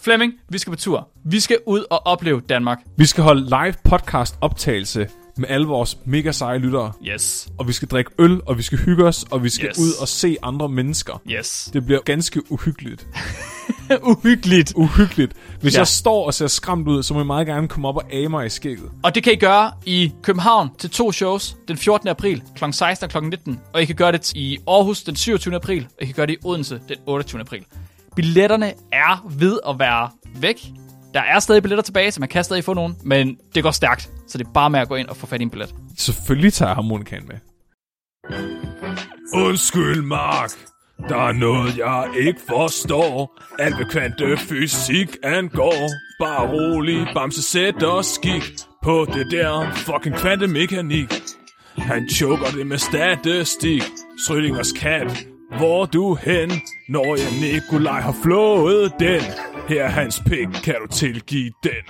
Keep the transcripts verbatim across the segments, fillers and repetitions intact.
Flemming, vi skal på tur. Vi skal ud og opleve Danmark. Vi skal holde live podcast optagelse med alle vores mega seje lyttere. Yes. Og vi skal drikke øl, og vi skal hygge os, og vi skal yes. ud og se andre mennesker. Yes. Det bliver ganske uhyggeligt. uhyggeligt. Uhyggeligt. Hvis ja. jeg står og ser skræmt ud, så må jeg meget gerne komme op og age mig i skægget. Og det kan I gøre i København til to shows den fjortende april klokken seksten og klokken nitten. Og I kan gøre det i Aarhus den syvogtyvende april, og I kan gøre det i Odense den otteogtyvende april. Billetterne er ved at være væk. Der er stadig billetter tilbage, så man kan stadig få nogen, men det går stærkt, så det er bare med at gå ind og få fat i en billet. Selvfølgelig tager jeg harmonikaen med. Undskyld, Mark. Der er noget, jeg ikke forstår. Alt hvad kvantefysik angår. Bare rolig, Bamse sætter skik på det der fucking kvantemekanik. Han choker det med statistik. Schrödingers kat, hvor du hen? Når jeg Nikolaj har flået den. Her er hans pik, kan du tilgive den?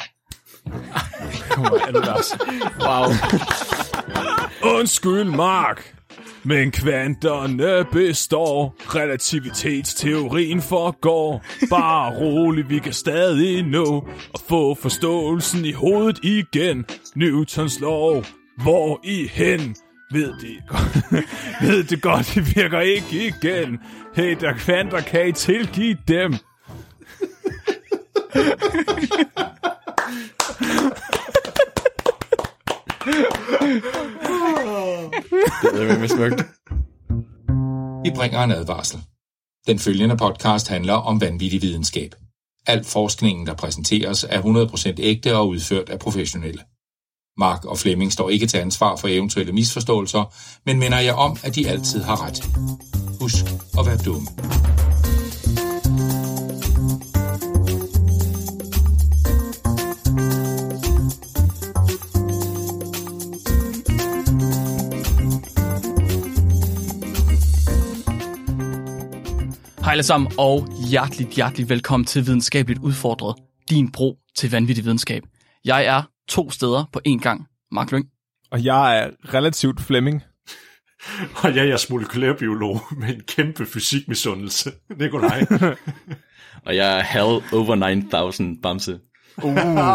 Wow. Undskyld, Mark. Men kvanterne består. Relativitetsteorien forgår. Bare rolig, vi kan stadig nå at få forståelsen i hovedet igen. Newtons lov, hvor I hen? Ved det godt, ved det godt, det virker ikke igen. Hey, der kvanter, kan I tilgive dem? Det er med smukt. Vi bringer en advarsel. Den følgende podcast handler om vanvittig videnskab. Al forskningen, der præsenteres, er hundrede procent ægte og udført af professionelle. Mark og Flemming står ikke til ansvar for eventuelle misforståelser, men minder jer om, at de altid har ret. Husk at være dumme. Hej alle sammen, og hjerteligt, hjerteligt velkommen til Videnskabeligt Udfordret, din bro til vanvittig videnskab. Jeg er to steder på én gang, Mark Lyng. Og jeg er relativt Flemming. Og jeg er molekylærbiolog med en kæmpe fysikmisundelse. Nikolaj. Og jeg er hell over nine thousand Bamse. Uh,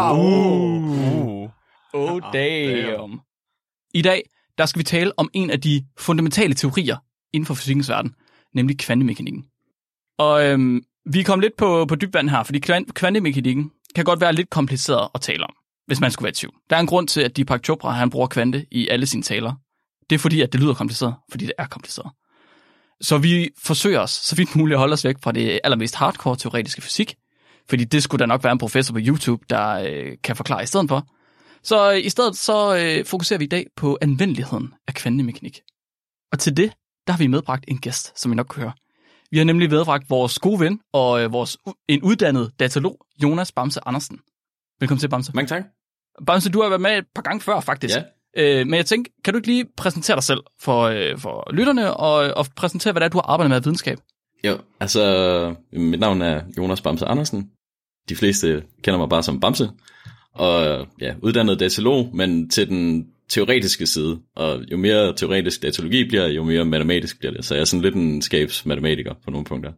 uh. Oh damn. I dag, der skal vi tale om en af de fundamentale teorier inden for fysikkens verden, nemlig kvantemekanikken. Og øhm, vi er kommet lidt på, på dybt vand her, fordi kvantemekanikken kan godt være lidt kompliceret at tale om, hvis man skulle være i tvivl. Der er en grund til, at Deepak Chopra han bruger kvante i alle sine taler. Det er fordi, at det lyder kompliceret, fordi det er kompliceret. Så vi forsøger os så vidt muligt at holde os væk fra det allermest hardcore teoretiske fysik, fordi det skulle der nok være en professor på YouTube, der øh, kan forklare i stedet for. Så øh, i stedet så øh, fokuserer vi i dag på anvendeligheden af kvantemekanik. Og til det, der har vi medbragt en gæst, som I nok kan høre. Vi har nemlig medbragt vores gode ven og øh, vores en uddannet datalog, Jonas Bamse Andersen. Velkommen til, Bamse. Mange tak. Bamse, du har været med et par gange før, faktisk. Ja. Øh, men jeg tænker, kan du ikke lige præsentere dig selv for, øh, for lytterne, og, og præsentere, hvad det er, du har arbejdet med af videnskab? Jo, altså, mit navn er Jonas Bamse Andersen. De fleste kender mig bare som Bamse. Og ja, uddannet datalog, men til den teoretiske side. Og jo mere teoretisk datalogi bliver, jo mere matematisk bliver det. Så jeg er sådan lidt en skabsmatematiker på nogle punkter.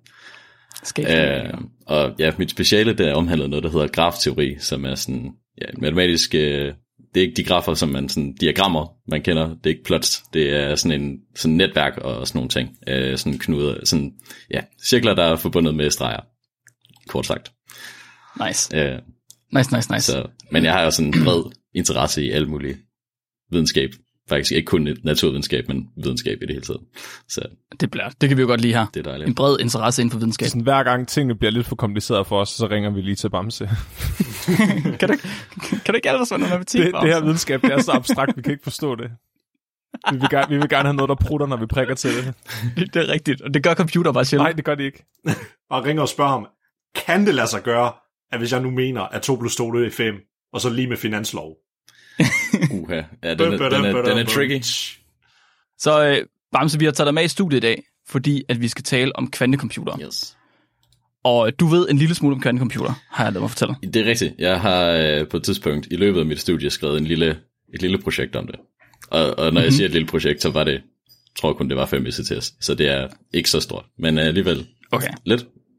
Øh, og ja, mit speciale, der omhandler noget, der hedder grafteori, som er sådan, ja, matematisk, øh, det er ikke de grafer, som man sådan, diagrammer, man kender, det er ikke plots, det er sådan en sådan netværk og sådan nogle ting, øh, sådan knuder, sådan, ja, cirkler, der er forbundet med streger, kort sagt. Nice. Øh, nice, nice, nice. Så, men jeg har jo sådan en bred interesse i alle mulige videnskab. Faktisk ikke kun naturvidenskab, men videnskab i det hele taget. Så det bliver, det kan vi jo godt lide her. Det er dejligt. En bred interesse inden for videnskab. Sådan, hver gang tingene bliver lidt for kompliceret for os, så ringer vi lige til Bamse. kan, du, kan du ikke aldrig sådan noget matematik? Det, det her videnskab, det er så abstrakt, vi kan ikke forstå det. Vi vil, gerne, vi vil gerne have noget, der prutter, når vi prikker til det. Det er rigtigt, og det gør computer bare sjældent. Nej, det gør det ikke. Og ringer og spørger ham, kan det lade sig gøre, at hvis jeg nu mener, at to plus to er fem, og så lige med finanslov? Uha, ja, den er, den er, den er tricky. Så øh, Bamse, vi har taget dig med i studiet i dag, fordi at vi skal tale om kvantecomputer. Yes. Og du ved en lille smule om kvantecomputer, har jeg lavet mig fortælle. Det er rigtigt. Jeg har øh, på et tidspunkt i løbet af mit studie skrevet en lille, et lille projekt om det. Og, og når mm-hmm. jeg siger et lille projekt, så var det, tror jeg kun det var fem E C T's. Så det er ikke så stort, men øh, alligevel okay. lidt.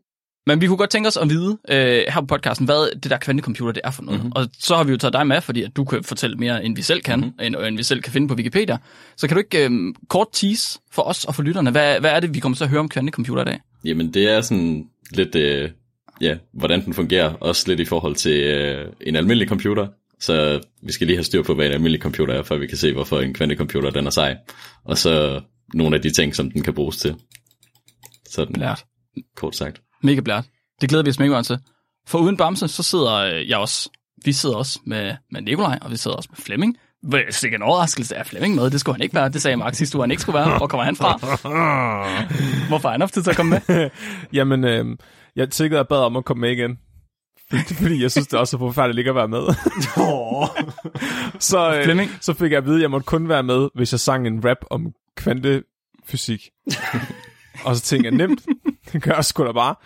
Men vi kunne godt tænke os at vide øh, her på podcasten, hvad det der kvantecomputer det er for noget. Mm-hmm. Og så har vi jo taget dig med, fordi at du kan fortælle mere, end vi selv kan, mm-hmm. end, end vi selv kan finde på Wikipedia. Så kan du ikke øh, kort tease for os og for lytterne, hvad, hvad er det, vi kommer til at høre om kvantecomputer i dag? Jamen, det er sådan lidt, øh, ja, hvordan den fungerer, også lidt i forhold til øh, en almindelig computer. Så vi skal lige have styr på, hvad en almindelig computer er, for vi kan se, hvorfor en kvantecomputer den er sej. Og så nogle af de ting, som den kan bruges til. Sådan, Blært. Kort sagt. Mega blært. Det glæder vi os mega til. For uden Bamse, så sidder jeg også, vi sidder også med, med Nikolaj, og vi sidder også med Flemming. Hvis ikke en overraskelse er Flemming med, det skulle han ikke være. Det sagde Mark sidste uge, han ikke skulle være. Hvor kommer han fra? Hvorfor har han haft tid til at komme med? Jamen, øh, jeg tænkte, jeg bad om at komme med igen. Fordi jeg synes, det er også så forfærdeligt ikke at være med. så, øh, så fik jeg at vide, at jeg måtte kun være med, hvis jeg sang en rap om kvantefysik. Og så tænkte jeg, nemt, det gør jeg sgu da bare.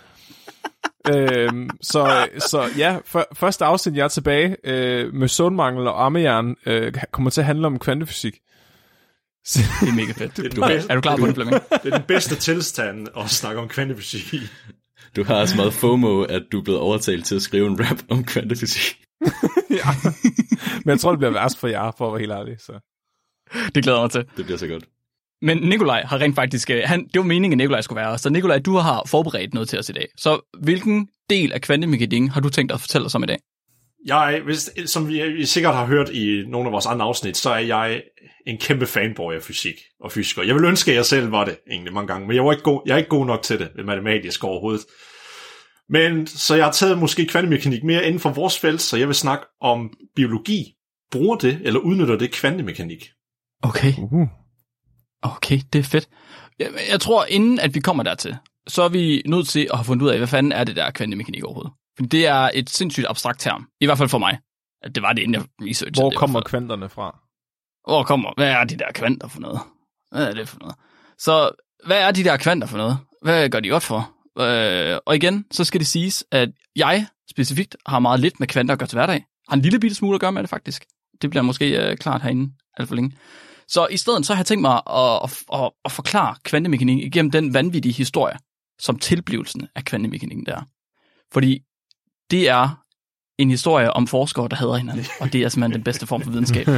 øhm, så, så ja, for, første afsnit, jeg er tilbage øh, med søvnmangel og armejern, øh, kommer til at handle om kvantefysik. Det er mega fedt. Det er, du, er du klar på det, Flemming? Det er den bedste tilstand at snakke om kvantefysik i. Du har så meget FOMO, at du er blevet overtalt til at skrive en rap om kvantefysik. Ja. Men jeg tror, det bliver værst for jer, for at være helt ærlig. Så. Det glæder mig til. Det bliver så godt. Men Nikolaj har rent faktisk, han, det var meningen, at Nikolaj skulle være. Så Nikolaj, du har forberedt noget til os i dag. Så hvilken del af kvantemekanikken har du tænkt at fortælle os om i dag? Jeg, hvis, som vi sikkert har hørt i nogle af vores andre afsnit, så er jeg en kæmpe fanboy af fysik og fysiker. Jeg vil ønske, at jeg selv var det egentlig mange gange, men jeg, var ikke god, jeg er ikke god nok til det matematisk overhovedet. Men så jeg har taget måske kvantemekanik mere inden for vores felt, så jeg vil snakke om biologi. Bruger det eller udnytter det kvantemekanik? Okay. Uh. Okay, det er fedt. Jeg, jeg tror, inden at vi kommer dertil, så er vi nødt til at have fundet ud af, hvad fanden er det der kvantemekanik overhovedet. For det er et sindssygt abstrakt term. I hvert fald for mig. Det var det, inden jeg researchede. Hvor det, kommer kvanterne fra? Hvor kommer, hvad er de der kvanter for noget? Hvad er det for noget? Så, hvad er de der kvanter for noget? Hvad gør de godt for? Øh, og igen, så skal det siges, at jeg specifikt har meget lidt med kvanter at gøre til hverdag. Har en lille bitte smule at gøre med det, faktisk. Det bliver måske øh, klart herinde alt for længe. Så i stedet så har jeg tænkt mig at, at, at, at forklare kvantemekanik igennem den vanvittige historie, som tilblivelsen af kvantemekanikken der. Fordi det er en historie om forskere, der hader hinanden, og det er simpelthen den bedste form for videnskab.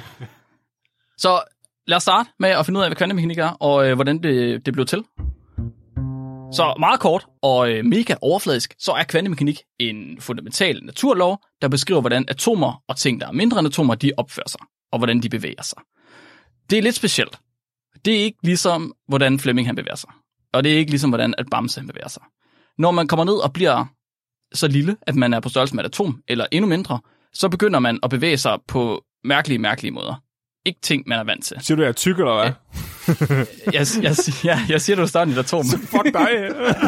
Så lad os starte med at finde ud af, hvad kvantemekanik er, og øh, hvordan det, det blev til. Så meget kort og øh, mega overfladisk, så er kvantemekanik en fundamental naturlov, der beskriver, hvordan atomer og ting, der er mindre end atomer, de opfører sig, og hvordan de bevæger sig. Det er lidt specielt. Det er ikke ligesom, hvordan Flemming han bevæger sig. Og det er ikke ligesom, hvordan at Bamse han bevæger sig. Når man kommer ned og bliver så lille, at man er på størrelse med et atom, eller endnu mindre, så begynder man at bevæge sig på mærkelige, mærkelige måder. Ikke ting, man er vant til. Siger du, jeg er tyk, eller hvad? jeg, jeg, jeg, jeg siger, du er større end et atom. Fuck dig.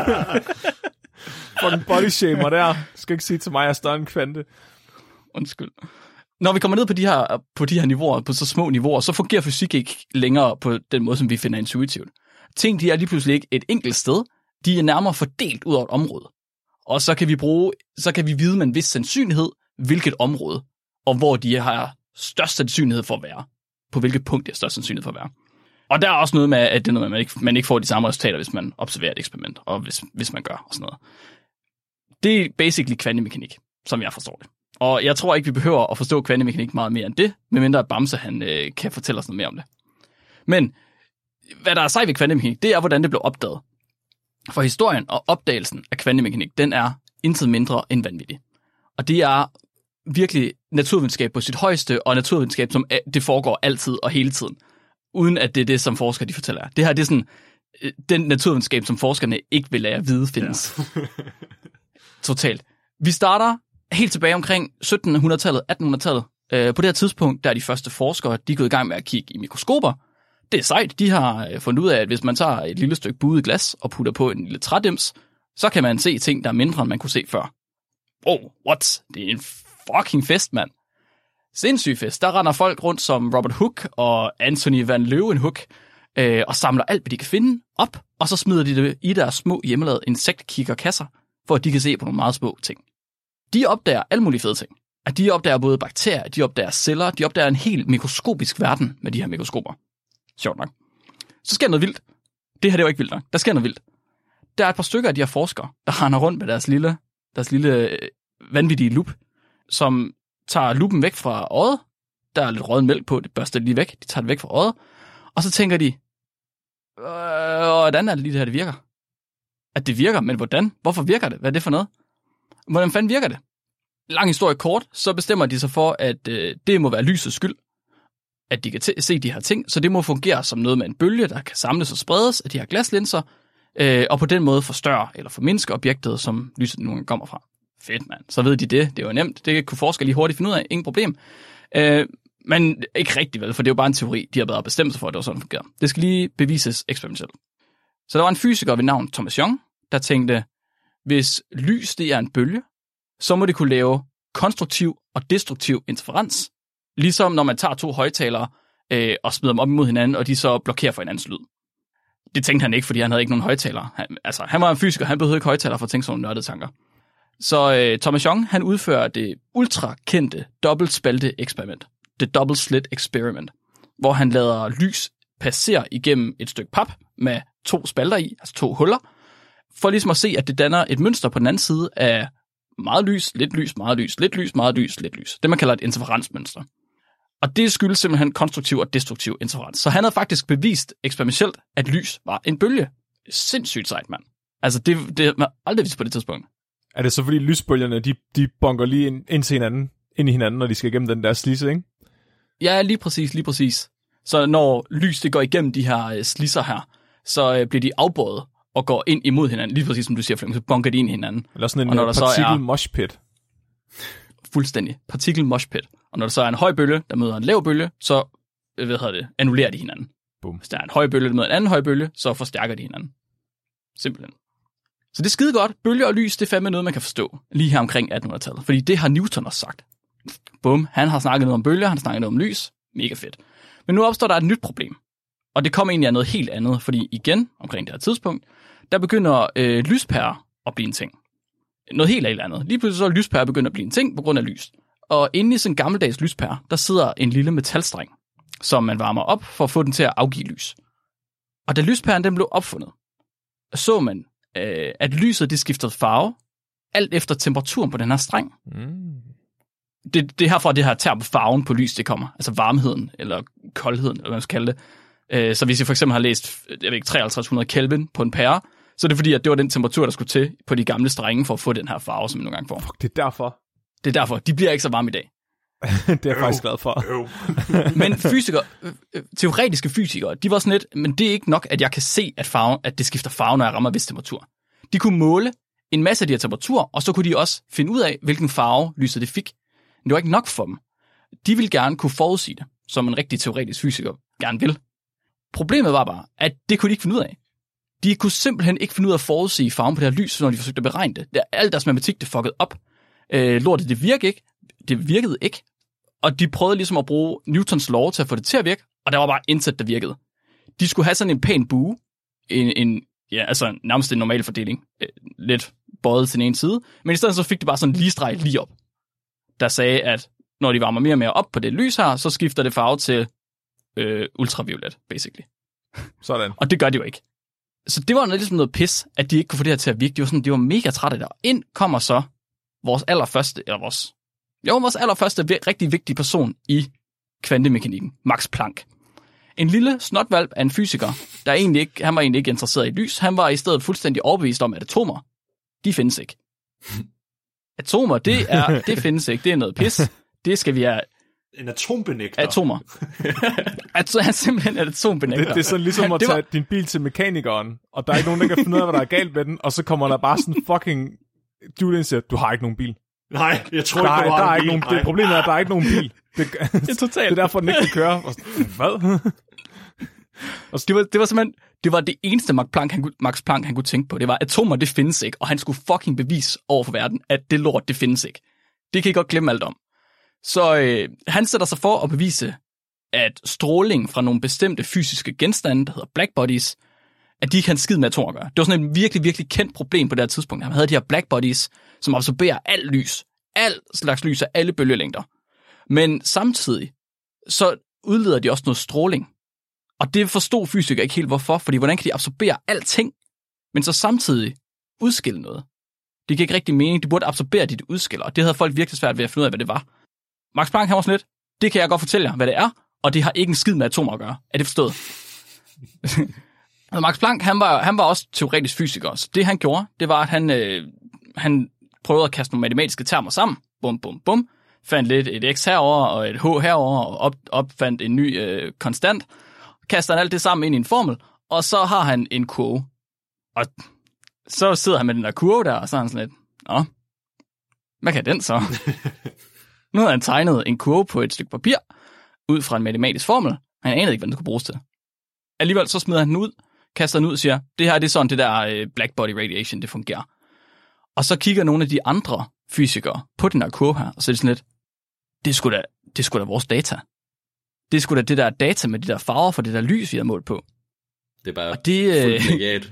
Fucking body shamer der. Skal ikke sige til mig, at jeg er større end kvante. Undskyld. Når vi kommer ned på de her, på de her niveauer, på så små niveauer, så fungerer fysik ikke længere på den måde, som vi finder intuitivt. Ting, de er lige pludselig ikke et enkelt sted. De er nærmere fordelt ud af et område. Og så kan vi bruge, så kan vi vide med en vis sandsynlighed, hvilket område, og hvor de har størst sandsynlighed for at være. På hvilket punkt de har størst sandsynlighed for at være. Og der er også noget med, at det er noget, man ikke, man ikke får de samme resultater, hvis man observerer et eksperiment, og hvis, hvis man gør og sådan noget. Det er basically kvantemekanik, som jeg forstår det. Og jeg tror ikke, vi behøver at forstå kvantemekanik meget mere end det, medmindre at Bamse han, øh, kan fortælle os noget mere om det. Men hvad der er sej ved kvantemekanik, det er, hvordan det blev opdaget. For historien og opdagelsen af kvantemekanik, den er intet mindre end vanvittig. Og det er virkelig naturvidenskab på sit højeste, og naturvidenskab, som det foregår altid og hele tiden, uden at det er det, som forskere de fortæller. Det her det er sådan, den naturvidenskab, som forskerne ikke vil lade at vide findes. Ja. Totalt. Vi starter helt tilbage omkring syttenhundredetallet, attenhundredetallet. På det her tidspunkt, der er de første forskere, de er gået i gang med at kigge i mikroskoper. Det er sejt. De har fundet ud af, at hvis man tager et lille stykke buet glas og putter på en lille trædims, så kan man se ting, der er mindre, end man kunne se før. Oh, what? Det er en fucking fest, mand. Sindssyg fest. Der render folk rundt som Robert Hooke og Anthony van Leeuwenhoek øh, og samler alt, hvad de kan finde op, og så smider de det i deres små hjemmelavede insektkikkerkasser, for at de kan se på nogle meget små ting. De opdager alle mulige fede ting. At de opdager både bakterier, de opdager celler, de opdager en helt mikroskopisk verden med de her mikroskoper. Sjovt nok. Så sker noget vildt. Det her det er jo ikke vildt nok. Der sker noget vildt. der er et par stykker af de her forskere, der render rundt med deres lille, deres lille vanvittige lup, som tager lupen væk fra øjet. Der er lidt rødden mælk på, det børster lige væk. De tager det væk fra øjet. Og så tænker de, øh, hvordan er det lige det her, det virker? At det virker, men hvordan? Hvorfor virker det? Hvad er det for noget? Hvordan fanden virker det? Lang historie kort, så bestemmer de sig for, at øh, det må være lysets skyld, at de kan t- se de her ting, så det må fungere som noget med en bølge, der kan samles og spredes af de her glaslinser, øh, og på den måde forstørre eller formindske objektet, som lyset nogle gange kommer fra. Fedt, mand. Så ved de det. Det er jo nemt. Det kunne forskere lige hurtigt finde ud af. Ingen problem. Øh, men ikke rigtigt vel, for det er jo bare en teori. De har bedre bestemt sig for, at det var sådan, det fungerer. Det skal lige bevises eksperimentelt. Så der var en fysiker ved navn Thomas Young, der tænkte, hvis lys det er en bølge, så må det kunne lave konstruktiv og destruktiv interferens. Ligesom når man tager to højtalere øh, og smider dem op imod hinanden, og de så blokerer for hinandens lyd. Det tænkte han ikke, fordi han havde ikke nogen højtalere. Han, altså, han var en fysiker, han behøvede ikke højtalere for at tænke sådan nogle nørdede tanker. Så øh, Thomas Young, han udfører det ultrakendte dobbeltspalte eksperiment. Det double slit experiment, hvor han lader lys passere igennem et stykke pap med to spalter i, altså to huller, for ligesom at se, at det danner et mønster på den anden side af meget lys, lidt lys, meget lys, lidt lys, meget lys, lidt lys. Det man kalder et interferensmønster. Og det skyldes simpelthen konstruktiv og destruktiv interferens. Så han havde faktisk bevist eksperimentelt, at lys var en bølge. Sindssygt sejt, mand. Altså, det, det man aldrig vist på det tidspunkt. Er det så fordi lysbølgerne, de, de bunker lige ind, ind til hinanden, ind i hinanden, når de skal igennem den der slisse, ikke? Ja, lige præcis, lige præcis. Så når lys det går igennem de her øh, slisser her, så øh, bliver de afbøjet og går ind imod hinanden. Lige præcis som du siger, Flemming, så bunker de ind i hinanden. Eller sådan en partikel mosh pit. Fuldstændig. Partikel mosh pit. Og når der så er en høj bølge, der møder en lav bølge, så hvad hedder det, annullerer de hinanden. Boom. Hvis der er en høj bølge, der møder en anden høj bølge, så forstærker de hinanden. Simpelthen. Så det er skide godt. Bølge og lys, det er fandme noget, man kan forstå. Lige her omkring attenhundredetallet. Fordi det har Newton også sagt. Bum, han har snakket noget om bølger, han har snakket noget om lys. Mega fedt. Men nu opstår der et nyt problem. Og det kommer egentlig af noget helt andet, fordi igen, omkring det her tidspunkt, der begynder øh, lyspærer at blive en ting. Noget helt, helt andet. Lige pludselig så er lyspærer begyndt at blive en ting på grund af lys. Og inde i sådan en gammeldags lyspære, der sidder en lille metalstreng, som man varmer op for at få den til at afgive lys. Og da lyspæren den blev opfundet, så man, øh, at lyset det skiftede farve, alt efter temperaturen på den her streng. Mm. Det, det er herfra, det her term farven på lys, det kommer. Altså varmheden, eller koldheden, eller hvad man skal kalde det. Øh, så hvis jeg for eksempel har læst, jeg ved ikke, treoghalvtreds hundrede Kelvin på en pære, så er det fordi, at det var den temperatur, der skulle til på de gamle strenge, for at få den her farve, som man nogle gange får. Fuck, det er derfor. Det er derfor. De bliver ikke så varme i dag. Det er jeg faktisk glad for. Men fysikere, teoretiske fysikere, de var sådan lidt, men det er ikke nok, at jeg kan se, at, farven, at det skifter farve, når jeg rammer vis temperatur. De kunne måle en masse af de her temperaturer, og så kunne de også finde ud af, hvilken farve lyset det fik. Men det var ikke nok for dem. De ville gerne kunne forudsige det, som en rigtig teoretisk fysiker gerne vil. Problemet var bare, at det kunne de ikke finde ud af. De kunne simpelthen ikke finde ud af at forudsige farven på det her lys, når de forsøgte at beregne det. Alt deres matematik, det fuckede op. Øh, lortet, det virkede ikke. Det virkede ikke. Og de prøvede ligesom at bruge Newtons lov til at få det til at virke, og der var bare intet, der virkede. De skulle have sådan en pæn bue, en, en ja, altså nærmest en normal fordeling, øh, lidt bøjet til den ene side, men i stedet så fik det bare sådan en lige streg lige op, der sagde, at når de varmer mere og mere op på det lys her, så skifter det farve til øh, ultraviolet, basically. Sådan. Og det gør de jo ikke. Så det var noget, ligesom noget pis, at de ikke kunne få det her til at virke. De var, sådan, de var mega trætte af det. Og ind kommer så vores allerførste, eller vores, jo, vores allerførste rigtig vigtige person i kvantemekanikken, Max Planck. En lille snotvalp af en fysiker, der egentlig ikke, han var egentlig ikke interesseret i lys. Han var i stedet fuldstændig overbevist om, at atomer, de findes ikke. Atomer, det, er, det findes ikke. Det er noget pis. Det skal vi have. En atombenægter. Atomer. At, han er simpelthen en atombenægter. Det, det er sådan ligesom han, at tage var... din bil til mekanikeren, og der er ikke nogen, der kan finde ud af, hvad der er galt med den, og så kommer der bare sådan fucking dude ind og siger, du har ikke nogen bil. Nej, jeg tror der ikke, du er, har der er en ikke bil. Nogen, det problemet er, at der er ikke nogen bil. Det, det er totalt. Det er derfor, den ikke kan køre. Hvad? det, var, det var simpelthen, det var det eneste Max Planck, han, Max Planck, han kunne tænke på. Det var, atomer, det findes ikke, og han skulle fucking bevise over for verden, at det lort, det findes ikke. Det kan I godt glemme alt om. Så øh, han sætter sig for at bevise, at stråling fra nogle bestemte fysiske genstande, der hedder blackbodies, at de kan skide med atomer at gøre. Det var sådan et virkelig, virkelig kendt problem på det her tidspunkt. Han havde de her blackbodies, som absorberer alt lys, alt slags lys af alle bølgelængder. Men samtidig, så udleder de også noget stråling. Og det forstod fysikere ikke helt hvorfor, fordi hvordan kan de absorbere alting? men så samtidig udskille noget. Det giver ikke rigtig mening. Det burde absorbere dit udskiller, og det havde folk virkelig svært ved at finde ud af, hvad det var. Max Planck, han var sådan lidt, det kan jeg godt fortælle jer, hvad det er, og det har ikke en skid med atomer at gøre. Er det forstået? Max Planck, han var, han var også teoretisk fysiker, så det han gjorde, det var, at han, øh, han prøvede at kaste nogle matematiske termer sammen. Bum, bum, bum. Fandt lidt et x herover og et h herover og op, opfandt en ny øh, konstant. Kaster han alt det sammen ind i en formel, og så har han en kurve. Og så sidder han med den der kurve der, og så er han sådan lidt, nå, hvad kan den så? Nu har han tegnet en kurve på et stykke papir, ud fra en matematisk formel. Han anede ikke, hvad den skulle bruges til. Alligevel så smider han den ud, kaster den ud og siger, det her det er sådan, det der øh, black body radiation, det fungerer. Og så kigger nogle af de andre fysikere på den der kurve her, og så er det sådan lidt, det er sgu da, det er sgu da vores data. Det er sgu da det der data med de der farver for det der lys, vi har målt på. Det er bare og det, fuld plagiat.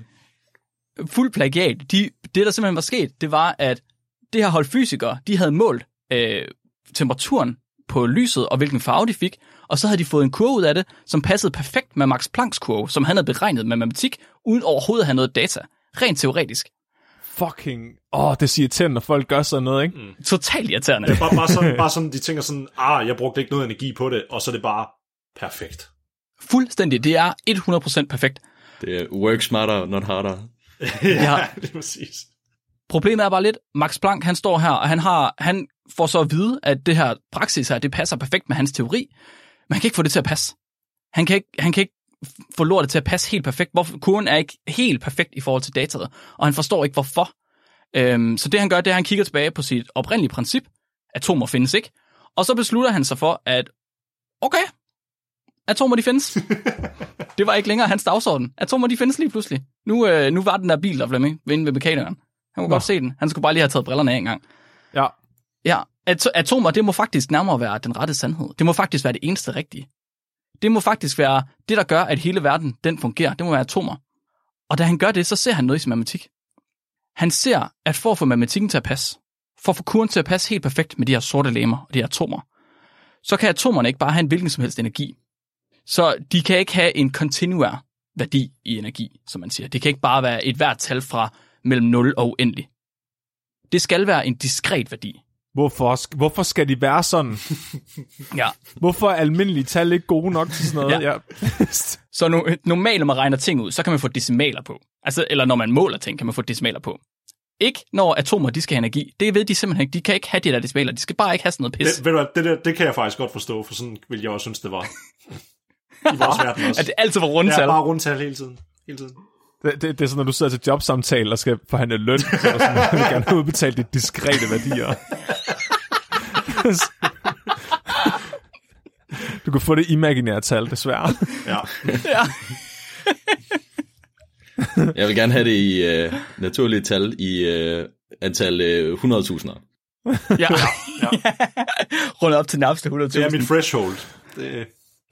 Fuld plagiat. De, det, der simpelthen var sket, det var, at det her hold fysikere, de havde målt øh, temperaturen på lyset, og hvilken farve de fik, og så havde de fået en kurve ud af det, som passede perfekt med Max Plancks kurve, som han havde beregnet med matematik, uden overhovedet at have noget data. Rent teoretisk. Fucking... Åh, oh, det siger irriterende, når folk gør sådan noget, ikke? Mm. Totalt irriterende. Det er bare, bare, sådan, bare sådan, de tænker sådan, ah, jeg brugte ikke noget energi på det, og så er det bare perfekt. Fuldstændig. Det er hundrede procent perfekt. Det er work smarter, not harder. Ja, det er præcis. Problemet er bare lidt, Max Planck, han står her, og han, har, han får så at vide, at det her praksis her, det passer perfekt med hans teori, men han kan ikke få det til at passe. Han kan ikke, han kan ikke få lortet til at passe helt perfekt. Hvorfor, kurven er ikke helt perfekt i forhold til dataet, og han forstår ikke, hvorfor. Øhm, så det han gør, det er, at han kigger tilbage på sit oprindelige princip, atomer findes ikke, og så beslutter han sig for, at okay, atomer de findes. Det var ikke længere hans dagsorden. Atomer de findes lige pludselig. Nu, øh, nu var den der bil, der Flemming, inde ved mekanikeren. Han kunne Nå. godt se den. Han skulle bare lige have taget brillerne af en gang. Ja. Ja, at- atomer, det må faktisk nærmere være den rette sandhed. Det må faktisk være det eneste rigtige. Det må faktisk være det, der gør, at hele verden, den fungerer. Det må være atomer. Og da han gør det, så ser han noget i sin matematik. Han ser, at for at få matematikken til at passe, for at få kurven til at passe helt perfekt med de her sorte legemer og de her atomer, så kan atomerne ikke bare have en hvilken som helst energi. Så de kan ikke have en kontinuær værdi i energi, som man siger. Det kan ikke bare være et hvert tal fra mellem nul og uendelig. Det skal være en diskret værdi. Hvorfor, hvorfor skal de være sådan? Ja. Hvorfor er almindelige tal ikke gode nok til sådan noget? Ja. Ja. Så no, normalt, når man regner ting ud, så kan man få decimaler på. Altså, eller når man måler ting, kan man få decimaler på. Ikke når atomer, de skal have energi. Det ved de simpelthen ikke. De kan ikke have de der decimaler. De skal bare ikke have sådan noget pis. Det, ved du hvad, det, der, det kan jeg faktisk godt forstå, for sådan vil jeg også synes, det var. I vores verden også. At det altid var rundtal. Ja, bare rundtal hele tiden. Hele tiden. Det, det, det er sådan, når du sidder til jobsamtale og skal forhandle løn, så er der sådan, at du vil gerne have udbetalt de diskrete værdier. Du kan få det imaginære tal, desværre. Ja. Ja. Jeg vil gerne have det i uh, naturlige tal i uh, antal uh, hundrede tusinder. Ja. Ja. Ja. Rundt op til nærmeste hundrede tusind. Det er mit threshold. Det...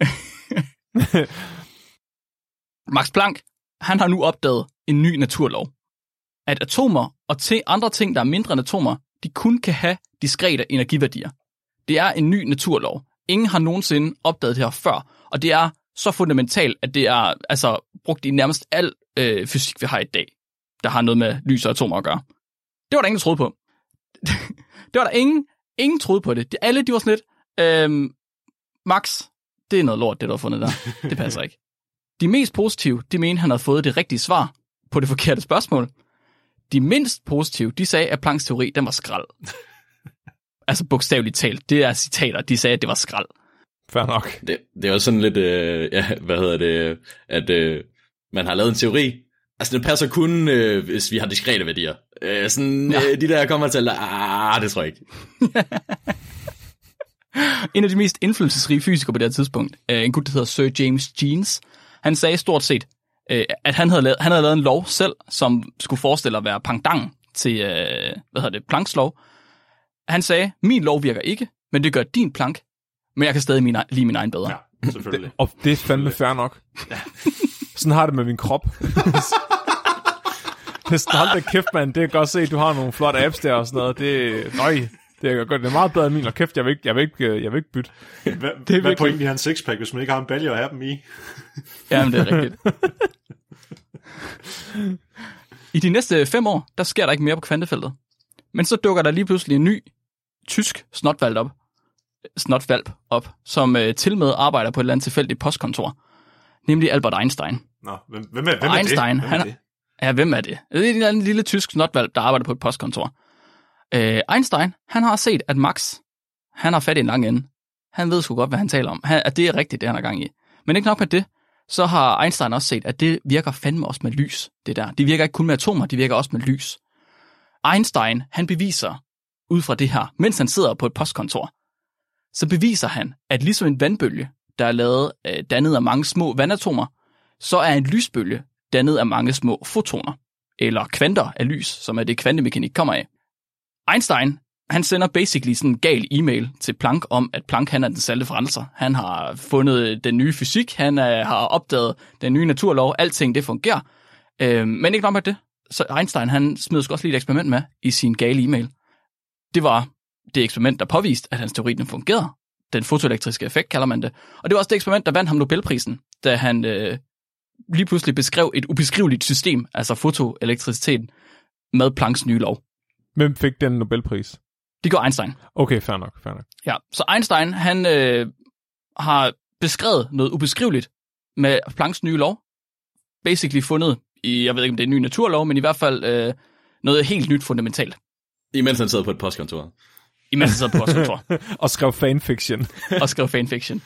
Max Planck, han har nu opdaget en ny naturlov. At atomer og til andre ting, der er mindre end atomer, de kun kan have diskrete energiværdier. Det er en ny naturlov. Ingen har nogensinde opdaget det her før, og det er så fundamentalt, at det er altså brugt i nærmest al øh, fysik, vi har i dag, der har noget med lys og atomer at gøre. Det var der ingen, der troede på. Det var der ingen, ingen troede på det. Alle, de var sådan lidt, øh, Max, det er noget lort, det du har fundet der. Det passer ikke. De mest positive, de mente, han havde fået det rigtige svar på det forkerte spørgsmål. De mindst positive, de sagde, at Plancks teori, den var skrald. Altså bogstaveligt talt. Det er citater, de sagde, at det var skrald. Fair nok. Det, det er jo sådan lidt, øh, ja, hvad hedder det, at øh, man har lavet en teori. Altså, det passer kun, øh, hvis vi har diskrete værdier. Øh, sådan, ja. øh, de der kommer til, ah, det tror jeg ikke. En af de mest indflydelsesrige fysikere på det her tidspunkt, øh, en gut, der hedder Sir James Jeans, han sagde stort set, øh, at han havde, lavet, han havde lavet en lov selv, som skulle forestille at være pendant til, øh, hvad hedder det, Plancks lov. Han sagde, min lov virker ikke, men det gør din Planck, men jeg kan stadig min, lide min egen bedre. Ja, selvfølgelig. Det, og det er fandme fair nok. Ja. Sådan har det med min krop. Det er hold da kæft, mand. Det er godt se, at du har nogle flotte apps der og sådan noget. Det, nøj, det er godt. Det er meget bedre end min. Og kæft, jeg vil ikke, jeg vil ikke, jeg vil ikke bytte. Hvad, det er hvad pointen i hans sixpack, hvis man ikke har en balje at have dem i? Jamen, det er rigtigt. I de næste fem år, der sker der ikke mere på kvantefeltet. Men så dukker der lige pludselig en ny tysk snotvalp op, snotvalp op som øh, til med arbejder på et eller andet tilfældigt postkontor. Nemlig Albert Einstein. Nå, hvem, hvem er, hvem er Einstein, det? Hvem han, er det? Ja, hvem er det? Det er en eller anden lille tysk snotvalp, der arbejder på et postkontor. Øh, Einstein, han har set, at Max, han har fat i en lang ende. Han ved sgu godt, hvad han taler om. Han, at det er rigtigt, det han er gang i. Men ikke nok med det, så har Einstein også set, at det virker fandme også med lys, det der. Det virker ikke kun med atomer, det virker også med lys. Einstein, han beviser, ud fra det her, mens han sidder på et postkontor, så beviser han, at ligesom en vandbølge, der er lavet, øh, dannet af mange små vandatomer, så er en lysbølge dannet af mange små fotoner, eller kvanter af lys, som er det kvantemekanik kommer af. Einstein, han sender basically sådan en gal e-mail til Planck om, at Planck han er den salte frelser. Han har fundet den nye fysik, han er, har opdaget den nye naturlov, alting det fungerer. Øh, men ikke nok med det. Så Einstein, han smed også lige et eksperiment med i sin gale e-mail. Det var det eksperiment, der påviste, at hans teori den fungerede. Den fotoelektriske effekt kalder man det. Og det var også det eksperiment, der vandt ham Nobelprisen, da han øh, lige pludselig beskrev et ubeskriveligt system, altså fotoelektriciteten, med Plancks nye lov. Hvem fik den Nobelpris? Det gjorde Einstein. Okay, fair nok, fair nok. Ja, så Einstein, han øh, har beskrevet noget ubeskriveligt med Plancks nye lov. Basically fundet i, jeg ved ikke om det er en ny naturlov, men i hvert fald øh, noget helt nyt fundamentalt. Imens han sidder på et postkontor. Imens han sidder på postkontor. Og skrev fanfiction. og skrev fanfiction.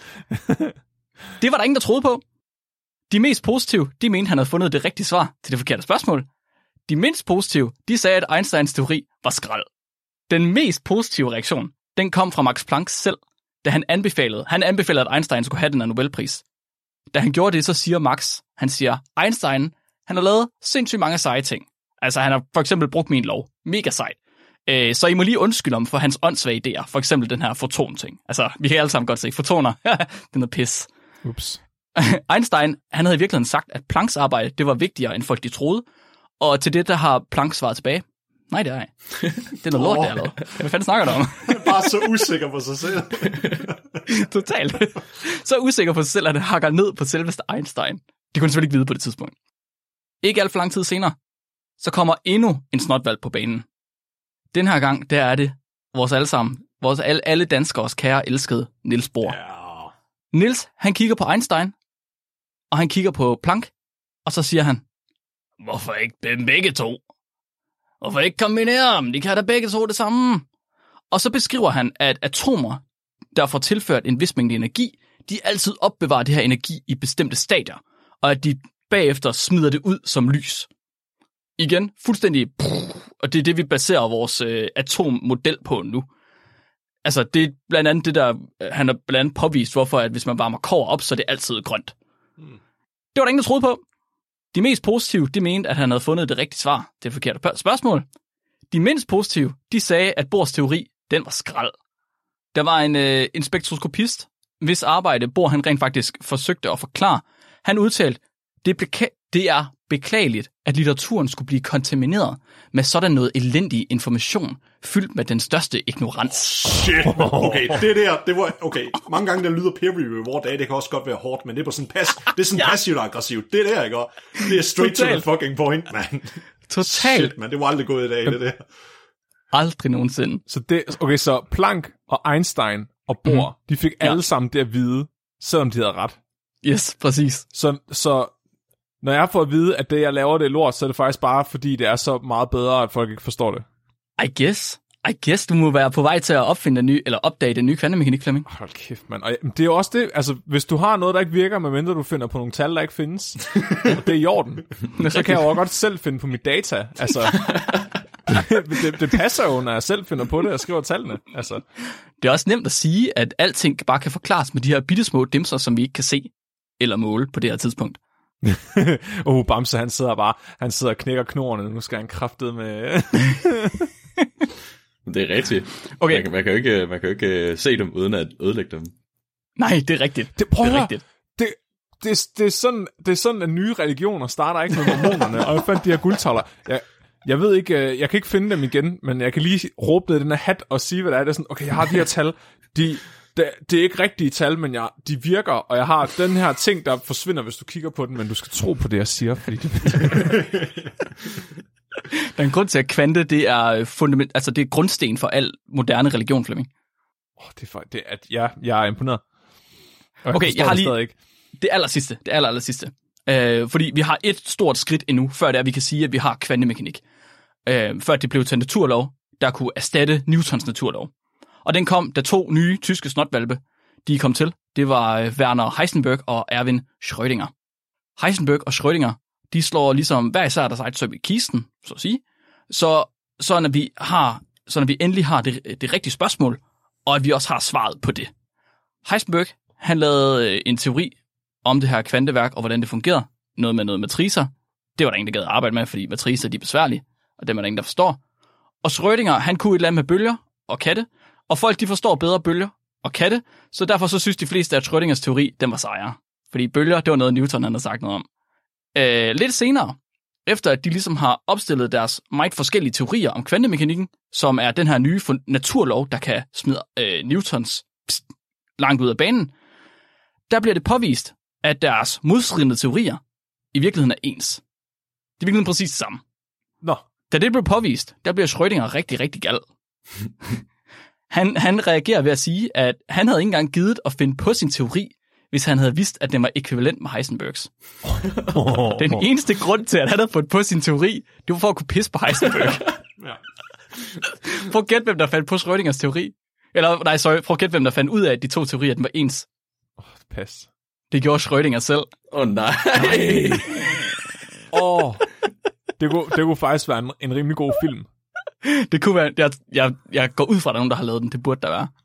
Det var der ingen, der troede på. De mest positive, de mente, han havde fundet det rigtige svar til det forkerte spørgsmål. De mindst positive, de sagde, at Einsteins teori var skrald. Den mest positive reaktion, den kom fra Max Planck selv, da han anbefalede, han anbefalede, at Einstein skulle have den her Nobelpris. Da han gjorde det, så siger Max, han siger, Einstein, han har lavet sindssygt mange seje ting. Altså, han har for eksempel brugt min lov. Mega sejt. Øh, så I må lige undskylde om for hans åndssvage idéer. For eksempel den her foton-ting. Altså, vi kan alle sammen godt se fotoner. Den er pis. Ups. Einstein, han havde i virkeligheden sagt, at Plancks arbejde, det var vigtigere, end folk de troede. Og til det, der har Planck svaret tilbage. Nej, det er jeg. Det er noget lort, det er lavet. Hvad fanden snakker du om? Bare så usikker på sig selv. Totalt. Så usikker på sig selv, at det hakker ned på selveste Einstein. Det kunne selvfølgelig ikke vide på det tidspunkt. Ikke alt for lang tid senere, så kommer endnu en snotvalp på banen. Den her gang, der er det vores allesammen, vores alle, alle danskers kære elskede Niels Bohr. Ja. Niels, han kigger på Einstein, og han kigger på Planck, og så siger han, hvorfor ikke dem begge to? Hvorfor ikke kombinere dem? De kan da begge to det samme. Og så beskriver han, at atomer, der får tilført en vis mængde energi, de altid opbevarer det her energi i bestemte stadier, og at de bagefter smider det ud som lys. Igen, fuldstændig, og det er det, vi baserer vores øh, atommodel på nu. Altså, det er blandt andet det, der han har blandt andet påvist, hvorfor at hvis man varmer kobber op, så er det altid grønt. Mm. Det var der ingen, der troede på. De mest positive, de mente, at han havde fundet det rigtige svar til det forkerte spørgsmål. De mindst positive, de sagde, at Bohrs teori, den var skrald. Der var en, øh, en spektroskopist, hvis arbejde Bohr han rent faktisk forsøgte at forklare. Han udtalte, det, beka- det er beklageligt, at litteraturen skulle blive kontamineret med sådan noget elendig information, fyldt med den største ignorans. Shit, okay, det der, det var, okay, mange gange der lyder peer review i vores dag, det kan også godt være hårdt, men det er på sådan pas, det er sådan ja. Passivt aggressivt, det der, ikke? Det er straight Total. To the fucking point, man. Totalt. Shit, man, det var aldrig gået i dag, det der. Aldrig nogensinde. Så det, okay, så Planck og Einstein og Bohr, mm. de fik ja. alle sammen det at vide, selvom de havde ret. Yes, præcis. Så, så når jeg får at vide, at det, jeg laver, det er lort, så er det faktisk bare, fordi det er så meget bedre, at folk ikke forstår det. I guess. I guess, du må være på vej til at opfinde den nye, eller opdage den nye kvantemekanik, Flemming. Hold kæft, mand. Og det er jo også det, altså, hvis du har noget, der ikke virker, medmindre du finder på nogle tal, der ikke findes, det er i orden. Så kan jeg jo godt selv finde på mit data. Altså, det, det, det passer jo, når jeg selv finder på det og skriver tallene. Altså. Det er også nemt at sige, at alting bare kan forklares med de her bittesmå dimser, som vi ikke kan se eller måle på det her tidspunkt. oh, Bamse, han sidder bare, han sidder og knækker knorene, nu skal han kraftede med... Det er rigtigt. Okay. Man, man, kan jo ikke, man kan jo ikke se dem, uden at ødelægge dem. Nej, det er rigtigt. Det, prøv det er rigtigt. Det, det, det, er sådan, det er sådan, at nye religioner starter ikke med mormonerne, og jeg fandt de her guldtavler. Jeg, jeg ved ikke, jeg kan ikke finde dem igen, men jeg kan lige råbe det i den her hat og sige, hvad det er. Det er sådan, okay, jeg har de her tal, de... Det, det er ikke rigtige tal, men jeg, de virker, og jeg har den her ting, der forsvinder, hvis du kigger på den, men du skal tro på det, jeg siger, fordi det... Der er en grund til, at kvante, det er, fundament, altså det er grundsten for al moderne religion, Flemming. Oh, det er for, det er, ja, jeg er imponeret. Jeg okay, jeg har lige ikke. det aller sidste. Det aller, aller sidste. Øh, fordi vi har et stort skridt endnu, før det er, vi kan sige, at vi har kvantemekanik. Øh, før det blev til en naturlov, der kunne erstatte Newtons naturlov. Og den kom, da to nye tyske snothvalpe, de kom til. Det var Werner Heisenberg og Erwin Schrödinger. Heisenberg og Schrödinger, de slår ligesom hver især deres eget søm i kisten, så at sige. Så, så, når vi har, så når vi endelig har det, det rigtige spørgsmål, og at vi også har svaret på det. Heisenberg, han lavede en teori om det her kvanteværk, og hvordan det fungerer. Noget med noget matricer. Det var der ingen, der gad at arbejde med, fordi matricer, de er besværlige, og dem er der ingen, der forstår. Og Schrödinger, han kunne et eller andet med bølger og katte, og folk, de forstår bedre bølger og katte, så derfor så synes de fleste, at Schrödingers teori, den var sejre. Fordi bølger, det var noget, Newton han havde sagt noget om. Øh, lidt senere, efter at de ligesom har opstillet deres meget forskellige teorier om kvantemekanikken, som er den her nye naturlov, der kan smide øh, Newtons pst, langt ud af banen, der bliver det påvist, at deres modstridende teorier i virkeligheden er ens. Det er virkelig præcis det samme. Nå. Da det blev påvist, der bliver Schrödinger rigtig, rigtig gal. han, han reagerer ved at sige, at han havde ikke engang givet at finde på sin teori, hvis han havde vidst, at den var ekvivalent med Heisenbergs. Den eneste grund til, at han havde fået på sin teori, det var for at kunne pisse på Heisenberg. Ja. Prøv at gætte, hvem der fandt på Schrödingers teori. Eller, nej, sorry, prøv at gætte, hvem der fandt ud af, at de to teorier, den var ens. Oh, pas. Det gjorde Schrödinger selv. Åh oh, nej. Åh, oh, det, kunne, det kunne faktisk være en, en rimelig god film. Det kunne være, jeg, jeg, jeg går ud fra, at der er nogen, der har lavet den. Det burde der være.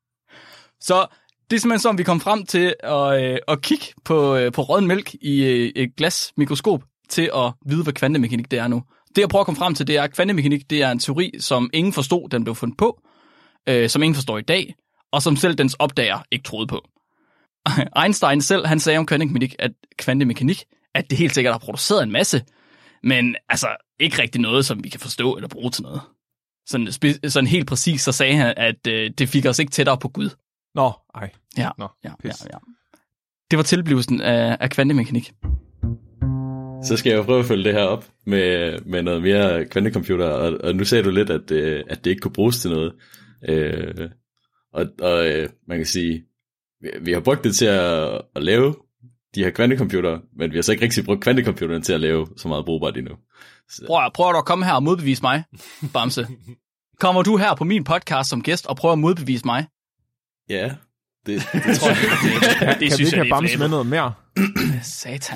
Så det er simpelthen sådan, vi kom frem til at, øh, at kigge på, øh, på rådden mælk i øh, et glasmikroskop til at vide, hvad kvantemekanik det er nu. Det jeg prøver at komme frem til, det er, at kvantemekanik det er en teori, som ingen forstod, den blev fundet på, øh, som ingen forstår i dag, og som selv dens opdager ikke troede på. Einstein selv, han sagde om kvantemekanik, at kvantemekanik, at det helt sikkert har produceret en masse, men altså ikke rigtig noget, som vi kan forstå eller bruge til noget. Sådan, sådan helt præcis, så sagde han, at øh, det fik os ikke tættere på Gud. Nå, ej. Ja, Nå, ja, ja, ja. Det var tilblivelsen af, af kvantemekanik. Så skal jeg jo prøve at følge det her op med, med noget mere kvantecomputer, og, og nu sagde du lidt, at, øh, at det ikke kunne bruges til noget. Øh, og og øh, man kan sige, vi, vi har brugt det til at, at lave de her kvantecomputere, men vi har så ikke rigtig brugt kvantecomputeren til at lave så meget brugbart endnu. Så. Prøv, prøver du at komme her og modbevise mig, Bamse? Kommer du her på min podcast som gæst og prøver at modbevise mig? Ja, det, det tror jeg. det, det, det synes kan vi ikke jeg, have Bamse med noget mere? Satan.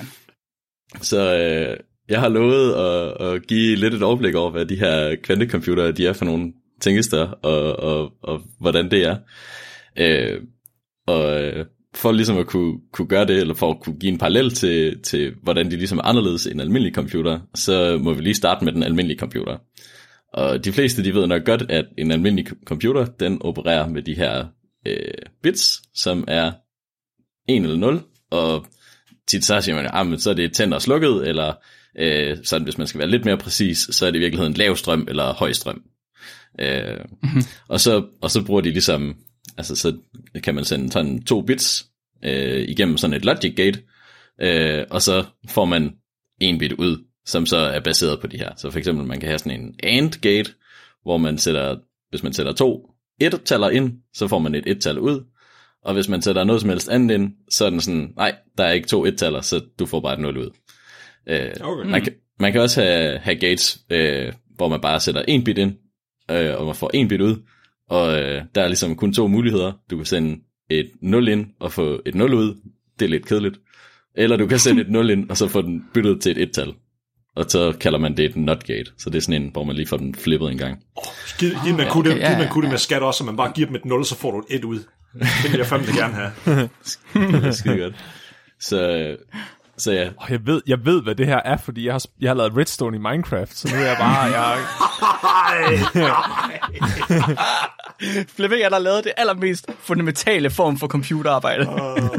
Så øh, jeg har lovet at, at give lidt et overblik over, hvad de her kvantecomputere de er for nogle tænkester, og, og, og hvordan det er. Øh, og øh, for ligesom at kunne, kunne gøre det, eller for at kunne give en parallel til, til, hvordan de ligesom er anderledes end almindelige computer, så må vi lige starte med den almindelige computer. Og de fleste, de ved nok godt, at en almindelig computer, den opererer med de her øh, bits, som er en eller nul, og tit så siger man, ah, men så er det tændt og slukket, eller øh, sådan, hvis man skal være lidt mere præcis, så er det i virkeligheden lav strøm eller høj strøm. Øh, mm-hmm. og, så, og så bruger de ligesom, altså så kan man sende sådan to bits øh, igennem sådan et logic gate, øh, og så får man en bit ud, som så er baseret på de her. Så for eksempel, man kan have sådan en AND gate, hvor man sætter, hvis man sætter to et-taller ind, så får man et et-tal ud, og hvis man sætter noget som helst andet ind, så er den sådan, nej, der er ikke to et-taller, så du får bare et nul ud. Øh, okay. man, kan, man kan også have, have gates, øh, hvor man bare sætter en bit ind, øh, og man får en bit ud, og øh, der er ligesom kun to muligheder. Du kan sende et nul ind og få et nul ud, det er lidt kedeligt. Eller du kan sende et nul ind, og så få den byttet til et et-tal. Og så kalder man det et not gate. Så det er sådan en, hvor man lige får den flippet en gang. Oh, giv, giv man kunne okay, det, ja, ja, ja. med skat også, så man bare giver dem et nul, så får du et et ud. Det vil jeg fandme gerne have. Det er skide godt. Så, så ja. Oh, jeg, ved, jeg ved, hvad det her er, fordi jeg har, jeg har lavet redstone i Minecraft, så nu er jeg bare... Jeg... Flemming er der lavet det allermest fundamentale form for computerarbejde.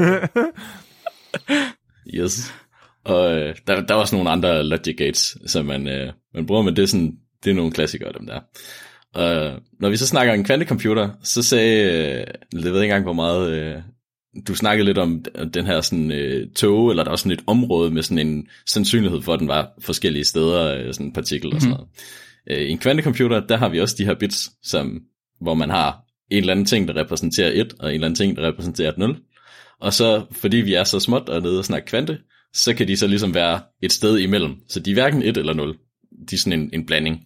Yes. Og øh, der, der er også nogle andre logic gates, som man, øh, man bruger, men det er, sådan, det er nogle klassikere, dem der. Og når vi så snakker om en kvantecomputer, så sagde, øh, jeg ved ikke engang, hvor meget øh, du snakkede lidt om den her sådan øh, tåge, eller der var sådan et område med sådan en sandsynlighed for, at den var forskellige steder, øh, sådan en partikel og sådan noget. Mm. Øh, I en kvantecomputer, der har vi også de her bits, som, hvor man har en eller anden ting, der repræsenterer et, og en eller anden ting, der repræsenterer et nul. Og så, fordi vi er så småt og nede og snakke kvante, så kan de så ligesom være et sted imellem. Så de er hverken et eller nul. De er sådan en, en blanding.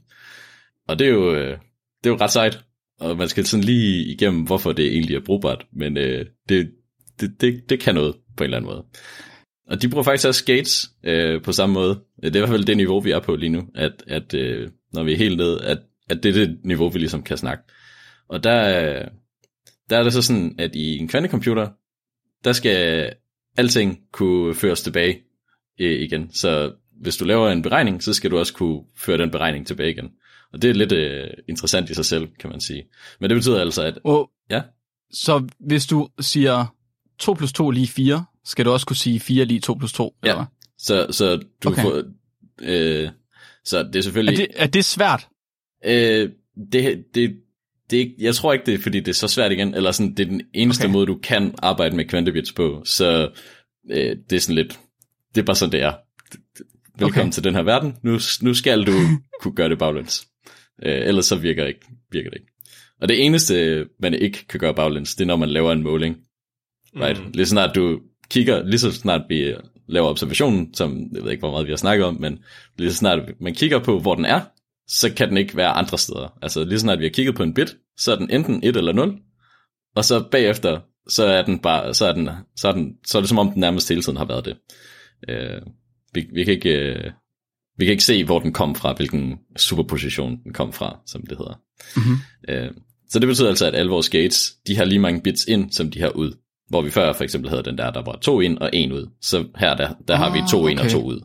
Og det er jo, øh, det er jo ret sejt. Og man skal sådan lige igennem, hvorfor det egentlig er brugbart. Men øh, det, det, det, det kan noget på en eller anden måde. Og de bruger faktisk også skates øh, på samme måde. Det er i hvert fald det niveau, vi er på lige nu. At, at øh, når vi er helt nede, at, at det er det niveau, vi ligesom kan snakke. Og der, der er det så sådan, at i en kvantecomputer, der skal alting kunne føres tilbage øh, igen. Så hvis du laver en beregning, så skal du også kunne føre den beregning tilbage igen. Og det er lidt øh, interessant i sig selv, kan man sige. Men det betyder altså, at... Oh, ja. Så hvis du siger to plus to lige fire, skal du også kunne sige fire lige to plus to? Ja, eller? så, så du okay. får... Øh, så det er selvfølgelig... Er det, er det svært? Øh, det, det, det, jeg tror ikke, det er, fordi det er så svært igen, eller sådan, det er den eneste okay. måde, du kan arbejde med kvantebits på, så øh, det er sådan lidt... Det er bare sådan, det er. Velkommen okay. til den her verden. Nu, nu skal du kunne gøre det baglæns. Øh, ellers så virker, ikke, virker det ikke. Og det eneste, man ikke kan gøre baglæns, det er, når man laver en måling. Right? Mm. Lige snart du kigger, lige så snart vi laver observationen, som jeg ved ikke, hvor meget vi har snakket om, men lige så snart man kigger på, hvor den er, så kan den ikke være andre steder. Altså lige så snart vi har kigget på en bit, så er den enten et eller nul, og så bagefter, så er den bare, så er den, så er den, så er det som om den nærmest hele tiden har været det. Øh, vi, vi kan ikke... Øh, Vi kan ikke se, hvor den kom fra, hvilken superposition den kom fra, som det hedder. Mm-hmm. Øh, så det betyder altså, at alle vores gates, de har lige mange bits ind, som de har ud. Hvor vi før for eksempel havde den der, der var to ind og en ud. Så her der, der ah, har vi to okay. ind og to ud.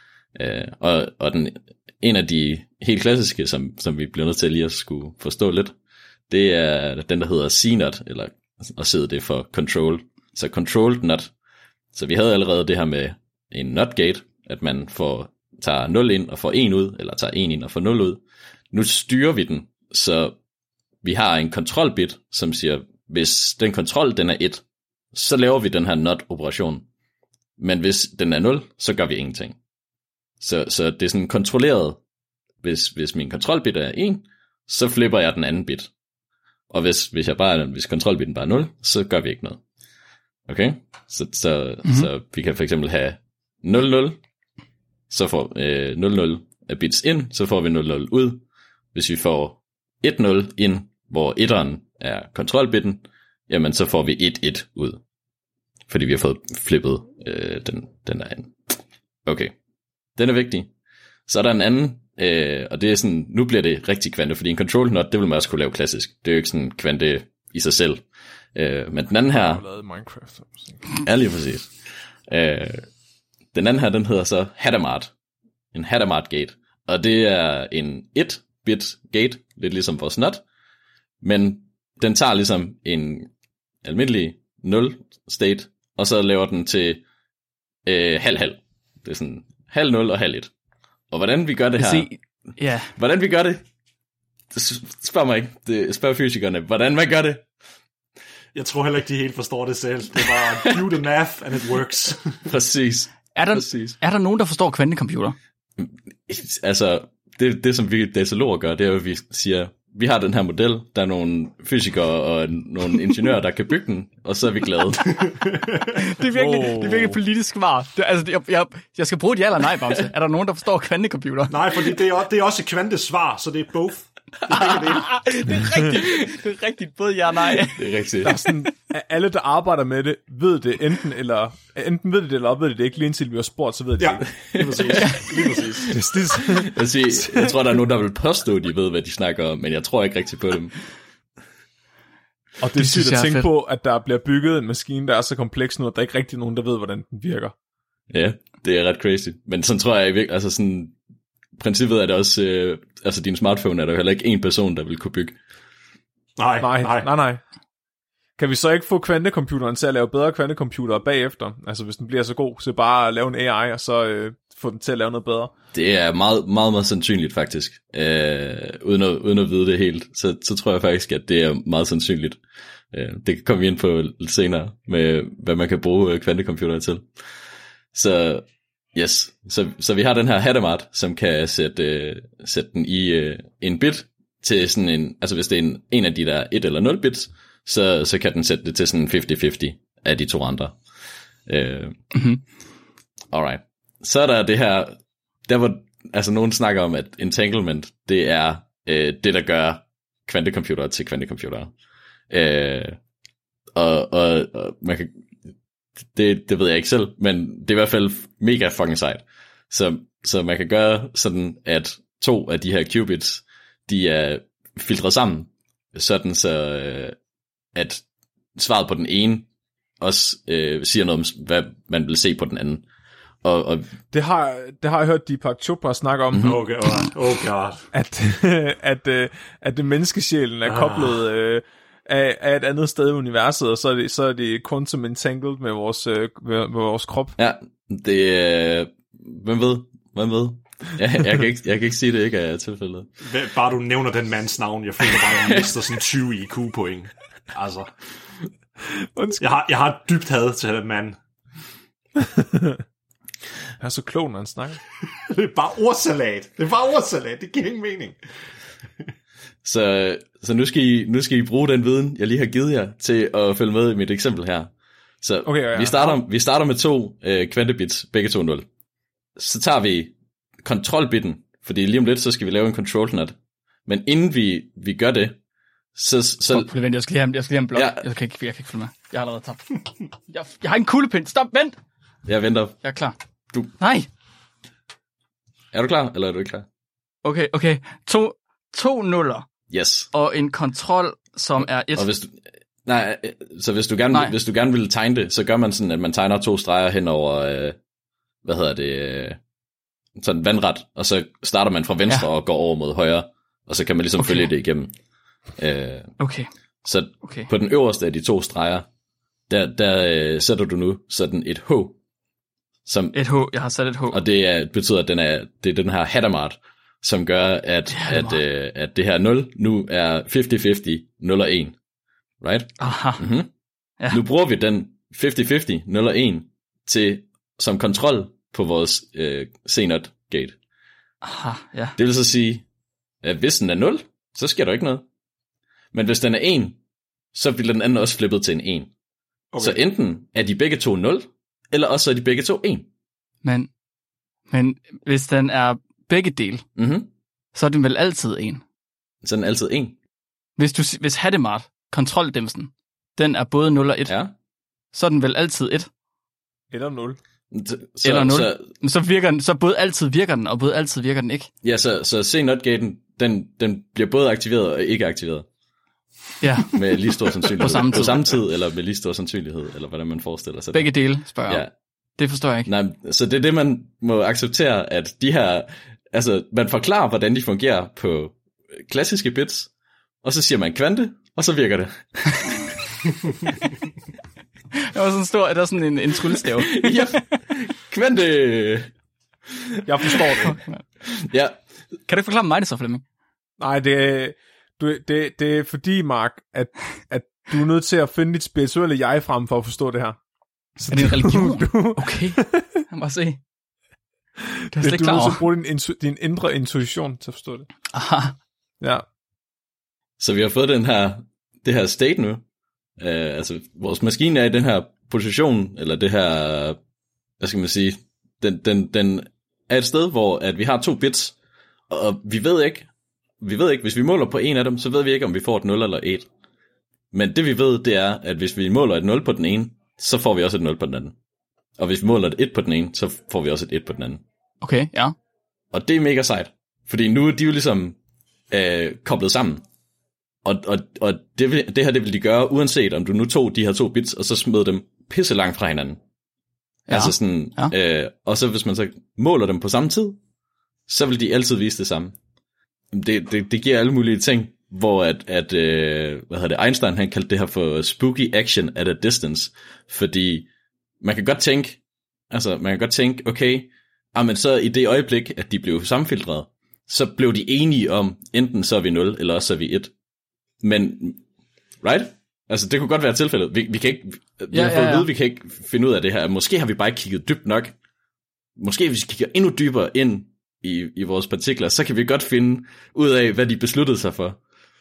Øh, og og den, en af de helt klassiske, som, som vi bliver nødt til lige at skulle forstå lidt, det er den, der hedder C-not, eller og sidder det for control. Så controlled not. Så vi havde allerede det her med en not gate, at man får tager nul ind og får en ud, eller tager en ind og får nul ud. Nu styrer vi den, så vi har en kontrolbit, som siger, hvis den kontrol, den er et, så laver vi den her not-operation. Men hvis den er nul, så gør vi ingenting. Så, så det er sådan kontrolleret. Hvis, hvis min kontrolbit er et, så flipper jeg den anden bit. Og hvis, hvis, jeg bare, hvis kontrolbiten bare er nul, så gør vi ikke noget. Okay? Så, så, mm-hmm. så vi kan for eksempel have nul nul, så får øh, nul nul af bits ind, så får vi nul nul ud. Hvis vi får et nul ind, hvor etteren er kontrolbitten, jamen så får vi et et ud. Fordi vi har fået flippet øh, den, den der ind. Okay, den er vigtig. Så er der en anden, øh, og det er sådan, nu bliver det rigtig kvante, fordi en control not, det vil man også kunne lave klassisk. Det er jo ikke sådan kvante i sig selv. Øh, men den anden her... Jeg har lavet Minecraft. Ja, lige præcis. Øh, Den anden her, den hedder så Hadamard. En Hadamard gate. Og det er en et-bit gate, lidt ligesom vores not. Men den tager ligesom en almindelig nul state, og så laver den til øh, halv-halv. Det er sådan halv nul og halv et. Og hvordan vi gør det her... Ja. Hvordan vi gør det? det spørg mig ikke. Det spørg fysikerne. Hvordan man gør det? Jeg tror heller ikke, de helt forstår det selv. Det var do the math, and it works. Præcis. Er der, er der nogen, der forstår kvantecomputer? Altså, det, det som vi dataloger gør, det er jo, at vi siger, vi har den her model, der er nogle fysikere og nogle ingeniører, der kan bygge den, og så er vi glade. det, er virkelig, oh. det er virkelig politisk svar. Det, altså, jeg, jeg, jeg skal bruge et ja eller nej, Bamse. Er der nogen, der forstår kvantecomputer? Nej, fordi det er, det er også et kvantesvar, så det er both. Det er, det er rigtigt. Det er rigtigt. Både ja og nej. Det er rigtigt. Der er sådan, alle, der arbejder med det, ved det enten, eller enten ved det, eller ved det, det ikke. Lige indtil vi har spurgt, så ved det ja, ikke. Lige præcis. Lige præcis. Jeg, siger, jeg tror, der er nogen, der vil påstå, at de ved, hvad de snakker om, men jeg tror ikke rigtig på dem. Og det, det er sygt at tænke på, at der bliver bygget en maskine, der er så kompleks nu, at der ikke rigtig nogen, der ved, hvordan den virker. Ja, det er ret crazy. Men sådan tror jeg ikke, altså sådan... Princippet er det også, øh, altså din smartphone er der jo heller ikke en person, der vil kunne bygge. Nej, nej, nej, nej. nej. kan vi så ikke få kvantecomputeren til at lave bedre kvantecomputere bagefter? Altså hvis den bliver så god, så bare at lave en A I, og så øh, få den til at lave noget bedre. Det er meget, meget, meget sandsynligt faktisk. Øh, uden, at, uden at vide det helt, så, så tror jeg faktisk, at det er meget sandsynligt. Øh, det kan komme vi ind på lidt senere, med hvad man kan bruge kvantecomputere til. Så yes, så, så vi har den her Hadamard, som kan sætte, øh, sætte den i øh, en bit til sådan en, altså hvis det er en, en af de der et eller nul bits, så, så kan den sætte det til sådan halvtreds halvtreds af de to andre. Øh, mm-hmm. Alright. Så er der det her, der hvor, altså nogen snakker om, at entanglement, det er øh, det, der gør kvantecomputere til kvantecomputere. Øh, og, og, og man kan, det, det ved jeg ikke selv, men det er i hvert fald mega fucking sejt. Så, så man kan gøre sådan, at to af de her qubits, de er filtreret sammen, sådan så, øh, at svaret på den ene også øh, siger noget om, hvad man vil se på den anden. Og, og det, har, det har jeg hørt Deepak Chopra snakke om, mm-hmm. okay, oh god. at, at, at, at det menneskesjælen er koblet øh, af, af et andet sted i universet, og så er det, så er det quantum entangled med vores, øh, med, med vores krop. Ja, det er... Øh, hvem ved? Hvem ved? Jeg, jeg, kan ikke, jeg kan ikke sige, det ikke er tilfældet. Bare du nævner den mands navn, jeg føler bare, at jeg mister sådan tyve I Q-point. Altså. Jeg har, jeg har et dybt had til den mand. Han er så klog, når han snakker. Det er bare ordsalat. Det er bare ordsalat. Det giver ingen mening. Så, så nu, skal I, nu skal I bruge den viden, jeg lige har givet jer, til at følge med i mit eksempel her. Så okay, ja, ja. Vi, starter, vi starter med to øh, kvantebits, begge to nul. Så tager vi kontrolbitten, fordi lige om lidt, så skal vi lave en control net. Men inden vi, vi gør det, så... så Stop, vent, jeg skal lige have, jeg skal lige have en blok. Ja. Jeg, kan ikke, jeg kan ikke følge med. Jeg har allerede tabt. Jeg, jeg har en kuglepind. Stop, vent! Jeg venter. Jeg er klar. Du... Nej! Er du klar, eller er du ikke klar? Okay, okay. To, to nuller. Yes. Og en kontrol, som er et... Og hvis du... Nej, så hvis du, gerne, Nej. hvis du gerne vil tegne det, så gør man sådan, at man tegner to streger hen over, øh, hvad hedder det, øh, sådan vandret, og så starter man fra venstre ja. og går over mod højre, og så kan man ligesom okay. følge det igennem. Øh, okay. Så okay. på den øverste af de to streger, der, der øh, sætter du nu sådan et H. Som, et H, jeg har sat et H. Og det er, betyder, at den er, det er den her Hadamard, som gør, at, at, øh, at det her nul nu er halvtreds halvtreds, nul og en. Right? Aha. Mm-hmm. Ja. Nu bruger vi den halvtreds halvtreds, nul og en til, som kontrol på vores øh, C nul gate. Aha, ja. Det vil så sige, at hvis den er nul, så sker der ikke noget. Men hvis den er en, så bliver den anden også flippet til en en. Okay. Så enten er de begge to nul, eller også er de begge to en. Men, men hvis den er begge dele, mm-hmm. så er den vel altid en. Så er den altid en. Hvis, du, hvis Hadamard, kontroldæmsen, den er både nul og et, ja. så er den vel altid et. Eller nul. Så, eller nul. Så, så, virker den, så både altid virker den, og både altid virker den ikke. Ja, så, så C nul-gaten, den, den bliver både aktiveret og ikke aktiveret. Ja. Med lige stor sandsynlighed. På samme tid. På samme tid, eller med lige stor sandsynlighed, eller hvordan man forestiller sig det. Begge dele, spørger jeg. Ja. Det forstår jeg ikke. Nej, så det er det, man må acceptere, at de her, altså man forklarer, hvordan de fungerer på klassiske bits, og så siger man kvante, og så virker det. Det var sådan stor, er der sådan en, en tryllestav. Ja, kvante. Jeg forstår det. Ja. Kan du forklare mig det så, Flemming? Nej, det er, du, det, det er fordi, Mark, at, at du er nødt til at finde dit spirituelle jeg frem for at forstå det her. Så er det en religion? Du, okay, jeg må se. Det er jeg slet ikke klar over. Du er nødt til at bruge din, intu- din indre intuition til at forstå det. Aha. Ja. Så vi har fået den her, det her state nu. Uh, altså, vores maskine er i den her position, eller det her, hvad skal man sige, den, den, den er et sted, hvor at vi har to bits, og vi ved ikke, vi ved ikke, hvis vi måler på en af dem, så ved vi ikke, om vi får et nul eller et. Men det vi ved, det er, at hvis vi måler et nul på den ene, så får vi også et nul på den anden. Og hvis vi måler et et på den ene, så får vi også et et på den anden. Okay, ja. Og det er mega sejt, fordi nu er de jo ligesom øh, koblet sammen. Og, og, og det, vil, det her, det vil de gøre, uanset om du nu tog de her to bits, og så smed dem pisse langt fra hinanden. Ja. Altså sådan, ja. øh, og så hvis man så måler dem på samme tid, så vil de altid vise det samme. Det, det, det giver alle mulige ting, hvor at, at øh, hvad hedder det, Einstein han kaldte det her for spooky action at a distance, fordi man kan godt tænke, altså man kan godt tænke, okay, ah, men så i det øjeblik, at de blev sammenfiltreret, så blev de enige om, enten så er vi nul, eller også så er vi et. Men, right? Altså det kunne godt være tilfældet. Vi, vi kan ikke, vi ja, har fået ja, ja. at vide, vi kan ikke finde ud af det her. Måske har vi bare ikke kigget dybt nok. Måske hvis vi kigger endnu dybere ind i, i vores partikler, så kan vi godt finde ud af, hvad de besluttede sig for.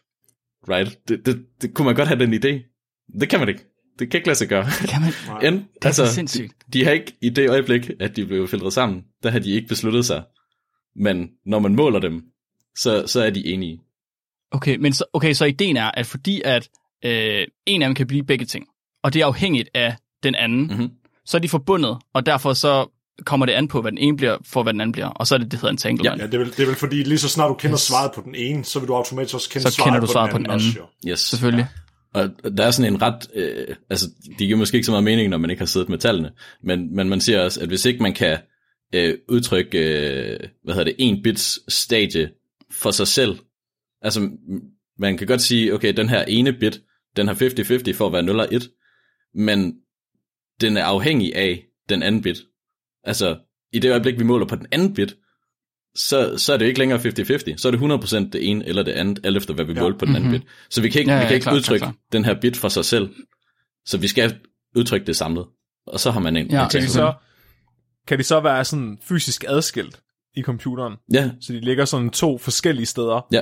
Right? Det, det, det kunne man godt have den idé. Det kan man ikke. Det kan ikke lade sig gøre. Det kan man. En, Det er altså, så sindssygt. De, de har ikke i det øjeblik, at de blev filtreret sammen, der har de ikke besluttet sig. Men når man måler dem, så, så er de enige. Okay, men så, okay, så ideen er, at fordi at øh, en af dem kan blive begge ting, og det er afhængigt af den anden, Mm-hmm. så er de forbundet, og derfor så kommer det an på, hvad den ene bliver, for hvad den anden bliver, og så er det, det hedder entanglement. Ja, det er, vel, det er vel fordi, lige så snart du kender Yes. svaret på den ene, så vil du automatisk også kende Så svaret, kender du på, svaret den på anden den anden. også, jo. Yes. Selvfølgelig. Og der er sådan en ret, øh, altså det giver måske ikke så meget mening, når man ikke har siddet med tallene, men, men man siger også, at hvis ikke man kan øh, udtrykke, øh, hvad hedder det, en bits stadie for sig selv, altså man kan godt sige, okay, den her ene bit, den har halvtreds halvtreds for at være nul og et, men den er afhængig af den anden bit. Altså i det øjeblik, vi måler på den anden bit, så, så er det ikke længere halvtreds halvtreds, så er det hundrede procent det ene eller det andet, alt efter hvad vi ja. måler på den anden Mhm. bit. Så vi kan ikke, Ja, vi ja, kan ikke klar, udtrykke klar, klar. den her bit for sig selv. Så vi skal udtrykke det samlet. Og så har man en... Ja, en Kan de, tekst. så, kan de så være sådan fysisk adskilt i computeren? Ja, Så de ligger sådan to forskellige steder? ja.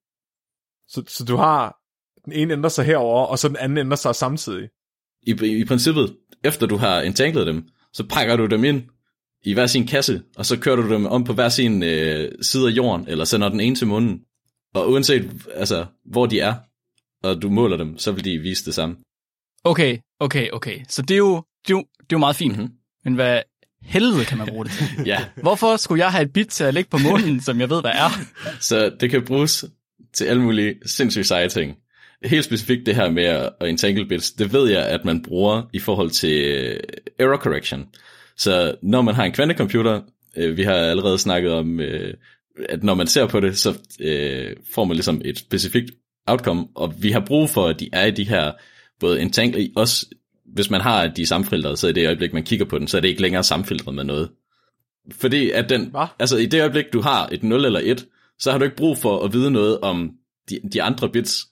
Så, så du har... Den ene ændrer sig herover, og så den anden ændrer sig samtidig? I, I princippet, efter du har entanglet dem, så pakker du dem ind i hver sin kasse, og så kører du dem om på hver sin øh, side af jorden, eller sender den ene til munden. Og uanset altså, hvor de er, og du måler dem, så vil de vise det samme. Okay, okay, okay. Så det er jo, det er jo, det er jo meget fint. Mm-hmm. Men hvad helvede kan man bruge det til? Ja, Hvorfor skulle jeg have et bit til at lægge på månen, som jeg ved, hvad er? så det kan bruges til alle mulige sindssygt seje ting. Helt specifikt det her med at entangle bits, det ved jeg, at man bruger i forhold til error correction. Så når man har en kvantecomputer, øh, vi har allerede snakket om, øh, at når man ser på det, så øh, får man ligesom et specifikt outcome, og vi har brug for, at de er i de her, både entangle, også hvis man har de sammenfiltrede, så i det øjeblik, man kigger på den, så er det ikke længere sammenfiltret med noget. Fordi at den, Hva? altså i det øjeblik, du har et nul eller et, så har du ikke brug for at vide noget om de, de andre bits.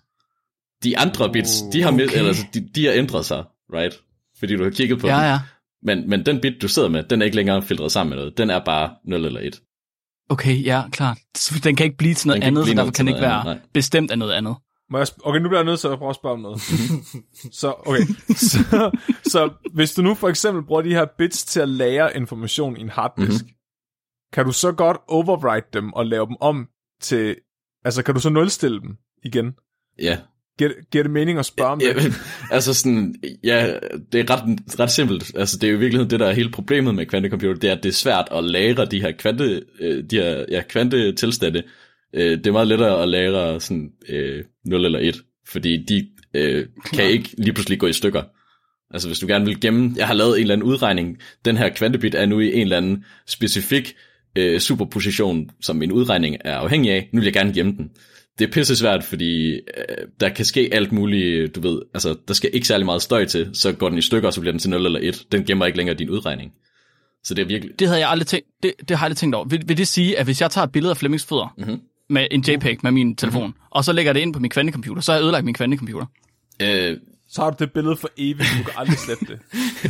De andre bits, de har, med, okay. eller, de, de har ændret sig, right? Fordi du har kigget på Ja, den. ja. Men, men den bit, du sidder med, den er ikke længere filtreret sammen med noget. Den er bare nul eller et. Okay, ja, klart. Så den kan ikke blive til noget Den kan ikke andet, så blive derfor noget kan til den ikke noget være andet, nej. bestemt af noget andet. Må jeg sp- okay, nu bliver jeg nødt til at prøve at spørge om noget. så, okay. så, så hvis du nu for eksempel bruger de her bits til at lagre information i en harddisk, mm-hmm. kan du så godt overwrite dem og lave dem om til... Altså, kan du så nulstille dem igen? Ja. Giver, giver det mening at spørge om Ja, det? altså sådan, ja, det er ret, ret simpelt. Altså det er jo i virkeligheden det, der er hele problemet med kvantecomputer, det er, at det er svært at lagre de her kvante, øh, de her, ja, kvantetilstande. Øh, det er meget lettere at lagre sådan øh, nul eller et, fordi de øh, kan ikke lige pludselig gå i stykker. Altså hvis du gerne vil gemme, jeg har lavet en eller anden udregning, den her kvantebit er nu i en eller anden specifik øh, superposition, som min udregning er afhængig af, nu vil jeg gerne gemme den. Det er pisse svært, fordi øh, der kan ske alt muligt, du ved, altså der skal ikke særlig meget støj til, så går den i stykker, og så bliver den til nul eller et. Den gemmer ikke længere din udregning. Så det er virkelig... Det havde jeg aldrig tænkt, det, det har jeg aldrig tænkt over. Vil, vil det sige, at hvis jeg tager et billede af Flemmings fødder Mm-hmm. med en JPEG med min telefon, mm-hmm. og så lægger det ind på min kvantecomputer, så har jeg ødelagt min kvantecomputer? Øh, Så har du det billede for evigt, du kan aldrig slette det.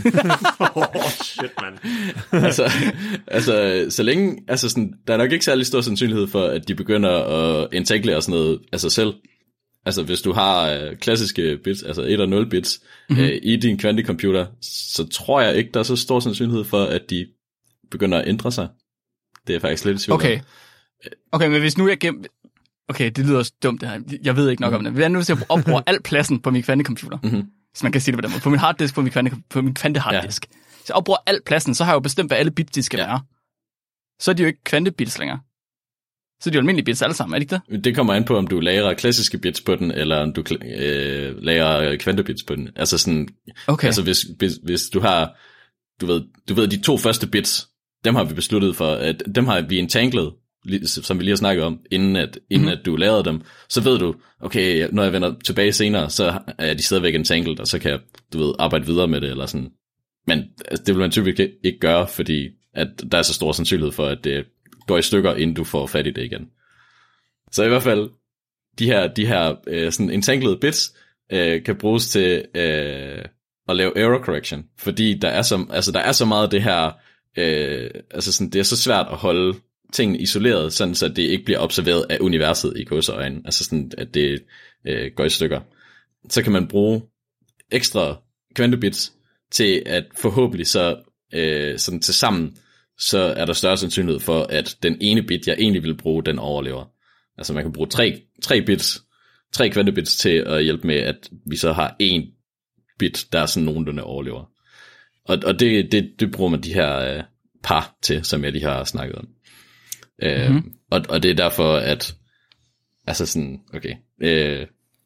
Oh, shit, man. altså, altså, så længe, altså sådan, der er nok ikke særlig stor sandsynlighed for, at de begynder at entangle og sådan noget af sig selv. Altså hvis du har øh, klassiske bits, altså et og nul bits, mm-hmm. øh, i din kvantecomputer, så tror jeg ikke, der er så stor sandsynlighed for, at de begynder at ændre sig. Det er faktisk lidt i tvivl om. Okay. Okay, men hvis nu jeg gemmer... Okay, det lyder også dumt det her. Jeg ved ikke nok om det. Hvad nu, hvis jeg opbruger al pladsen på min kvantecomputer? Mm-hmm. Så man kan sige det på den måde. På min harddisk, på min, kvante, på min kvanteharddisk. Ja. Så jeg opbruger al pladsen, så har jeg jo bestemt, hvad alle bits de skal ja. være. Så er de jo ikke kvantebits længere. Så er de jo almindelige bits alle sammen, er det ikke det? Det kommer an på, om du lagrer klassiske bits på den, eller om du øh, lagrer kvantebits på den. Altså sådan, okay. altså hvis, hvis, hvis du har, du ved, du ved, de to første bits, dem har vi besluttet for, at dem har vi entanglet, som vi lige har snakket om, inden, at, inden mm-hmm. at du lavede dem, så ved du, okay, når jeg vender tilbage senere, så er de stadigvæk entangled, og så kan jeg, du ved, arbejde videre med det, eller sådan. Men altså, det vil man typisk ikke gøre, fordi at der er så stor sandsynlighed for, at det går i stykker, inden du får fat i det igen. Så i hvert fald, de her, de her øh, sådan entangled bits, øh, kan bruges til øh, at lave error correction, fordi der er så, altså, der er så meget af det her, øh, altså sådan, det er så svært at holde tingene isoleret, sådan så det ikke bliver observeret af universet i gåseøjne, altså sådan, at det øh, går i stykker. Så kan man bruge ekstra kvantebits til at forhåbentlig så øh, sådan til sammen, så er der større sandsynlighed for, at den ene bit, jeg egentlig vil bruge, den overlever. Altså man kan bruge tre, tre bits, tre kvantebits til at hjælpe med, at vi så har en bit, der er sådan nogenlunde overlever. Og, og det, det, det bruger man de her øh, par til, som jeg lige har snakket om. Mm-hmm. Øh, og, og det er derfor, at altså sådan, okay, øh,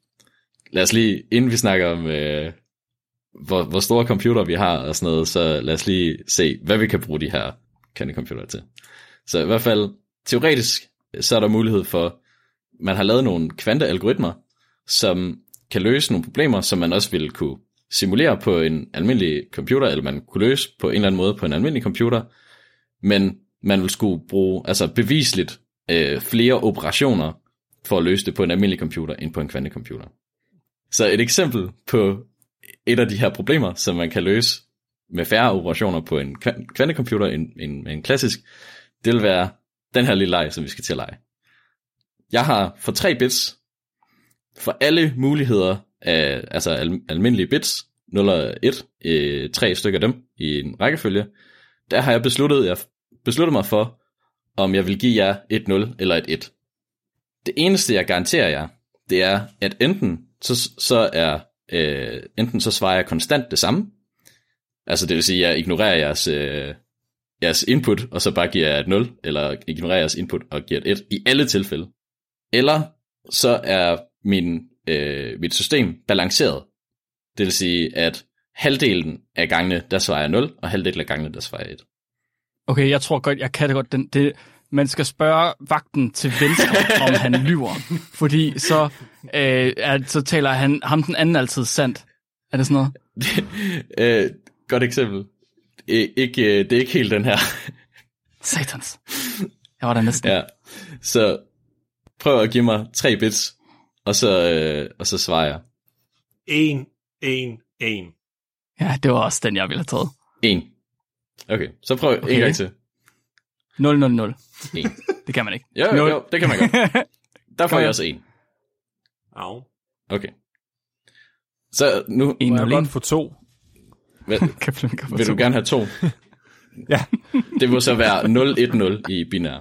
lad os lige, inden vi snakker om, øh, hvor, hvor store computer vi har og sådan noget, så lad os lige se, hvad vi kan bruge de her kvantecomputere til. Så i hvert fald, teoretisk, så er der mulighed for, man har lavet nogle kvantealgoritmer, som kan løse nogle problemer, som man også ville kunne simulere på en almindelig computer, eller man kunne løse på en eller anden måde på en almindelig computer, men man vil skulle bruge altså bevisligt øh, flere operationer for at løse det på en almindelig computer, end på en kvantecomputer. Så et eksempel på et af de her problemer, som man kan løse med færre operationer på en kvantecomputer end, end en klassisk, det vil være den her lille leg, som vi skal til at lege. Jeg har for tre bits, for alle muligheder af altså al- almindelige bits, nul og et, øh, tre stykker af dem i en rækkefølge, der har jeg besluttet, jeg besluttet mig for, om jeg vil give jer et nul eller et et. Det eneste, jeg garanterer jer, det er, at enten så, så er øh, enten så svarer jeg konstant det samme, altså det vil sige, at jeg ignorerer jeres, øh, jeres input, og så bare giver jeg et nul, eller ignorerer jeres input og giver et et, i alle tilfælde. Eller så er min, øh, mit system balanceret. Det vil sige, at halvdelen af gangene, der svarer jeg nul, og halvdelen af gangene, der svarer jeg et. Okay, jeg tror godt, jeg kan det godt. Den, det, man skal spørge vagten til venstre, om han lyver. Fordi så, øh, er, så taler han, ham den anden altid sandt. Er det sådan noget? øh, godt eksempel. I, ikke, det er ikke helt den her. Satans. Jeg var der næsten. Ja, så prøv at give mig tre bits, og så, øh, og så svarer jeg. En, en, en. Ja, det var også den, jeg ville have taget. En. Okay, så prøv okay. en gang til. nul, nul, nul. en. Det kan man ikke. Jo, jo, jo, det kan man godt. Der får jeg også en. Au. Okay. Så nu... En og godt få to. Vil, vil du gerne have to? Ja. Det må så være nul et nul i binær.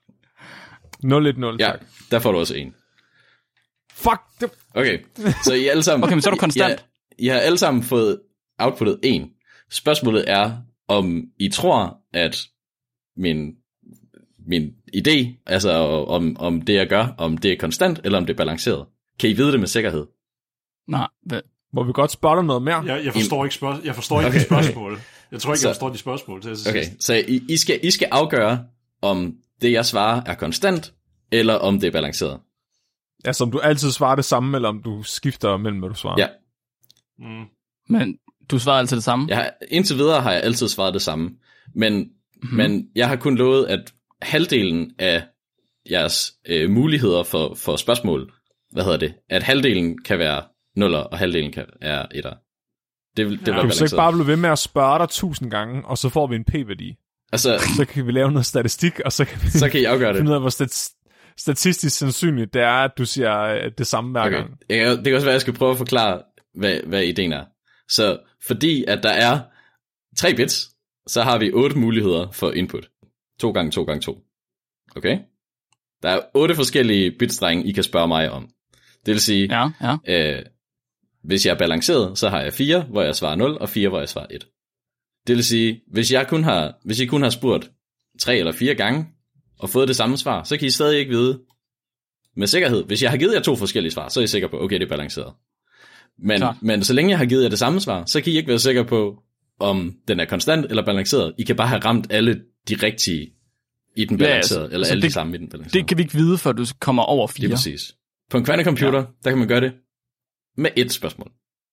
nul et nul, ja, tak. Der får du også en. Fuck det. Okay, så I alle sammen... Okay, men så er du konstant. I, I har alle sammen fået outputtet en. Spørgsmålet er, om I tror, at min, min idé, altså om, om det jeg gør, om det er konstant, eller om det er balanceret. Kan I vide det med sikkerhed? Nej, hvad? Må vi godt spørge dig noget mere? Jeg, jeg forstår ikke, spørg- jeg forstår ikke okay, de spørgsmål. Jeg tror ikke, så, jeg forstår de spørgsmål til sidst. Okay, så I, I, skal, I skal afgøre, om det jeg svarer er konstant, eller om det er balanceret. Altså om du altid svarer det samme, eller om du skifter mellem, hvad du svarer. Ja. Mm. Men du svarer altid det samme? Jeg har, indtil videre har jeg altid svaret det samme. Men, mm-hmm. men jeg har kun lovet, at halvdelen af jeres øh, muligheder for, for spørgsmål, hvad hedder det, at halvdelen kan være nuller, og halvdelen kan være etter. Det, det ja. Kan vi så ikke bare blive ved med at spørge dig tusind gange, og så får vi en p-værdi? Altså, så kan vi lave noget statistik, og så kan vi så kan I afgøre det. finde ud af, hvor stat- statistisk sandsynligt det er, at du siger det samme hver okay. gang. Jeg, det kan også være, at jeg skal prøve at forklare, hvad, hvad ideen er. Så fordi at der er tre bits, så har vi otte muligheder for input. to gange to gange to. Okay? Der er otte forskellige bitstrenge, I kan spørge mig om. Det vil sige, ja, ja. Øh, hvis jeg er balanceret, så har jeg fire, hvor jeg svarer nul, og fire, hvor jeg svarer et. Det vil sige, hvis jeg kun har, hvis I kun har spurgt tre eller fire gange, og fået det samme svar, så kan I stadig ikke vide med sikkerhed. Hvis jeg har givet jer to forskellige svar, så er I sikker på, okay, det er balanceret. Men, men så længe jeg har givet jer det samme svar, så kan I ikke være sikre på, om den er konstant eller balanceret. I kan bare have ramt alle de rigtige i den balancerede, ja, altså, eller altså alle det, de samme i den balancerede. Det kan vi ikke vide, før du kommer over fire. Det er præcis. På en kvantecomputer, ja. der kan man gøre det med et spørgsmål.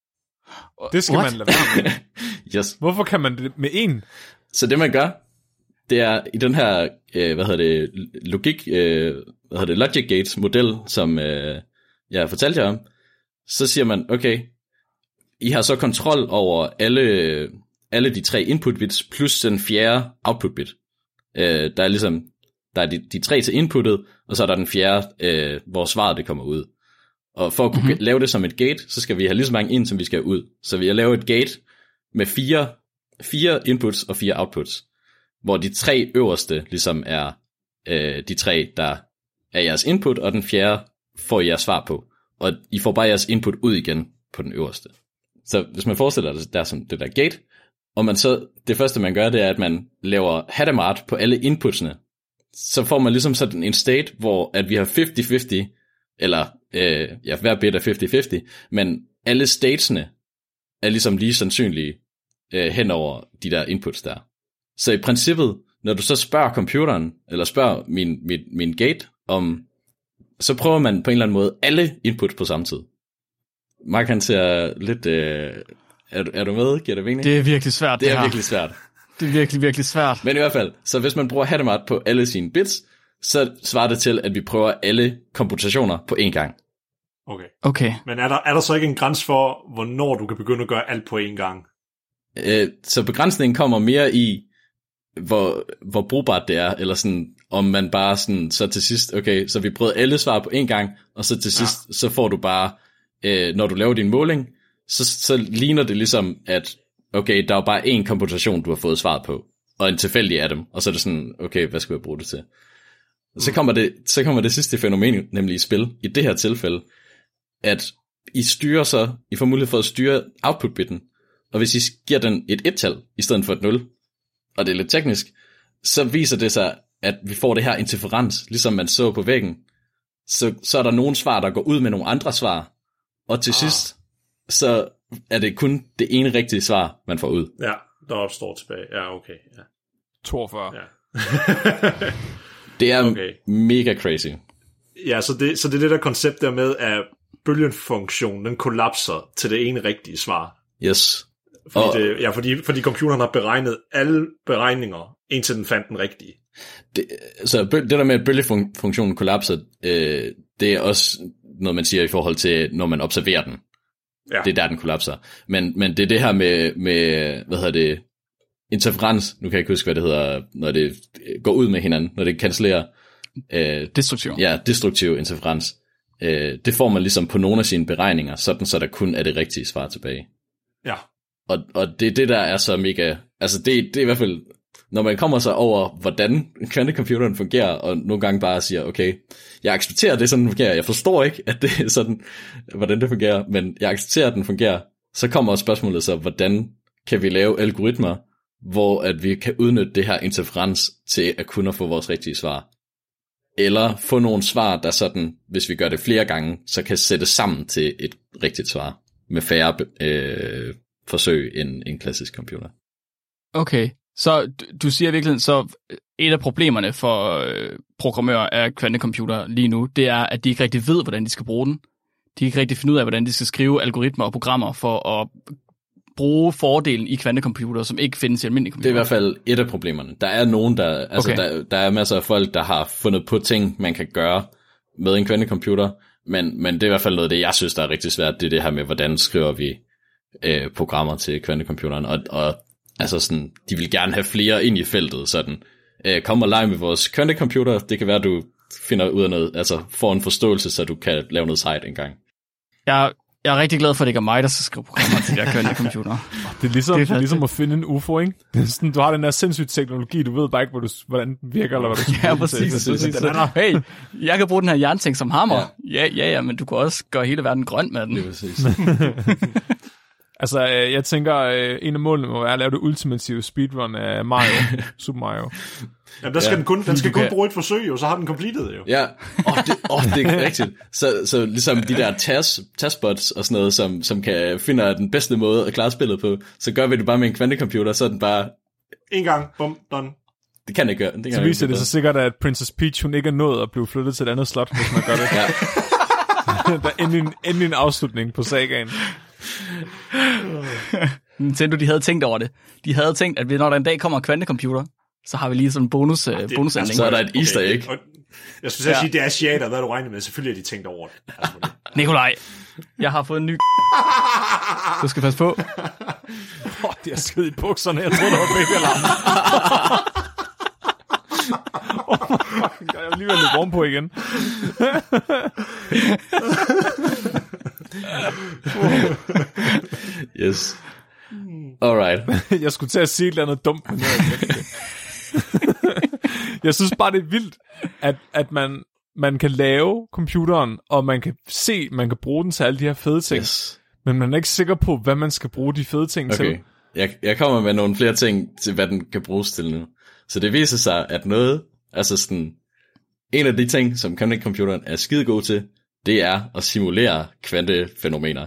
Det skal What? man lade være med. Yes. Hvorfor kan man det med en? Så det man gør, det er i den her, øh, hvad hedder det, logik, øh, hvad hedder det, logic gates model, som øh, jeg fortalte jer om, så siger man, okay, I har så kontrol over alle, alle de tre input bits, plus den fjerde output bit. Øh, der er ligesom, der er de, de tre til inputtet, og så er der den fjerde, øh, hvor svaret det kommer ud. Og for at kunne mm-hmm. lave det som et gate, så skal vi have lige så mange ind, som vi skal have ud. Så vi har lavet et gate med fire, fire inputs og fire outputs, hvor de tre øverste ligesom er øh, de tre, der er jeres input, og den fjerde får I jeres svar på. Og I får bare jeres input ud igen på den øverste. Så hvis man forestiller sig, der er sådan det der gate, og man så, det første man gør, det er, at man laver hattemart på alle inputsene, så får man ligesom sådan en state, hvor at vi har halvtreds halvtreds, eller øh, ja, hver bit er halvtreds halvtreds, men alle statesene er ligesom lige sandsynlige øh, hen over de der inputs der. Så i princippet, når du så spørger computeren, eller spørger min, min, min gate om, så prøver man på en eller anden måde alle inputs på samme tid. Mark, han ser lidt, øh, er, er du med? Giver det mening? Det er virkelig svært. Det er her. virkelig svært. Det er virkelig, virkelig svært. Men i hvert fald, så hvis man bruger hattemart på alle sine bits, så svarer det til, at vi prøver alle komputationer på én gang. Okay. Okay. Men er der, er der så ikke en grænse for, hvornår du kan begynde at gøre alt på én gang? Øh, så begrænsningen kommer mere i, hvor, hvor brugbart det er, eller sådan, om man bare sådan, så til sidst, okay, så vi prøvede alle svar på én gang, og så til sidst, ja. så får du bare, øh, når du laver din måling, så, så ligner det ligesom, at okay, der er bare én komputation, du har fået svaret på, og en tilfældig af dem, og så er det sådan, okay, hvad skal jeg bruge det til? Så kommer det, så kommer det sidste fænomen, nemlig i spil, i det her tilfælde, at I styrer så, I får mulighed for at styre output-bitten, og hvis I giver den et et-tal, i stedet for et nul, og det er lidt teknisk, så viser det sig, at vi får det her interferens, ligesom man så på væggen, så, så er der nogle svar, der går ud med nogle andre svar, og til ah. sidst, så er det kun det ene rigtige svar, man får ud. Ja, der opstår tilbage. Ja, okay. Ja. toogfyrre. Ja. Det er okay. Mega crazy. Ja, så det, så det er det der koncept der med, at bølgefunktionen, den kollapser til det ene rigtige svar. Yes. Fordi, og, det, ja, fordi, fordi computeren har beregnet alle beregninger, indtil den fandt den rigtige. Det, så det der med, at bølgefunktionen kollapser, øh, det er også noget, man siger i forhold til, når man observerer den. Ja. Det er der, den kollapser. Men, men det er det her med, med, hvad hedder det, interferens, nu kan jeg ikke huske, hvad det hedder, når det går ud med hinanden, når det cancellerer. Øh, destruktiv. Ja, destruktiv interferens. Øh, det får man ligesom på nogle af sine beregninger, sådan så der kun er det rigtige svar tilbage. Ja. Og, og det er det, der er så mega, altså det, det er i hvert fald, når man kommer så over, hvordan kvantecomputeren fungerer, og nogle gange bare siger, okay, jeg accepterer, at det er sådan, den fungerer, jeg forstår ikke, at det er sådan, hvordan det fungerer, men jeg accepterer, at den fungerer, så kommer også spørgsmålet så, hvordan kan vi lave algoritmer, hvor at vi kan udnytte det her interferens til at kunne få vores rigtige svar. Eller få nogle svar, der sådan, hvis vi gør det flere gange, så kan sættes sammen til et rigtigt svar, med færre øh, forsøg end en klassisk computer. Okay, så du, du siger virkelig, så et af problemerne for øh, programmører af kvantecomputer lige nu, det er, at de ikke rigtig ved, hvordan de skal bruge den. De kan ikke rigtig finde ud af, hvordan de skal skrive algoritmer og programmer for at bruge fordelen i kvantecomputer, som ikke findes i almindelige computer. Det er i hvert fald et af problemerne. Der er nogen, der, altså okay. der, der er masser af folk, der har fundet på ting, man kan gøre med en kvantecomputer, men, men det er i hvert fald noget af det, jeg synes, der er rigtig svært, det er det her med, hvordan skriver vi øh, programmer til kvantecomputeren, og, og altså sådan, de vil gerne have flere ind i feltet, sådan, øh, kom og lege med vores kvantecomputer, det kan være, at du finder ud af noget, altså får en forståelse, så du kan lave noget sejt engang. Jeg Jeg er rigtig glad for, at det ikke er mig, der skal skrive programmer til de her kvantecomputere. Det er ligesom, det er ligesom at finde en U F O, ikke? Det er sådan, du har den der sindssyge teknologi, du ved bare ikke, hvordan den virker, eller hvad du skal. Ja, præcis. præcis. præcis. Så, hey, jeg kan bruge den her jernting som hammer. Ja. ja, ja, ja, men du kan også gøre hele verden grøn med den. Det er præcis. Altså, jeg tænker, en af målene må være at lave det ultimative speedrun af Mario, Super Mario. Jamen, der skal ja. den kun, den skal kun bruge et forsøg, og så har den completed jo. Ja, åh, det, åh, det er rigtigt. Så, så ligesom de der task, taskbots og sådan noget, som, som kan finde den bedste måde at klare spillet på, så gør vi det bare med en kvantecomputer, så er den bare... En gang, bum, done. Det kan det gøre. Det kan så viser det sig sikkert, at Princess Peach, hun ikke er nået at blive flyttet til et andet slot, hvis man gør det. Ja. Der er endelig en, endelig en afslutning på sagaen. Nintendo, de havde tænkt over det. De havde tænkt, at når der en dag kommer en kvantecomputer, så har vi lige sådan en bonus, uh, bonusending. Så er der et easter egg. Okay. Jeg skulle ja. sige, det er asiater, hvad er du regner med? Selvfølgelig har de tænkt over det. Altså, det. Nikolaj, jeg har fået en ny... Du skal passe på. Åh, oh, de har skid i bukserne. Jeg tror, der var begge alarm. Jeg er lige ved at løbe ovenpå igen. Yes. Alright. Jeg skulle til at sige et eller andet dumt. Men jeg synes bare, det er vildt, at, at man, man kan lave computeren, og man kan se, man kan bruge den til alle de her fede ting. Yes. Men man er ikke sikker på, hvad man skal bruge de fede ting okay. til. Jeg, jeg kommer med nogle flere ting til, hvad den kan bruges til nu. Så det viser sig, at noget, altså sådan, en af de ting, som kvantecomputer'en er skide god til, det er at simulere kvantefænomener.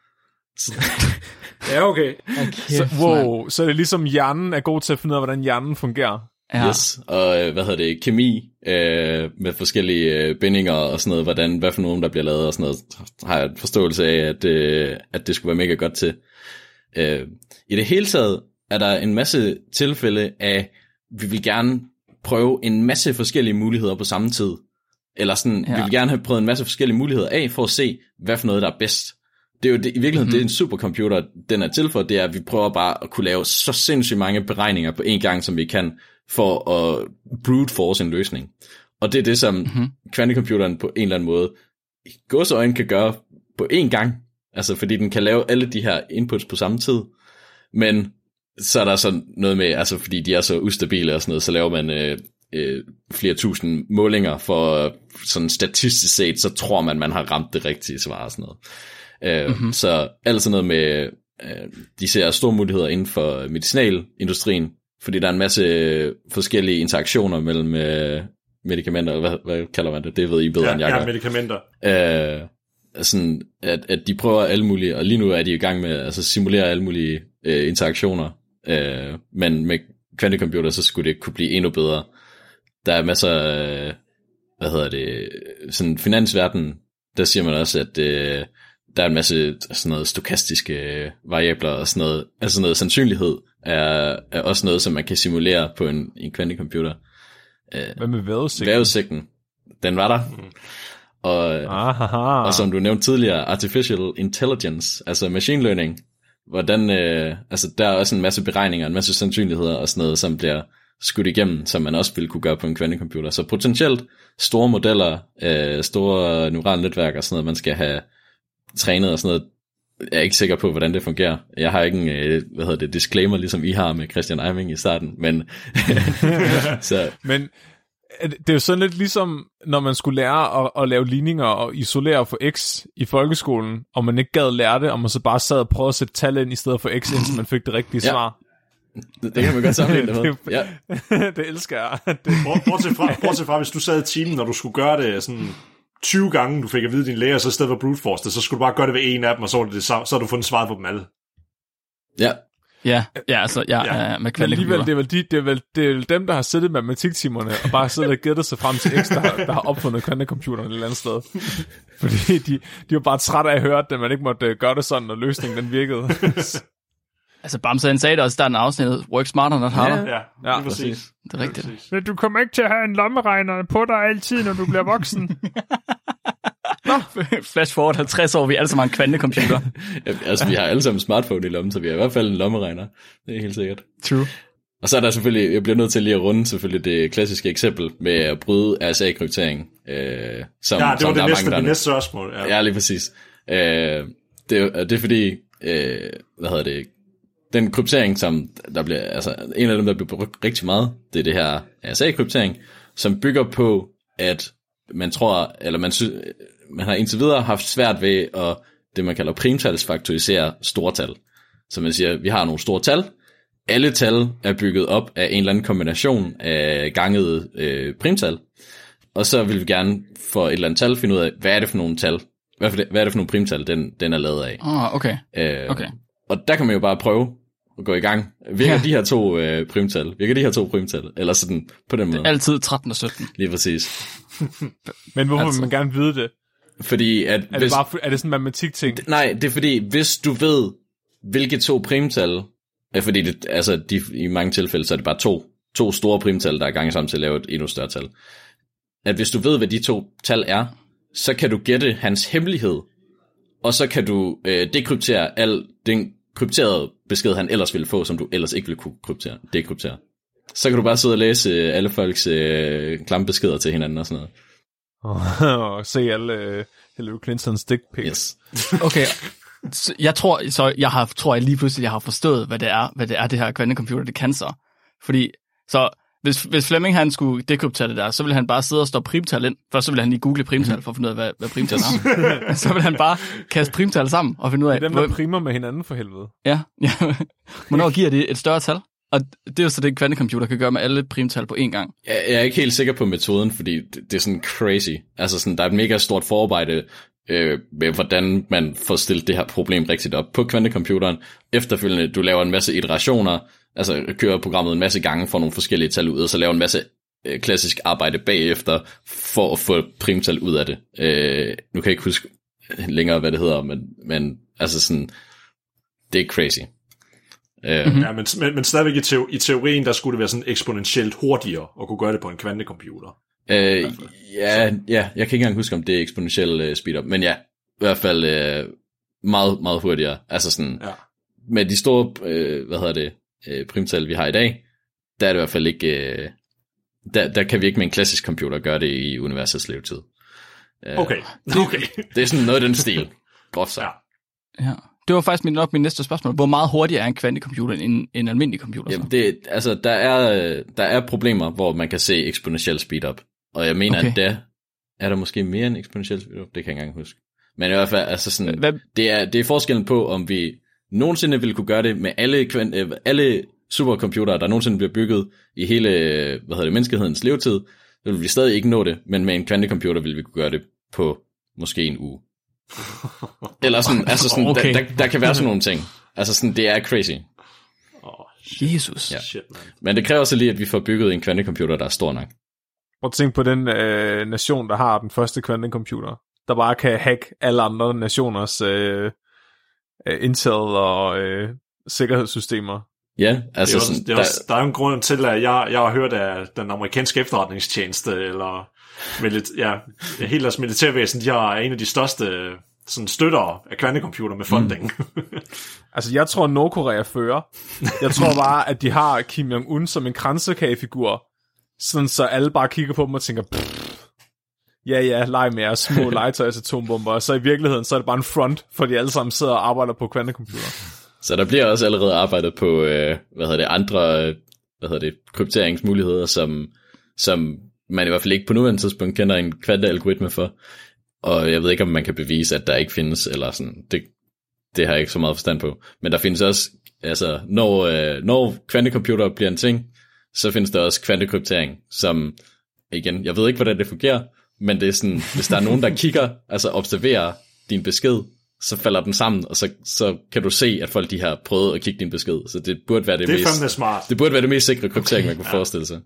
Ja, okay. okay så, wow, så er det ligesom hjernen er god til at finde ud af, hvordan hjernen fungerer. Ja. Yes, og hvad hedder det, kemi øh, med forskellige øh, bindinger og sådan noget, hvordan, hvad for nogen der bliver lavet og sådan noget, har jeg en forståelse af, at, øh, at det skulle være mega godt til. Øh, I det hele taget er der en masse tilfælde af, vi vil gerne prøve en masse forskellige muligheder på samme tid. Eller sådan, ja. Vi vil gerne have prøvet en masse forskellige muligheder af, for at se, hvad for noget der er bedst. Det er jo det, i virkeligheden, mm-hmm. det er en supercomputer, den er til for, det er, at vi prøver bare at kunne lave så sindssygt mange beregninger på en gang, som vi kan, for at brute force en løsning. Og det er det, som mm-hmm. kvantecomputeren på en eller anden måde i gåseøjne kan gøre på en gang. Altså, fordi den kan lave alle de her inputs på samme tid. Men så er der sådan noget med, altså fordi de er så ustabile og sådan noget, så laver man øh, øh, flere tusind målinger for sådan statistisk set, så tror man, man har ramt det rigtige svar og sådan noget. Øh, mm-hmm. Så alt sådan noget med, øh, de ser store muligheder inden for medicinalindustrien, fordi der er en masse forskellige interaktioner mellem øh, medicamenter, eller hvad, hvad kalder man det? Det ved I bedre ja, end jeg gør. Ja, medicamenter. Øh, sådan, at, at de prøver alle mulige, og lige nu er de i gang med at altså, simulere alle mulige øh, interaktioner, øh, men med kvantecomputer, så skulle det kunne blive endnu bedre. Der er masser af, hvad hedder det, sådan finansverden, der siger man også, at øh, der er en masse sådan noget stokastiske variabler og sådan noget, altså sådan noget sandsynlighed er, er også noget, som man kan simulere på en, en kvantecomputer. Hvad med vejrudsigten? Vejrudsigten, den var der. Mm. Og, og som du nævnte tidligere, artificial intelligence, altså machine learning, hvordan, øh, altså der er også en masse beregninger, en masse sandsynligheder og sådan noget, som bliver skudt igennem, som man også ville kunne gøre på en kvantecomputer. Så potentielt store modeller, øh, store neurale netværk og sådan noget, man skal have trænet og sådan noget. Jeg er ikke sikker på, hvordan det fungerer. Jeg har ikke en, øh, hvad hedder det, disclaimer, ligesom I har med Christian Eiming i starten, men... så. Men det er jo sådan lidt ligesom, når man skulle lære at, at lave ligninger og isolere for x i folkeskolen, og man ikke gad lære det, og man så bare sad og prøvede at sætte tal ind i stedet for x, indtil man fik det rigtige ja. svar. Det, det kan man godt sammenligne det med. Ja. Det elsker jeg. Det... Bortset fra, bortset fra, hvis du sad i timen, når du skulle gøre det sådan tyve gange, du fik at vide din lærer, så i stedet for brute force det, så skulle du bare gøre det ved en af dem, og så, det det, så har du fundet svaret på dem alle. Ja. Ja, ja, altså, ja, ja. Uh, med alligevel, det er, vel de, det, er vel, det er vel dem, der har siddet i matematiktimerne, og bare siddet og gættet sig frem til X, der, har, der har opfundet kvantecomputeren et eller andet sted. Fordi de, de var bare trætte af at høre, at man ikke måtte gøre det sådan, og løsningen den virkede. Altså, Bamse, han sagde det også i starten af afsnittet, work smarter, not harder. Ja, ja, ja, præcis. Det er rigtigt. Men du kommer ikke til at have en lommeregner på dig altid, når du bliver voksen. Flash forward halvtreds år, vi er alle sammen en kvantecomputer. Ja, altså, vi har alle sammen smartphone i lommen, så vi har i hvert fald en lommeregner. Det er helt sikkert. True. Og så er der selvfølgelig, jeg bliver nødt til lige at runde selvfølgelig det klassiske eksempel med at bryde R S A-kryptering. Øh, som, ja, det var som det næste, det næste spørgsmål. Ja, ja lige præcis. Øh, det, det er fordi, øh, hvad hedder det, den kryptering, som der bliver, altså en af dem, der bliver brugt rigtig meget, det er det her R S A-kryptering, som bygger på, at man tror, eller man synes, man har indtil videre haft svært ved at, det man kalder primtalsfaktorisere store tal. Så man siger, vi har nogle store tal, alle tal er bygget op af en eller anden kombination af gangede øh, primtal, og så vil vi gerne for et eller andet tal finde ud af, hvad er det for nogle tal, hvad er det, hvad er det for nogle primtal, den, den er lavet af. Ah, okay. Øh, okay. Og der kan man jo bare prøve at gå i gang. Virker ja. de her to øh, primtal? Virker de her to primtal? Eller sådan på den måde? Det er altid tretten og sytten. Lige præcis. Men hvorfor altså, vil man gerne vide det? Fordi at... Er, hvis, det, bare, er det sådan en matematik-ting? Nej, det er fordi, hvis du ved, hvilke to primtal... Fordi det, altså, de, i mange tilfælde, så er det bare to, to store primtal, der er gange sammen til at lave et endnu større tal. At hvis du ved, hvad de to tal er, så kan du gætte hans hemmelighed, og så kan du øh, dekryptere al den krypterede besked, han ellers ville få, som du ellers ikke ville kunne kryptere, dekryptere. Så kan du bare sidde og læse øh, alle folks øh, klamme beskeder til hinanden og sådan noget. Og se alle øh, Hillary Clintons dick pics. Yes. Okay, så jeg tror, så jeg har, tror jeg lige pludselig, jeg har forstået, hvad det er, hvad det er, det her kvantecomputer, det kan så. Fordi, så hvis, hvis Flemming han skulle dekryptere det der, så ville han bare sidde og stå primtal ind. Først så ville han lige google primtal for at finde ud af, hvad, hvad primtal er. Så ville han bare kaste primtal sammen og finde ud af... Det er dem, der primer med hinanden for helvede. Ja, ja. Hvornår giver det et større tal? Og det er jo så det, en kvantecomputer kan gøre med alle primtal på én gang. Jeg er ikke helt sikker på metoden, fordi det, det er sådan crazy. Altså sådan, der er et mega stort forarbejde øh, med, hvordan man får stillet det her problem rigtigt op på kvantecomputeren. Efterfølgende, du laver en masse iterationer, altså kører programmet en masse gange, får nogle forskellige tal ud, og så laver en masse øh, klassisk arbejde bagefter, for at få primtal ud af det. Øh, nu kan jeg ikke huske længere, hvad det hedder, men, men altså sådan, det er crazy. Mm-hmm. Ja, men, men, men stadigvæk i, teo- i teorien, der skulle det være sådan eksponentielt hurtigere at kunne gøre det på en kvantecomputer. Øh, ja, ja, jeg kan ikke engang huske, om det er eksponentiel uh, speed-up, men ja, i hvert fald uh, meget, meget hurtigere. Altså sådan, ja. Med de store, uh, hvad hedder det, uh, primtal, vi har i dag, der er det i hvert fald ikke, uh, der, der kan vi ikke med en klassisk computer gøre det i universets levetid. Uh, okay, okay. Det, det er sådan noget af den stil, groft sagt. Ja. Ja. Det var faktisk min, nok min næste spørgsmål. Hvor meget hurtigere er en kvantecomputer end en, en almindelig computer? Jamen det, altså, der er, der er problemer, hvor man kan se eksponentiel speed-up. Og jeg mener, okay. at der er der måske mere end eksponentiel speed-up. Det kan jeg ikke engang huske. Men i hvert fald, altså sådan, Hvad? det, er, det er forskellen på, om vi nogensinde ville kunne gøre det med alle, kvant, alle supercomputere, der nogensinde bliver bygget i hele, hvad hedder det, menneskehedens levetid. Så vil vi stadig ikke nå det, men med en kvantecomputer ville vi kunne gøre det på måske en uge. Eller sådan, altså sådan, okay. der, der, der kan være sådan nogle ting. Altså sådan, det er crazy. Oh, Jesus. Ja. Shit, man. Men det kræver så lige, at vi får bygget en kvantecomputer, der er stor nok. Prøv at tænke på den øh, nation, der har den første kvantecomputer, der bare kan hacke alle andre nationers øh, Intel og øh, sikkerhedssystemer. Ja, altså det er sådan, også, det er der... Også, der er jo en grund til, at jeg, jeg har hørt af den amerikanske efterretningstjeneste, eller milit, ja, hele deres militærvæsen, de har en af de største sådan, støtter af kvantecomputer med funding. Mm. Altså, jeg tror, Nordkorea fører. Jeg tror bare, at de har Kim Jong-un som en kransekagefigur, sådan så alle bare kigger på dem og tænker, ja, ja, leg med jeres små legetøjs atombomber, og så i virkeligheden, så er det bare en front, for de alle sammen sidder og arbejder på kvantecomputer. Så der bliver også allerede arbejdet på, øh, hvad hedder det, andre, hvad hedder det, krypteringsmuligheder, som, som man i hvert fald ikke på nuværende tidspunkt kender en kvantealgoritme for. Og jeg ved ikke, om man kan bevise, at der ikke findes, eller sådan, det, det har jeg ikke så meget forstand på. Men der findes også, altså, når, øh, når kvantecomputer bliver en ting, så findes der også kvantekryptering, som, igen, jeg ved ikke, hvordan det fungerer, men det er sådan, hvis der er nogen, der kigger, altså observerer din besked, så falder den sammen, og så, så kan du se, at folk de har prøvet at kigge din besked. Så det burde være det, det mest smart. Det burde være det mest sikre kryptering, okay, man kunne ja. forestille sig.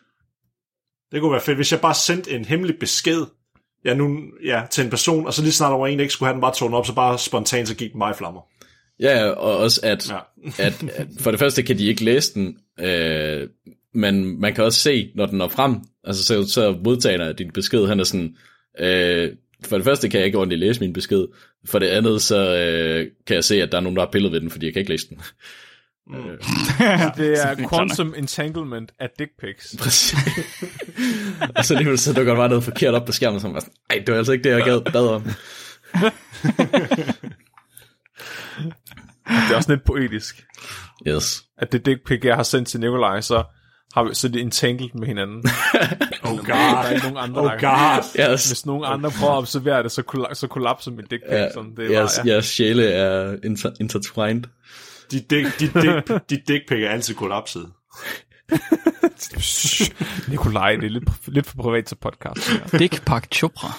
Det kunne være fedt, hvis jeg bare sendte en hemmelig besked ja, nu, ja, til en person, og så lige snart over en, der ikke skulle have den bare tårnet op, så bare spontant så gik den mig i flammer. Ja, og også at, ja. at, at for det første kan de ikke læse den, øh, men man kan også se, når den når frem, altså så, så modtager af din besked, han er sådan, øh, for det første kan jeg ikke ordentligt læse min besked, for det andet så øh, kan jeg se, at der er nogen, der har pillet ved den, fordi jeg kan ikke læse den. Mm. Det er quantum entanglement af dick pics. Præcis. Og så lige så dukker der bare noget forkert op på skærmen, som var sådan, ej, det var altså ikke det, jeg gad bad om. Det er også lidt poetisk. Yes. At det dick pic, jeg har sendt til Nikolaj, så har vi så det entangled med hinanden. Oh god. Der er ikke nogen andre, oh god. Yes. Hvis nogen andre prøver at observere det, så, kolla- så kollapser mit dick pic. Ja, sådan. Det er yes, bare, ja. Jeres sjæle er inter- intertwined. De dick, de dick, de dick pic er altid kollapset. Nikolaj, det er lidt, lidt for privat til podcast. Ja. Dick Park Chopra.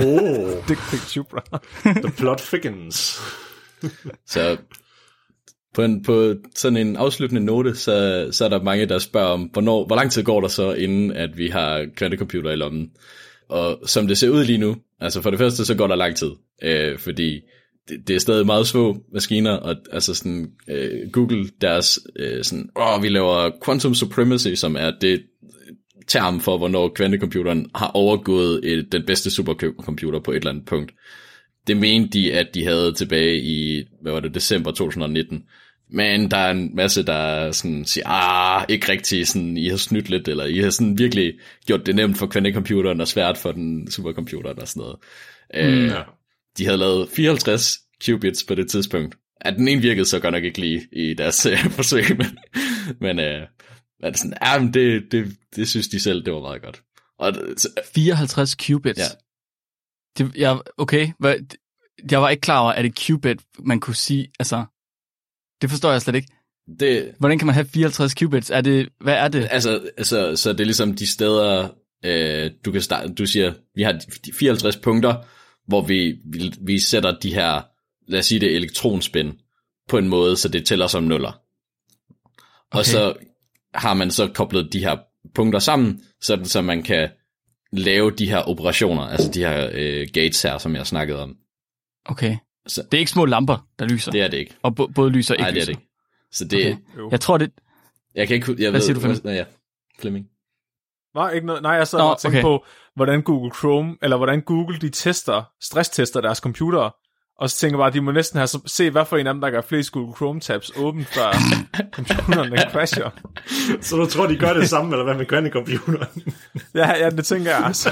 Oh. Dick Pic Chopra. The plot thickens. Så på, en, på sådan en afsluttende note, så, så er der mange, der spørger om, hvornår, hvor lang tid går der så, inden at vi har kvantecomputer i lommen. Og som det ser ud lige nu, altså for det første, så går der lang tid, øh, fordi det, det er stadig meget små maskiner, og altså sådan, øh, Google, deres øh, sådan, åh, vi laver quantum supremacy, som er det term for, hvornår kvantecomputeren har overgået et, den bedste supercomputer på et eller andet punkt. Det mente de, at de havde tilbage i, hvad var det, december to tusind nitten. Men der er en masse, der sådan siger, ah, ikke rigtigt, sådan, I har snydt lidt, eller I har sådan virkelig gjort det nemt for kvantecomputeren og svært for den supercomputeren og sådan noget. Mm, øh, ja. De havde lavet fireoghalvtreds qubits på det tidspunkt. At den ene virkede så godt nok ikke lige i deres øh, forsøg, men, men øh, men sådan, ja, men det, det, det synes de selv, det var meget godt. Og, så, fireoghalvtreds qubits? Ja. Det, jeg, okay, jeg var ikke klar over, at et qubit, man kunne sige, altså, det forstår jeg slet ikke. Det, Hvordan kan man have fireoghalvtreds qubits? Er det, hvad er det? Altså, altså så det er ligesom de steder, øh, du kan starte, du siger, vi har fireoghalvtreds punkter, hvor vi, vi, vi sætter de her, lad os sige det, elektronspin på en måde, så det tæller som nuller. Okay. Og så har man så koblet de her punkter sammen, sådan så man kan lave de her operationer, altså de her øh, gates her, som jeg snakkede om. Okay. Så det er ikke små lamper, der lyser? Det er det ikke. Og b- både lyser og ikke Nej, det er lyser? det ikke. Så det... Okay. Jeg tror, det... Jeg kan ikke... Jeg Hvad ved, siger du, Flemming? Ja, Flemming. Nej, ikke noget. Nej, jeg sad og tænkte okay. på, hvordan Google Chrome, eller hvordan Google, de tester, stresstester deres computere, og så tænker jeg bare, at de må næsten have se, hvad for en af dem, der gør flest Google Chrome-tabs åbent, før computeren den crasher. Så du tror, de gør det samme, eller hvad med kvantecomputeren? ja, ja, det tænker jeg altså.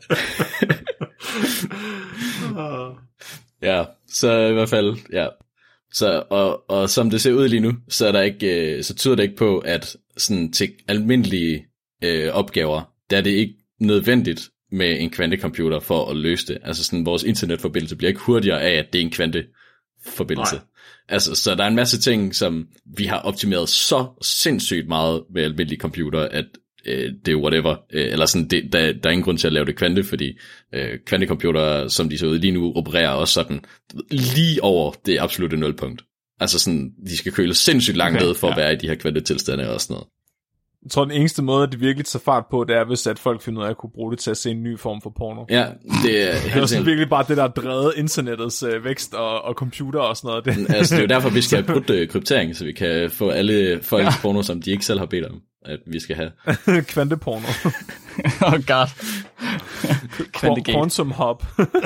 Ja, så i hvert fald, ja. Så, og, og som det ser ud lige nu, så, er der ikke, så tyder det ikke på, at sådan til almindelige øh, opgaver, der er det ikke nødvendigt med en kvantekomputer for at løse det. Altså sådan, vores internetforbindelse bliver ikke hurtigere af, at det er en kvanteforbindelse. Nej. Altså, så der er en masse ting, som vi har optimeret så sindssygt meget med almindelige computer, at øh, det er whatever. Øh, eller sådan, det, der, der er ingen grund til at lave det kvante, fordi øh, kvantecomputer, som de ser ud lige nu, opererer også sådan lige over det absolutte nulpunkt. Altså sådan, de skal køle sindssygt langt okay, ned for ja. At være i de her kvantetilstande og sådan noget. Jeg tror, den eneste måde, at det virkelig tager fart på, det er, hvis at folk finder ud af at kunne bruge det til at se en ny form for porno. Ja, det er... det er også virkelig bare det, der har drevet internettets øh, vækst og, og computer og sådan noget. Det. Altså, det er jo derfor, vi skal have brudt øh, kryptering, så vi kan få alle folks ja. Porno, som de ikke selv har bedt om, at vi skal have. Kvanteporno. Oh god. Qu- Quantum hop.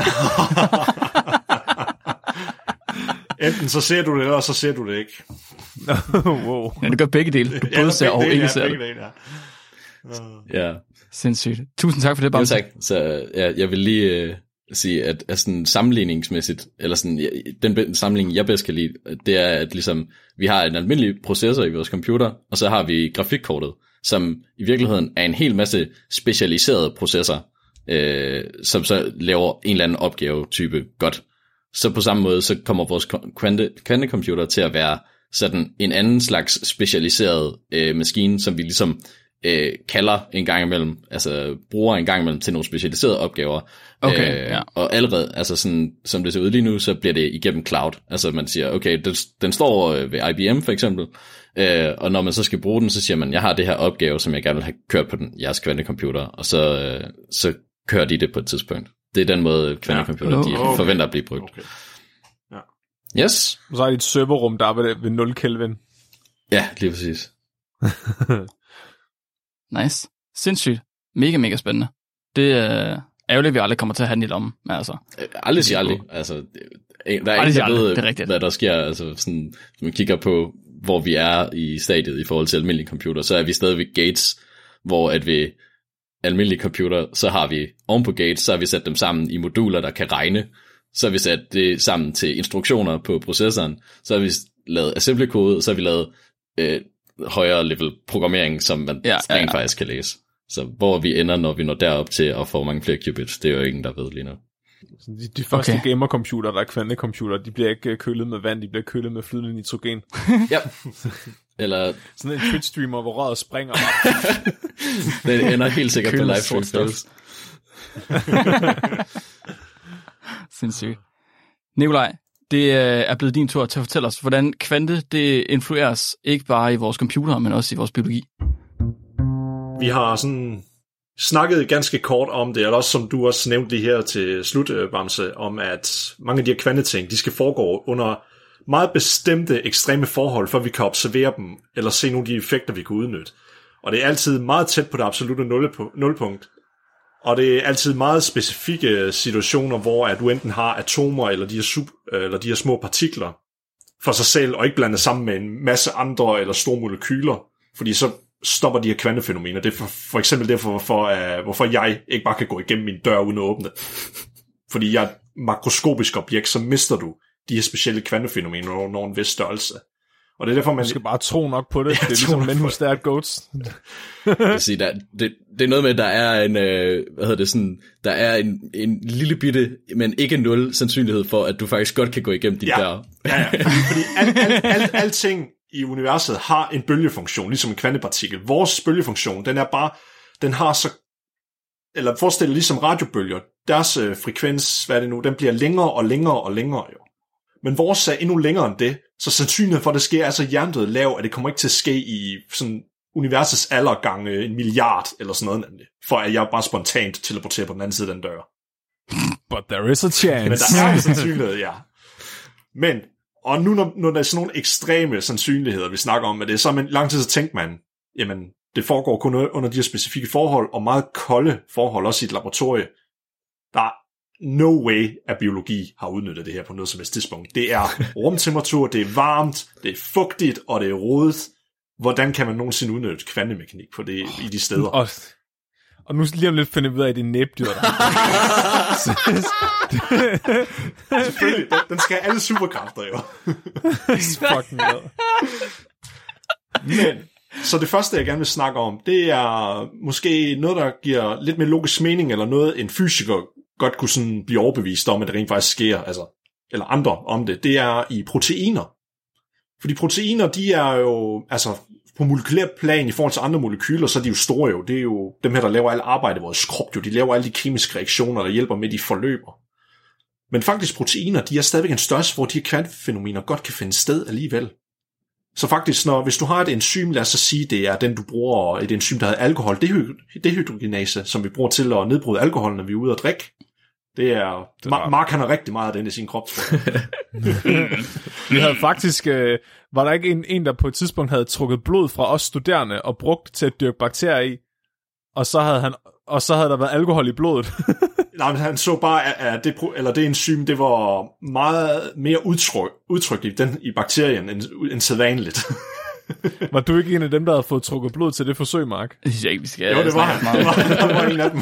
Enten så ser du det, eller så ser du det ikke. Wow. Ja, det gør begge dele. Du både ser og ikke ser det. Ja. ja. Sindssygt. Tusind tak for det, Bamse. Jo, tak. Så ja, jeg vil lige øh, sige, at, at sådan sammenligningsmæssigt, eller sådan, ja, den sammenligning, jeg bedst kan lide, det er, at ligesom, vi har en almindelig processor i vores computer, og så har vi grafikkortet, som i virkeligheden er en hel masse specialiserede processorer, øh, som så laver en eller anden opgave-type godt. Så på samme måde, så kommer vores kvante, kvantecomputer til at være sådan en anden slags specialiseret øh, maskine, som vi ligesom øh, kalder en gang imellem, altså bruger en gang imellem til nogle specialiserede opgaver. Okay, øh, ja. Og allerede, altså sådan, som det ser ud lige nu, så bliver det igennem cloud. Altså man siger, okay, den, den står ved I B M for eksempel, øh, og når man så skal bruge den, så siger man, jeg har det her opgave, som jeg gerne vil have kørt på den, jeres kvantecomputer, og så, øh, så kører de det på et tidspunkt. Det er den måde, kvantecomputer, ja. de okay. forventer at blive brugt. Okay. Ja. Yes. Og så er det et serverrum, der er ved, ved nul Kelvin. Ja, lige præcis. Nice. Sindssygt. Mega, mega spændende. Det er ærgerligt, at vi aldrig kommer til at have den i lommen. Men altså, aldrig siger aldrig. Altså, der er ikke, der ved, hvad der sker. Altså, sådan, hvis man kigger på, hvor vi er i stadiet i forhold til almindelige computer, så er vi stadig ved gates, hvor at vi almindelige computer, så har vi oven på gates, så har vi sat dem sammen i moduler, der kan regne. Så har vi sat det sammen til instruktioner på processoren. Så har vi lavet assembly-kode, så har vi lavet øh, højere level programmering, som man ja, rent ja, ja. faktisk kan læse. Så hvor vi ender, når vi når derop til at få mange flere qubits, det er jo ingen, der ved lige nu. De, de første okay. gamer-computer, der er kvantecomputer, de bliver ikke kølet med vand, de bliver kølet med flydende nitrogen. Ja. Eller sådan en Twitch-streamer, hvor røret springer. Det ender helt sikkert på livestream. Sindssygt. Nikolaj, det er blevet din tur til at fortælle os, hvordan kvante det influeres ikke bare i vores computer, men også i vores biologi. Vi har sådan snakket ganske kort om det, eller også som du også nævnte lige her til slut, Bamse, om at mange af de her kvanteting, de skal foregå under meget bestemte ekstreme forhold, for vi kan observere dem, eller se nogle af de effekter, vi kan udnytte. Og det er altid meget tæt på det absolutte nulpunkt. Og det er altid meget specifikke situationer, hvor at du enten har atomer eller de her, sub, eller de her små partikler for sig selv, og ikke blandet sammen med en masse andre eller store molekyler, fordi så stopper de her kvantefænomener. Det er for, for eksempel derfor, hvorfor, uh, hvorfor jeg ikke bare kan gå igennem min dør uden at åbne. Fordi jeg er et makroskopisk objekt, så mister du de her specielle kvantefænomener over en vis størrelse. Og det er derfor, man... Du skal bare tro nok på det. Ja, det er ligesom men hos der er goats. Jeg sige, der, det, det er noget med, at der er en, øh, hvad hedder det sådan, der er en, en lille bitte, men ikke nul sandsynlighed for, at du faktisk godt kan gå igennem de ja. der. Ja, ja. Fordi alt, alt, alt, alting i universet har en bølgefunktion, ligesom en kvantepartikel. Vores bølgefunktion, den er bare, den har så, eller forestil dig ligesom radiobølger, deres øh, frekvens, hvad er det nu, den bliver længere og længere og længere jo. Men vores er endnu længere end det, så sandsynligheden for, at det sker, er så hjernedød lav, at det kommer ikke til at ske i sådan universets alder gange en milliard, eller sådan noget nemlig, for at jeg bare spontant teleporterer på den anden side af den dør. But there is a chance. Men der er en sandsynlighed, ja. Men, og nu når, når der er sådan nogle ekstreme sandsynligheder, vi snakker om med det, så er man lang tid så tænker man, jamen, det foregår kun under de her specifikke forhold, og meget kolde forhold, også i et laboratorie. Der er no way, at biologi har udnyttet det her på noget som helst tidspunkt. Det er rumtemperatur, det er varmt, det er fugtigt, og det er rodet. Hvordan kan man nogensinde udnytte kvantemekanik på det i de steder? Og, og nu lige om lidt finder vi ud af, at det er næbdyr. Selvfølgelig, den, den skal have alle superkræfter, jo. Fucking god. Men, så det første, jeg gerne vil snakke om, det er måske noget, der giver lidt mere logisk mening, eller noget, en fysiker godt kunne sådan blive overbevist om, at det rent faktisk sker, altså, eller andre om det. Det er i proteiner. Fordi proteiner, de er jo, altså på molekylær plan i forhold til andre molekyler, så er de jo store jo. Det er jo dem her, der laver alt arbejde i vores krop jo. De laver alle de kemiske reaktioner, der hjælper med de forløber. Men faktisk proteiner, de er stadigvæk en størrelse, hvor de her kvantefænomener godt kan finde sted alligevel. Så faktisk, når, hvis du har et enzym, lad os så sige, det er den, du bruger, et enzym, der hedder alkohol, dehydrogenase, som vi bruger til at nedbryde alkohol, når vi er ude at drikke. Det er, det er Mark han har rigtig meget af den i sin krop. Vi havde faktisk, øh, var der ikke en, en, der på et tidspunkt havde trukket blod fra os studerende og brugt til at dyrke bakterier i, og så havde han, og så havde der været alkohol i blodet. Nej, men han så bare, at det, eller det enzym, det var meget mere udtryk, udtrykt i, den, i bakterien end, end sædvanligt. Var du ikke en af dem, der havde fået trukket blod til det forsøg, Mark? Det synes jeg ikke, vi skal. Jo, det var han. Det var, det var en af dem.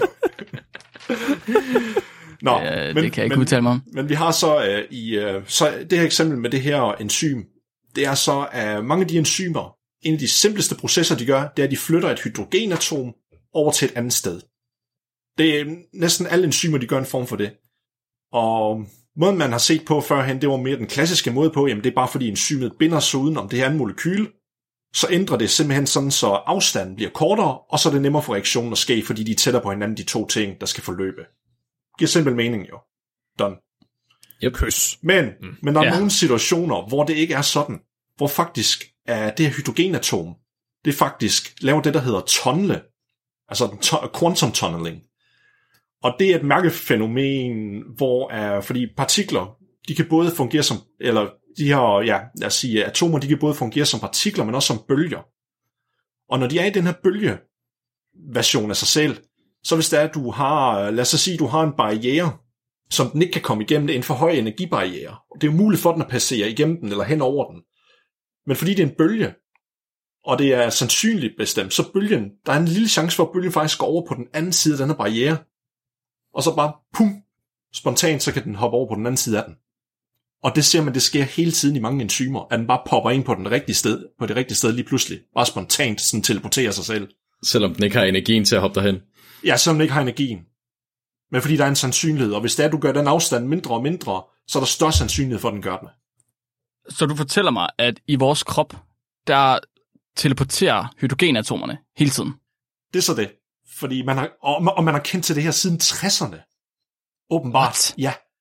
Nå, ja, men, det kan jeg ikke men, udtale mig om. Men vi har så uh, i uh, så det her eksempel med det her enzym, det er så uh, mange af de enzymer, en af de simpleste processer, de gør, det er, at de flytter et hydrogenatom over til et andet sted. Det er næsten alle enzymer, de gør en form for det. Og måden, man har set på førhen, det var mere den klassiske måde på, jamen det er bare fordi enzymet binder sig udenom det her andet molekyl, så ændrer det simpelthen sådan, så afstanden bliver kortere, og så er det nemmere for reaktionen at ske, fordi de er tættere på hinanden, de to ting, der skal forløbe. Giver simpel mening jo. Done. Yep. Kys. Men, mm. men der er ja. nogle situationer, hvor det ikke er sådan, hvor faktisk er det her hydrogenatom, det faktisk laver det, der hedder tunnel, altså to- quantum tunneling. Og det er et mærkefænomen, hvor er, fordi partikler, de kan både fungere som, eller de her, ja, lad os sige, atomer, de kan både fungere som partikler, men også som bølger. Og når de er i den her bølgeversion af sig selv, så hvis det er, at du har, lad os sige, du har en barriere, som den ikke kan komme igennem, det er en for høj energibarriere. Det er muligt for den at passere igennem den, eller hen over den. Men fordi det er en bølge, og det er sandsynligt bestemt, så bølgen, der er en lille chance for, at bølgen faktisk går over på den anden side af denne barriere, og så bare, pum, spontant, så kan den hoppe over på den anden side af den. Og det ser man, det sker hele tiden i mange enzymer, at den bare popper ind på den rigtige sted, på det rigtige sted lige pludselig. Bare spontant sådan teleporterer sig selv. Selvom den ikke har energien til at hoppe derhen. Ja, selvom den ikke har energien. Men fordi der er en sandsynlighed, og hvis det er, at du gør den afstand mindre og mindre, så er der større sandsynlighed for, at den gør den. Så du fortæller mig, at i vores krop, der teleporterer hydrogenatomerne hele tiden? Det er så det. Fordi man har, og, og man har kendt til det her siden tresserne. Åbenbart. What? Ja.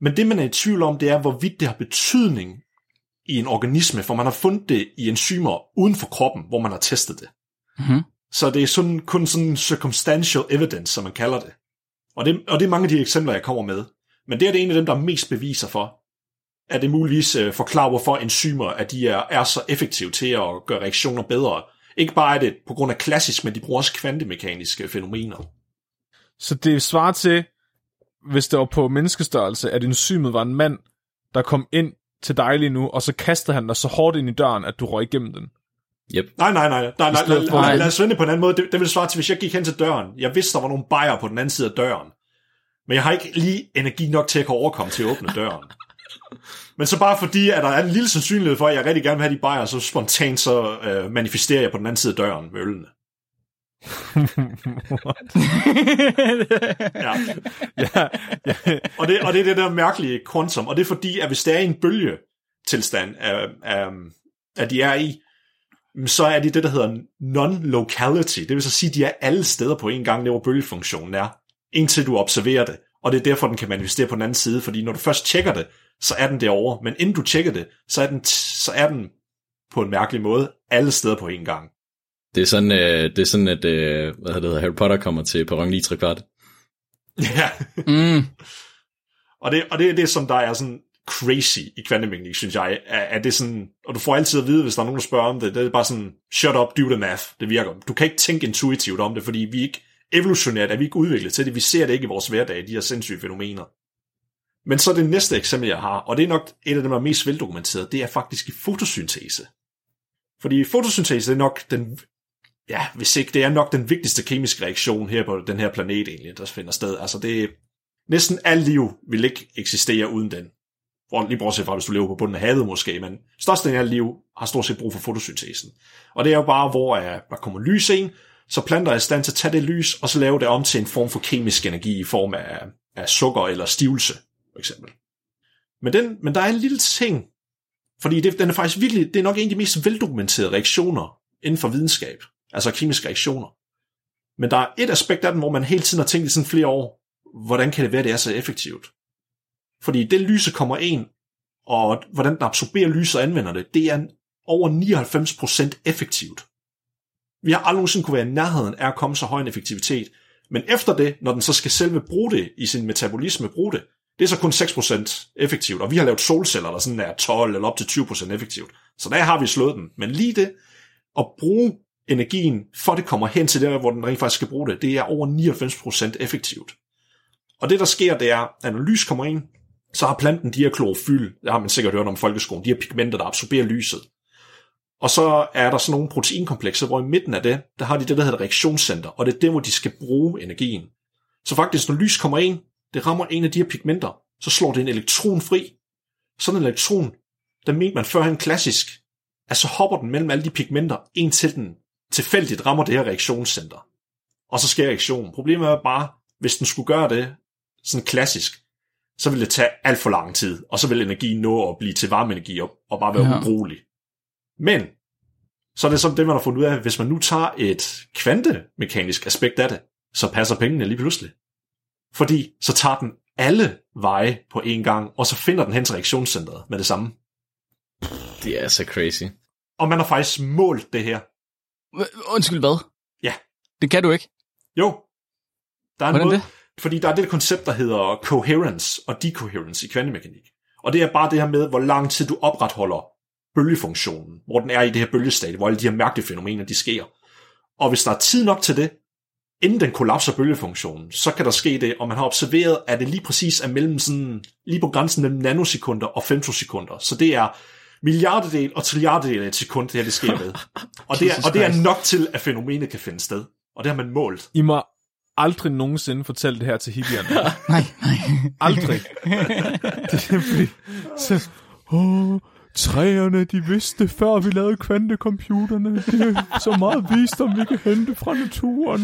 Men det, man er i tvivl om, det er, hvorvidt det har betydning i en organisme, for man har fundet det i enzymer uden for kroppen, hvor man har testet det. Mm-hmm. Så det er sådan, kun sådan circumstantial evidence, som man kalder det. Og, det. og det er mange af de eksempler, jeg kommer med. Men det er det en af dem, der er mest beviser for, at det muligvis øh, forklarer, hvorfor enzymer at de er, er så effektive til at gøre reaktioner bedre. Ikke bare er det på grund af klassisk, men de bruger også kvantemekaniske fænomener. Så det svarer til, hvis det var på menneskestørrelse, at enzymet var en mand, der kom ind til dig lige nu, og så kastede han dig så hårdt ind i døren, at du røg igennem den. Yep. Nej, nej, nej. nej, nej, nej, for, nej lad os vende på en anden måde. Det, det vil svare til, hvis jeg gik hen til døren. Jeg vidste, der var nogle bajer på den anden side af døren. Men jeg har ikke lige energi nok til at kunne overkomme til at åbne døren. Men så bare fordi, at der er en lille sandsynlighed for, at jeg rigtig gerne vil have de bajer, så spontant så øh, manifesterer jeg på den anden side af døren med ølene. ja. ja, ja. Og, det, og det er det der mærkelige quantum, og det er fordi, at hvis det er en bølgetilstand, af, af, af de er i, så er det det, der hedder non-locality. Det vil så sige, at de er alle steder på en gang, der hvor bølgefunktionen er, indtil du observerer det. Og det er derfor, den kan manifestere på den anden side, fordi når du først tjekker det, så er den derovre. Men inden du tjekker det, så er den, t- så er den på en mærkelig måde alle steder på en gang. Det er sådan, øh, det er sådan at øh, hvad hedder det, Harry Potter kommer til perron ni tre kvart. Ja. Mm. og det, og det er det, som der er sådan crazy i kvantemekanik, synes jeg. Er, er det sådan, og du får altid at vide, hvis der er nogen, der spørger om det, det er bare sådan, shut up, do the math. Det virker. Du kan ikke tænke intuitivt om det, fordi vi ikke evolutionært er vi ikke udviklet til det. Vi ser det ikke i vores hverdag, de her sindssyge fænomener. Men så det næste eksempel, jeg har, og det er nok et af dem, der er mest veldokumenteret, det er faktisk i fotosyntese. Fordi fotosyntese er nok den, ja, hvis ikke, det er nok den vigtigste kemiske reaktion her på den her planet egentlig, der finder sted. Altså det, næsten alt liv vil ikke eksistere uden den. Lige bortset fra, hvis du lever på bunden af havet måske, men størstedelen af alt liv har stort set brug for fotosyntesen. Og det er jo bare, hvor der kommer lys ind, så planter er i stand til at tage det lys, og så lave det om til en form for kemisk energi i form af, af sukker eller stivelse, for eksempel. Men, den, men der er en lille ting, fordi det, den er faktisk virkelig, det er nok en af de mest veldokumenterede reaktioner inden for videnskab, altså kemiske reaktioner. Men der er et aspekt af den, hvor man hele tiden har tænkt i sådan flere år, hvordan kan det være, det er så effektivt? Fordi det lyse kommer ind, og hvordan den absorberer lys og anvender det, det er over nioghalvfems procent effektivt. Vi har aldrig nogensinde kunne være i nærheden af at komme så høj en effektivitet. Men efter det, når den så skal selve bruge det i sin metabolisme, bruge det, det er så kun seks procent effektivt. Og vi har lavet solceller, der sådan er tolv eller op til tyve procent effektivt. Så der har vi slået den. Men lige det, at bruge energien, for det kommer hen til der, hvor den rent faktisk skal bruge det, det er over nioghalvfems procent effektivt. Og det, der sker, det er, at når lys kommer ind, så har planten de her klorofyl, det har man sikkert hørt om i folkeskolen, de her pigmenter, der absorberer lyset. Og så er der sådan nogle proteinkomplekser, hvor i midten af det, der har de det, der hedder reaktionscenter, og det er der, hvor de skal bruge energien. Så faktisk, når lys kommer ind, det rammer en af de her pigmenter, så slår det en elektron fri. Sådan en elektron, der mente man førhen klassisk, at så hopper den mellem alle de pigmenter, en til den tilfældigt rammer det her reaktionscenter. Og så sker reaktionen. Problemet er bare, hvis den skulle gøre det sådan klassisk, så ville det tage alt for lang tid, og så vil energien nå at blive til varmeenergi og, og bare være ja. ubrugelig. Men, så er det sådan det, man har fundet ud af, hvis man nu tager et kvantemekanisk aspekt af det, så passer pengene lige pludselig. Fordi så tager den alle veje på én gang, og så finder den hen til reaktionscentret med det samme. Det er så crazy. Og man har faktisk målt det her. Undskyld, hvad? Ja. Det kan du ikke? Jo. Der er en Hvordan måde, det? Fordi der er det koncept, der hedder coherence og decoherence i kvantemekanik. Og det er bare det her med, hvor lang tid du opretholder bølgefunktionen, hvor den er i det her bølgestadie, hvor alle de her mærkelige fænomener, de sker. Og hvis der er tid nok til det, inden den kollapser bølgefunktionen, så kan der ske det, og man har observeret, at det lige præcis er mellem sådan, lige på grænsen mellem nanosekunder og femtosekunder. Så det er milliardedel og trilliardedel af et sekund, det her det sker med. Og det, er, og det er nok til, at fænomenet kan finde sted. Og det har man målt. I må aldrig nogensinde fortælle det her til hippierne. Nej, nej. Aldrig. Det er fordi, så, åh, træerne, de vidste før vi lavede kvantecomputerne. Det er så meget visdom, vi kan hente fra naturen.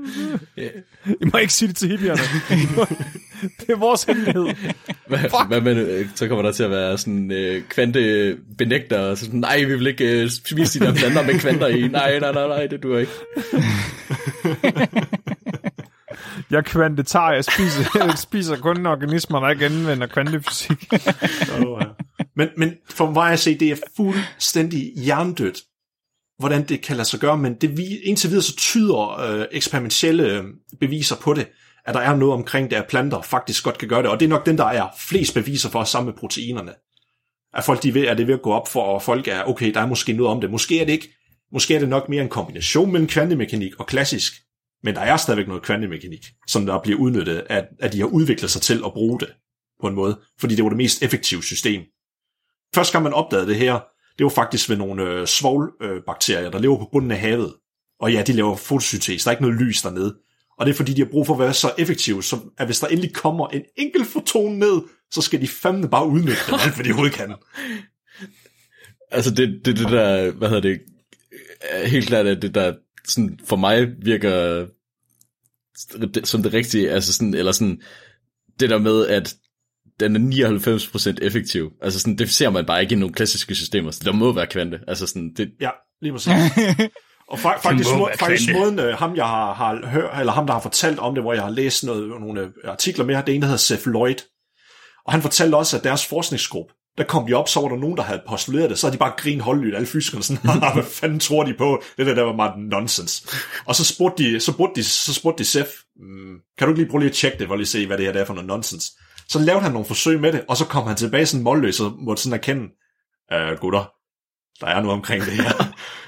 I må ikke sige det til hippierne. Det er vores hemmelighed. Hvad, men, så kommer der til at være sådan øh, kvantebenægter, og så sådan, nej, vi vil ikke øh, spise de der planter med kvanter i. Nej, nej, nej, nej, det duer ikke. Jeg kvantetar, jeg spiser, jeg spiser kun organismer, der ikke anvender kvantefysik. oh, ja. men, men for mig at se, det er fuldstændig hjernedødt, hvordan det kan lade sig gøre, men det, indtil videre så tyder øh, eksperimentelle beviser på det, at der er noget omkring det, at planter faktisk godt kan gøre det, og det er nok den, der er flest beviser for sammen med proteinerne. At folk de ved, at det er ved at gå op for, og folk er, okay, der er måske noget om det. Måske er det ikke, måske er det nok mere en kombination mellem kvantemekanik og klassisk, men der er stadigvæk noget kvantemekanik, som der bliver udnyttet, at, at de har udviklet sig til at bruge det på en måde, fordi det var det mest effektive system. Første gang man opdagede det her, det var faktisk ved nogle øh, svovlbakterier, der lever på bunden af havet. Og ja, de laver fotosyntese, der er ikke noget lys dernede. Og det er fordi, de har brug for at være så effektive, så at hvis der endelig kommer en enkelt foton ned, så skal de fandme bare udnytte det, alt hvad de overhovedet kan. Altså det, det, det der, hvad hedder det, helt klart at det der sådan, for mig virker som det rigtige, altså sådan, eller sådan, det der med, at den er nioghalvfems procent effektiv. Altså sådan, det ser man bare ikke i nogle klassiske systemer, så der må være kvante. Altså sådan, det... Ja, lige præcis. Og fa- faktisk, må, faktisk måden, uh, ham jeg har, har hørt, eller ham der har fortalt om det, hvor jeg har læst noget, nogle artikler med, det ene der hedder Seth Lloyd, og han fortalte også, at deres forskningsgruppe, der kom de op, så var der nogen, der havde postuleret det, så havde de bare grinet holdlydt, alle fysikerne sådan, hvad fanden tror de på? Det der, der var meget nonsens. Og så spurgte de, så spurgte de, så spurgte de Seth, mm, kan du ikke lige prøve lige at tjekke det, for lige at se, hvad det her der er for noget nonsens? Så lavede han nogle forsøg med det, og så kom han tilbage sådan målløs, og måtte sådan erkende, øh, gutter, der er noget omkring det her.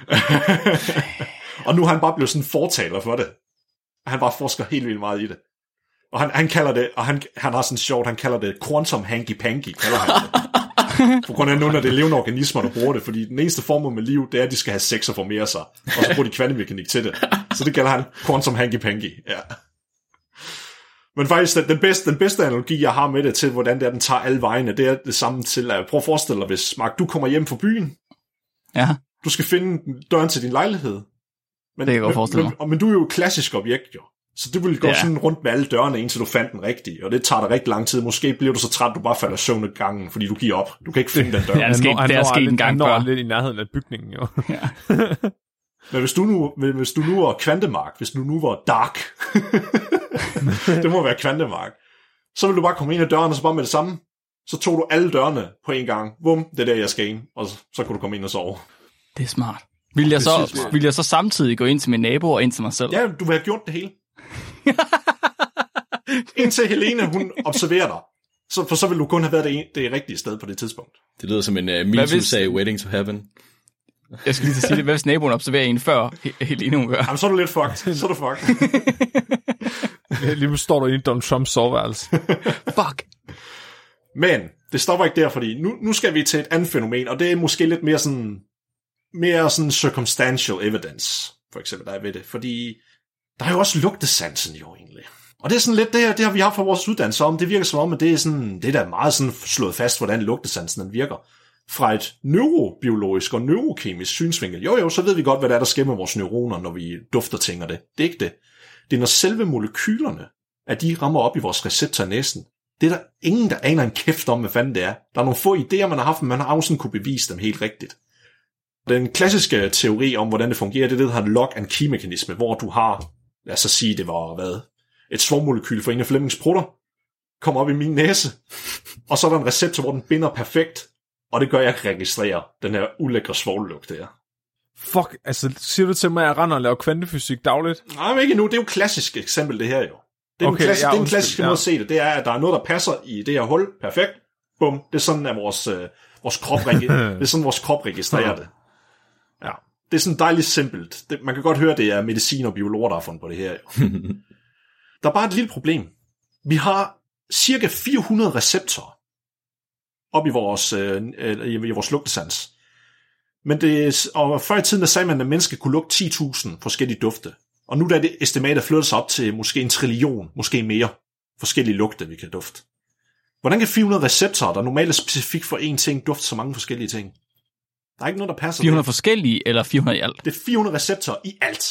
Og nu er han bare blevet sådan en fortaler for det. Han bare forsker helt vildt meget i det. Og han, han kalder det, og han, han har sådan sjovt, han kalder det quantum hanky-panky, kalder han det. På grund af nogle af det levende organismer, der bruger det, fordi den eneste formål med liv, det er, at de skal have sex og formere sig, og så bruger de kvantemekanik til det. Så det kalder han quantum hanky-panky, ja. Men faktisk, den, den, bedste, den bedste analogi, jeg har med det til, hvordan det er, den tager alle vejene, det er det samme til, at prøv at forestille dig, hvis Mark, du kommer hjem fra byen, ja. Du skal finde døren til din lejlighed. Men, det kan jeg godt forestille mig. Men, men du er jo et klassisk objekt, jo. Så du vil gå ja. sådan rundt med alle dørene, indtil du fandt den rigtige, og det tager dig rigtig lang tid. Måske bliver du så træt, du bare falder søvn ad gangen, fordi du giver op. Du kan ikke finde den dør. Ja, det, skete, det er sket en gang før. Han når lidt i nærheden af bygningen, jo. Ja. Men hvis du nu, hvis du nu var Kvantemark, hvis du nu var Dark, det må være Kvantemark, så vil du bare komme ind ad døren, og så bare med det samme, så tog du alle dørene på en gang. Bum, det er der, jeg skal ind, og så, så kunne du komme ind og sove. Det er smart. Vil jeg, så, vil jeg så samtidig gå ind til min nabo og ind til mig selv? Ja, du vil have gjort det hele. Indtil Helene, hun observerer dig. Så, for så vil du kun have været det, det rigtige sted på det tidspunkt. Det lyder som en uh, MeToo-sag, Wedding to Heaven. Jeg skulle lige sige det. Hvad hvis naboen observerer en før Helene, hun gør? Jamen, så er du lidt fucked. Så er du fucked. Lige nu står du inde i Donald Trumps soveværelse. Fuck. Men det stopper ikke der, fordi nu, nu skal vi til et andet fænomen, og det er måske lidt mere sådan, mere sådan circumstantial evidence, for eksempel, der er ved det. Fordi der er jo også lugtesansen jo egentlig. Og det er sådan lidt det her, det har vi haft for vores uddannelse om. Det virker som om, at det er sådan, det er da meget sådan slået fast, hvordan lugtesansen den virker. Fra et neurobiologisk og neurokemisk synsvinkel. Jo jo, så ved vi godt, hvad der er, der sker med vores neuroner, når vi dufter ting af det. Det er ikke det. Det er når selve molekylerne, at de rammer op i vores receptor i næsen. Det er der ingen, der aner en kæft om, hvad fanden det er. Der er nogle få idéer, man har haft, men man har også sådan kunne bevise dem helt rigtigt. Den klassiske teori om, hvordan det fungerer, det er det, der hedder lock and key-mekanisme, hvor du har, lad os så sige, det var hvad, et svovlmolekyl for en af Flemings prutter, kommer op i min næse, og så er der en receptor, hvor den binder perfekt, og det gør, at jeg kan registrere den her ulækre svovllugt der. Fuck, altså siger du til mig, at jeg render og laver kvantefysik dagligt? Nej, men ikke nu. Det er jo et klassisk eksempel, det her jo. Det er, okay, klassisk, ja, det er en klassisk ja. måde at se det. Det er, at der er noget, der passer i det her hul. Perfekt. Bum. Det er sådan, at vores, øh, vores, krop, det er sådan, vores krop registrerer det. Ja. Det er sådan dejligt simpelt. Det, man kan godt høre, det er medicin og biologer, der har fundet på det her. Jo. Der er bare et lille problem. Vi har cirka fire hundrede receptorer op i vores, øh, i vores lugtesans. Men det, og før i tiden, der sagde man, at mennesker kunne lugte ti tusind forskellige dufte. Og nu der er det estimatet flyttet sig op til måske en trillion, måske mere forskellige lugte, vi kan dufte. Hvordan kan fire hundrede receptorer, der normalt er specifikt for én ting, dufte så mange forskellige ting? Der er ikke noget, der passer. fire hundrede forskellige, eller fire hundrede i alt? Det er fire hundrede receptorer i alt.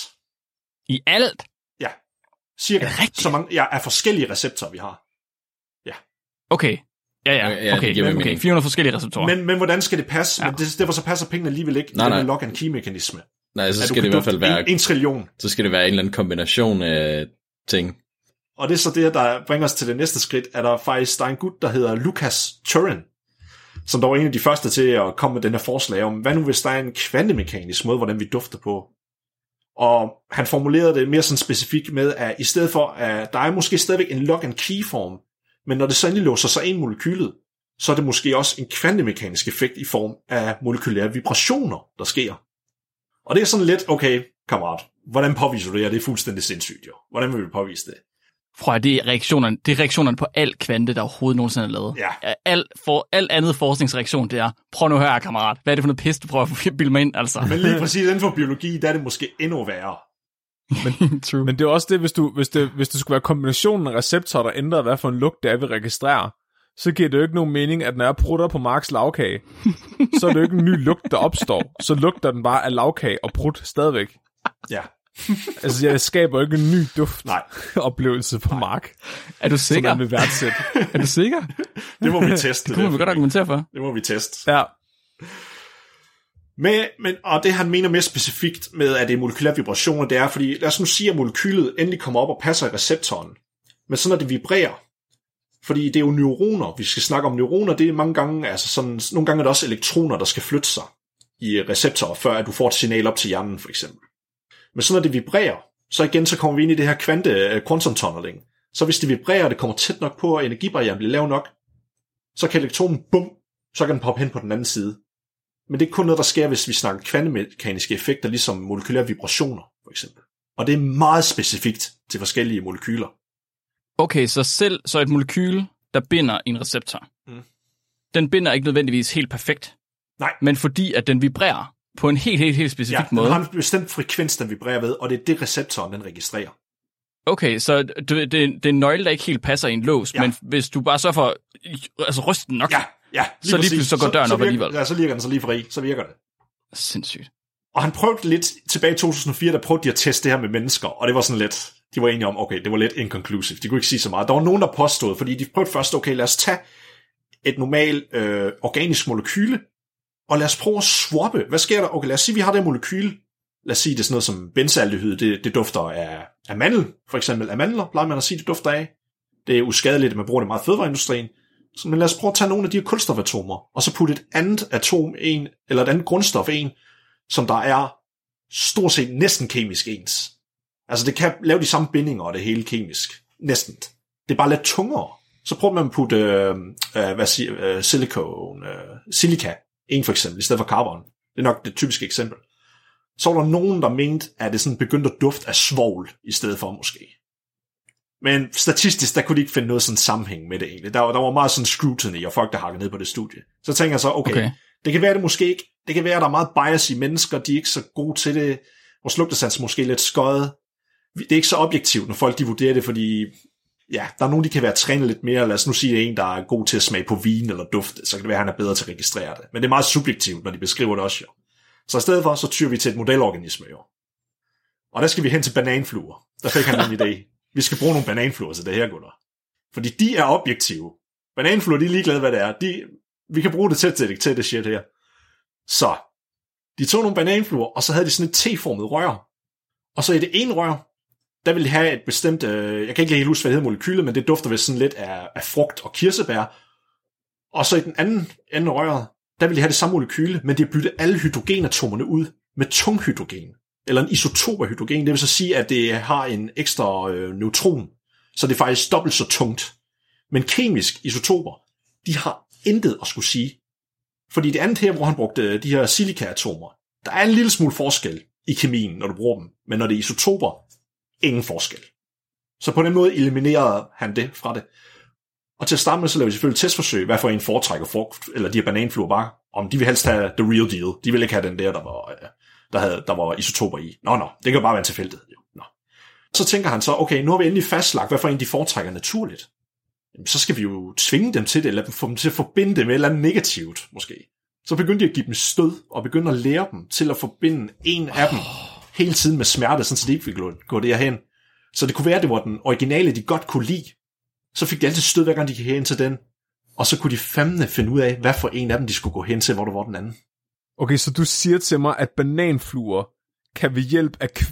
I alt? Ja. Cirka så mange ja, er forskellige receptorer, vi har. Ja. Okay. Ja, ja. Okay, okay. Men, okay. fire hundrede forskellige receptorer. Men, men hvordan skal det passe? Ja. Men det, derfor så passer pengene alligevel ikke. Nej, nej. Den lock and key-mekanisme. Nej, så skal det i hvert fald være... En, en trillion. Så skal det være en eller anden kombination af ting. Og det er så det, der bringer os til det næste skridt, at der faktisk der er en gut, der hedder Lucas Turin, som der var en af de første til at komme med den her forslag om, hvad nu hvis der er en kvantemekanisk måde, hvordan vi dufter på. Og han formulerede det mere sådan specifikt med, at i stedet for, at der er måske stadigvæk en lock and key form, men når det så endelig låser sig ind molekylet, så er det måske også en kvantemekanisk effekt i form af molekylære vibrationer, der sker. Og det er sådan lidt, okay, kammerat, hvordan påviser du det? Det er fuldstændig sindssygt, jo. Hvordan vil vi påvise det? Prøv at det er reaktionerne, det er reaktionerne på al kvante, der overhovedet nogensinde er lavet. Ja. Al, for, al andet forskningsreaktion, det er, prøv nu at høre, kammerat, hvad er det for noget pis, du prøver at bilde mig ind, altså? Men lige præcis inden for biologi, der er det måske endnu værre. Men, True. men det er også det, hvis, du, hvis, det, hvis det skulle være kombinationen af receptorer, der ændrer, hvad for en lugt det er, vi registrerer, så giver det jo ikke nogen mening, at når jeg prutter på Marks lavkage, så er det jo ikke en ny lugt, der opstår. Så lugter den bare af lavkage og prut stadigvæk. Ja. Altså, jeg skaber ikke en ny duft Nej. oplevelse på Mark. Er du sikker? Som vil værdsætte. Er du sikker? Det må vi teste. Det kunne vi godt argumentere for. Det må vi teste. Ja. Men, men, og det han mener mere specifikt med, at det er molekylære vibrationer, det er, fordi lad os nu sige, at molekylet endelig kommer op og passer i receptoren. Men så når det vibrerer, fordi det er jo neuroner, vi skal snakke om neuroner, det er mange gange, altså sådan, nogle gange er det også elektroner, der skal flytte sig i receptorer, før at du får et signal op til hjernen, for eksempel. Men så når det vibrerer, så igen, så kommer vi ind i det her kvante, quantum tunneling. Så hvis det vibrerer, og det kommer tæt nok på, og energibarrieren bliver lav nok, så kan elektronen, bum, så kan den poppe hen på den anden side. Men det er kun noget, der sker, hvis vi snakker kvantemekaniske effekter, ligesom molekylære vibrationer, for eksempel. Og det er meget specifikt til forskellige molekyler. Okay, så selv så et molekyl, der binder en receptor, mm. den binder ikke nødvendigvis helt perfekt. Nej. Men fordi, at den vibrerer på en helt, helt, helt specifik ja, måde. Ja, den har en bestemt frekvens, den vibrerer ved, og det er det, receptoren den registrerer. Okay, så det, det, det er en nøgle, der ikke helt passer i en lås, ja. Men hvis du bare så får altså ryste den nok, ja, ja, lige så lige pludselig så går døren så, op så virker, alligevel. Ja, så virker den så lige fri, så virker det. Sindssygt. Og han prøvede lidt tilbage i to tusind og fire, der prøvede de at teste det her med mennesker, og det var sådan lidt, de var enige om, okay, det var lidt inconclusive, de kunne ikke sige så meget. Der var nogen, der påstod, fordi de prøvede først, okay, lad os tage et normalt øh, organisk molekyle, og lad os prøve at swappe. Hvad sker der? Okay, lad os sige, vi har det molekyle. Lad os sige, det er sådan noget som benzaldehyd, det, det dufter af, af mandel, for eksempel af mandler, plejer man at sige, det dufter af. Det er uskadeligt, at man bruger det meget i fødevareindustrien. Så, men lad os prøve at tage nogle af de her kulstofatomer, og så putte et andet atom en, eller et andet grundstof en, som der er stort set næsten kemisk ens. Altså det kan lave de samme bindinger, og det hele kemisk. Næsten. Det er bare lidt tungere. Så prøver man at putte øh, øh, hvad siger, øh, silikon, øh, silika, en for eksempel, i stedet for carbon. Det er nok det typiske eksempel. Så var der nogen, der mente, at det sådan begyndte at dufte af svovl, i stedet for måske. Men statistisk, der kunne de ikke finde noget sådan sammenhæng med det egentlig. Der var, der var meget sådan scrutiny, og folk, der hakkede ned på det studie. Så tænker jeg så, okay, okay, det kan være det måske ikke. Det kan være, at der er meget bias i mennesker, de er ikke så gode til det. Vores lugtesans måske lidt skøjet. Det er ikke så objektivt, når folk de vurderer det, fordi ja, der er nogen, de kan være trænet lidt mere. Lad os nu sige, at en, der er god til at smage på vin eller dufte, så kan det være, at han er bedre til at registrere det. Men det er meget subjektivt, når de beskriver det også, jo. Så i stedet for, så tyrer vi til et modelorganisme, jo. Og der skal vi hen til bananfluer. Der fik han en idé. Vi skal bruge nogle bananfluer til det her, gutter. Fordi de er objektive. Bananfluer, de er ligeglade, hvad det er. De, vi kan bruge det til at detektere det shit her. Så, de tog nogle bananfluer, og så havde de sådan et T-formet rør. Og så i det ene rør, der ville de have et bestemt, øh, jeg kan ikke helt huske, hvad det hedder molekylet, men det dufter vist sådan lidt af, af frugt og kirsebær. Og så i den anden ende af røret, der ville de have det samme molekyle, men de har byttet alle hydrogenatomerne ud med tunghydrogen. Eller en isotop af hydrogen, det vil så sige, at det har en ekstra øh, neutron, så det er faktisk dobbelt så tungt. Men kemisk isotoper, de har intet at skulle sige. Fordi det andet her, hvor han brugte de her silikaatomer, der er en lille smule forskel i kemien, når du bruger dem. Men når det er isotoper, ingen forskel. Så på den måde eliminerede han det fra det. Og til at starte med, så lavede vi selvfølgelig testforsøg, hvad for en foretrækker for, eller de her bananfluer bare, om de vil helst have the real deal. De vil ikke have den der, der var, der havde, der var isotoper i. Nå, nå, det kan bare være en tilfældighed. Nå. Så tænker han så, okay, nu har vi endelig fastlagt, hvad for en de foretrækker naturligt. Jamen, så skal vi jo tvinge dem til det, eller få dem til at forbinde det med et eller andet negativt, måske. Så begyndte de at give dem stød, og begyndte at lære dem til at forbinde en af dem hele tiden med smerte, sådan så de ikke ville gå derhen. Så det kunne være, at det var den originale, de godt kunne lide. Så fik de altid stød, hver gang de gik hen til den. Og så kunne de fandme finde ud af, hvad for en af dem, de skulle gå hen til, hvor der var den anden. Okay, så du siger til mig, at bananfluer kan ved hjælp af,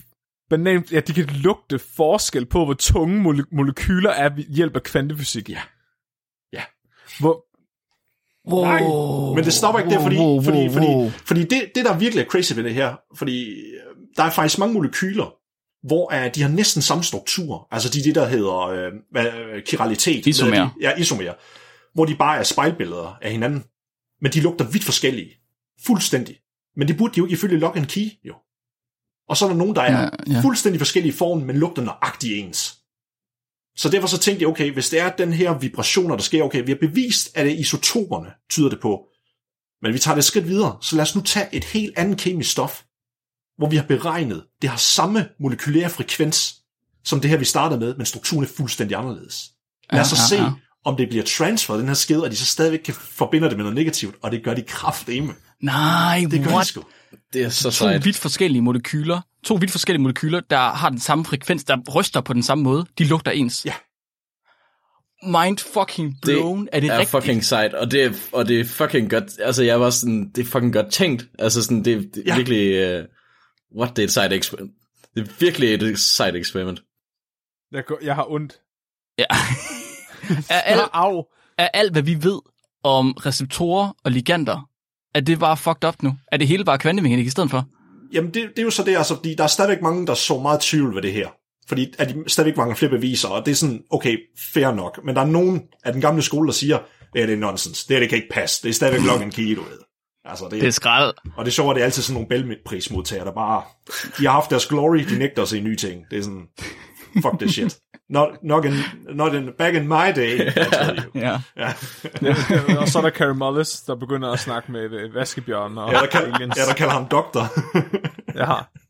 banan, ja, de kan lugte forskel på, hvor tunge mole- molekyler er ved hjælp af kvantefysik. Ja. Ja. Hvor, Wow. Nej, men det stopper ikke der, fordi, wow, wow, fordi, wow. fordi, fordi det, det, der virkelig er crazy ved det her, fordi der er faktisk mange molekyler, hvor uh, de har næsten samme struktur, altså de, det der hedder uh, kiralitet. Isomer. De, ja, isomer. Hvor de bare er spejlbilleder af hinanden, men de lugter vidt forskellige. Fuldstændig. Men det burde de jo ikke ifølge Lock and Key, jo. Og så er der nogen, der er ja, ja. fuldstændig forskellige i formen, men lugter nøjagtigt ens. Så derfor så tænkte jeg, okay, hvis det er den her vibrationer, der sker, okay, vi har bevist, at det isotoperne tyder det på, men vi tager det et skridt videre, så lad os nu tage et helt andet kemisk stof, hvor vi har beregnet, det har samme molekylære frekvens, som det her, vi startede med, men strukturen er fuldstændig anderledes. Lad os så ja, ja, ja. se, om det bliver transferet, den her skede, og de så stadigvæk kan forbinde det med noget negativt, og det gør de kraftedeme. Nej, Det gør what? de sgu. Det er så To sejt. vidt forskellige molekyler, to vidt forskellige molekyler, der har den samme frekvens, der ryster på den samme måde, de lugter ens. Ja. Mind fucking blown. Det er det er rigtigt? fucking sejt, og det er, og det er fucking godt, altså jeg var sådan, det er fucking godt tænkt, altså sådan, det er, det er Ja. virkelig, uh, what, det er et sejt eksperiment. Det er virkelig et sejt eksperiment. jeg, går- jeg har ondt. Ja. er, alt, Au. er alt, hvad vi ved om receptorer og ligander, er det bare fucked up nu? Er det hele bare kvantemekanik i stedet for? Jamen, det, det er jo så det, altså, fordi der er stadigvæk mange, der så meget tvivl ved det her. Fordi at de stadigvæk mange flere beviser, og det er sådan, okay, fair nok. Men der er nogen af den gamle skole, der siger, det er det nonsens, det, er, det kan ikke passe, det er stadigvæk Lock and Key, du ved. Altså, det, Det er skrald. og det er sjovt, at det er altid sådan nogle Belmit-prismodtagere, der bare, de har haft deres glory, de nægter at se nye ting. Det er sådan, fuck this shit. Not, not, in, not in, back in my day, I tell you. Ja. Ja. Og så er der Carey Mullis, der begynder at snakke med øh, vaskebjørn og Ja, der, kalder, aliens. ja, der kalder ham doktor. Ja.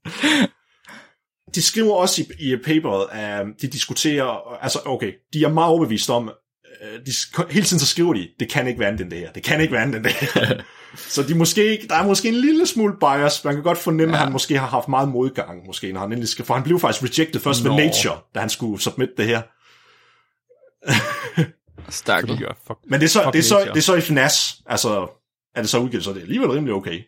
De skriver også i, i paperet, at de diskuterer, altså okay, de er meget overbevist om, de, hele tiden så skriver de, det kan ikke være andet end det her, det kan ikke være andet end det her. Så de måske ikke, der er måske en lille smule bias, man kan godt fornemme, ja. At han måske har haft meget modgang, måske, når han endelig skal, for han blev faktisk rejected først Nå. ved Nature, da han skulle submit det her. Stakkel. Ja, fuck. Men det er så, Fuck det er så, nature. det er så i F N A S, altså er det så udgivet, så det er alligevel rimelig okay.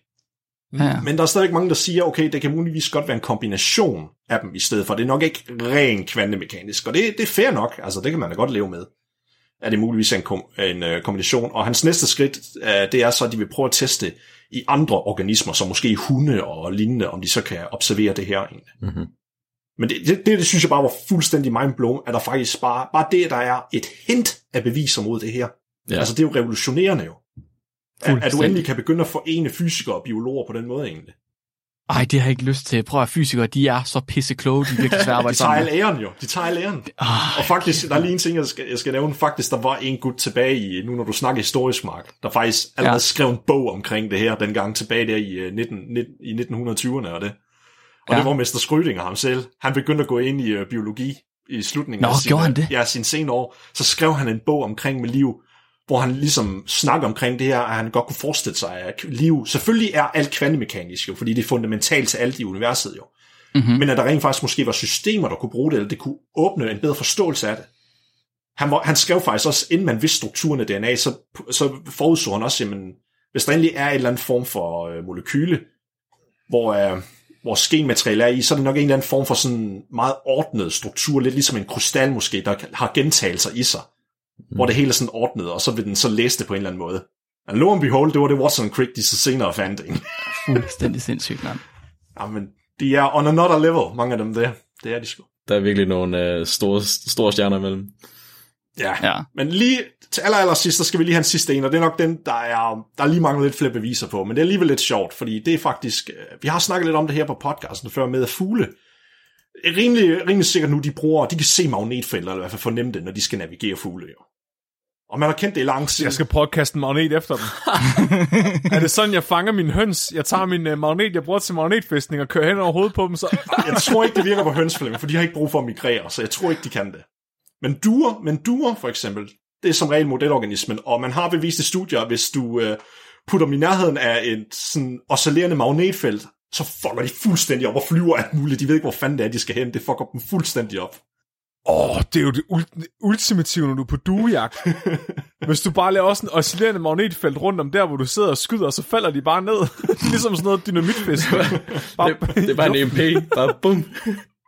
Ja. Men der er stadig mange, der siger, okay, det kan muligvis godt være en kombination af dem i stedet for. Det er nok ikke ren kvantemekanisk, og det, det er fair nok, altså det kan man da godt leve med. At det muligvis er en, kom, en uh, kombination. Og hans næste skridt, uh, det er så, at de vil prøve at teste i andre organismer, som måske hunde og lignende, om de så kan observere det her egentlig. Mm-hmm. Men det, det, det, det synes jeg bare var fuldstændig mindblown, at der faktisk bare, bare det, der er et hint af beviser mod det her. Ja. Altså det er jo revolutionerende jo. At, at du endelig kan begynde at forene fysikere og biologer på den måde egentlig. Ej, det har jeg ikke lyst til. Prøv at fysikere, de er så pisse kloge, de er virkelig svære at arbejde De tager sammen. al æren jo. De tager al æren. Ah, Og faktisk, der er lige en ting, jeg skal, jeg skal nævne. Faktisk, der var en gut tilbage i, nu når du snakker historisk, Mark, der faktisk allerede Ja. skrev en bog omkring det her, dengang tilbage der i, nitten, nitten, i nitten tyverne og det. Og Ja. det var mester Schrödinger ham selv. Han begyndte at gå ind i uh, biologi i slutningen Nå, af sin, gjorde han det? ja, sin senere år. Så skrev han en bog omkring med liv, hvor han ligesom snakker omkring det her, at han godt kunne forestille sig, at liv, selvfølgelig er alt kvantemekanisk jo, fordi det er fundamentalt til alt i universet jo. mm-hmm. Men at der rent faktisk måske var systemer, der kunne bruge det, eller det kunne åbne en bedre forståelse af det. Han, var, han skrev faktisk også, inden man vidste strukturen af D N A, så, så forudså han også, jamen, hvis der endelig er en eller anden form for øh, molekyle, hvor, øh, hvor genmateriale er i, så er det nok en eller anden form for sådan meget ordnet struktur, lidt ligesom en krystal måske, der har gentagelser i sig, mm. hvor det hele er sådan ordnet, og så vil den så læse det på en eller anden måde. And lo and behold, det var det Watson og Crick, de så senere fandt. Fuldstændig sindssygt, mand. Jamen, de er on another level, mange af dem der. Det er de sgu. Der er virkelig nogle uh, store, store stjerner imellem. Ja. Ja. Men lige til aller, aller sidst, der skal vi lige have en sidste en, og det er nok den, der er, der er lige mangler lidt flere beviser på, men det er alligevel lidt sjovt, fordi det er faktisk, vi har snakket lidt om det her på podcasten før med at fugle. Rimelig, rimelig sikkert nu, de bruger, de kan se magnetfelter, eller i hvert fald fornemme det, når de skal navigere fugle, jo. Og man har kendt det i lang tid. Jeg skal prøve at kaste en magnet efter dem. Er det sådan, jeg fanger min høns? Jeg tager min uh, magnet, jeg bruger til magnetfæstning, og kører hen over hovedet på dem, så... Jeg tror ikke, det virker på hønsfællinger, for de har ikke brug for at migrere, så jeg tror ikke, de kan det. Men duer, men duer for eksempel, det er som regel modelorganismen, og man har bevist i studier, hvis du uh, putter dem i nærheden af et sådan oscillerende magnetfelt, så fucker de fuldstændig op og flyver alt muligt. De ved ikke, hvor fanden det er, de skal hen. Det fucker dem fuldstændig op. Åh, oh, det er jo det ult- ultimative, når du er på duejagt. Hvis du bare laver sådan en oscillerende magnetfelt rundt om der, hvor du sidder og skyder, så falder de bare ned. Ligesom sådan noget dynamitfisk. Det, det er bare en E M P. Bare bum.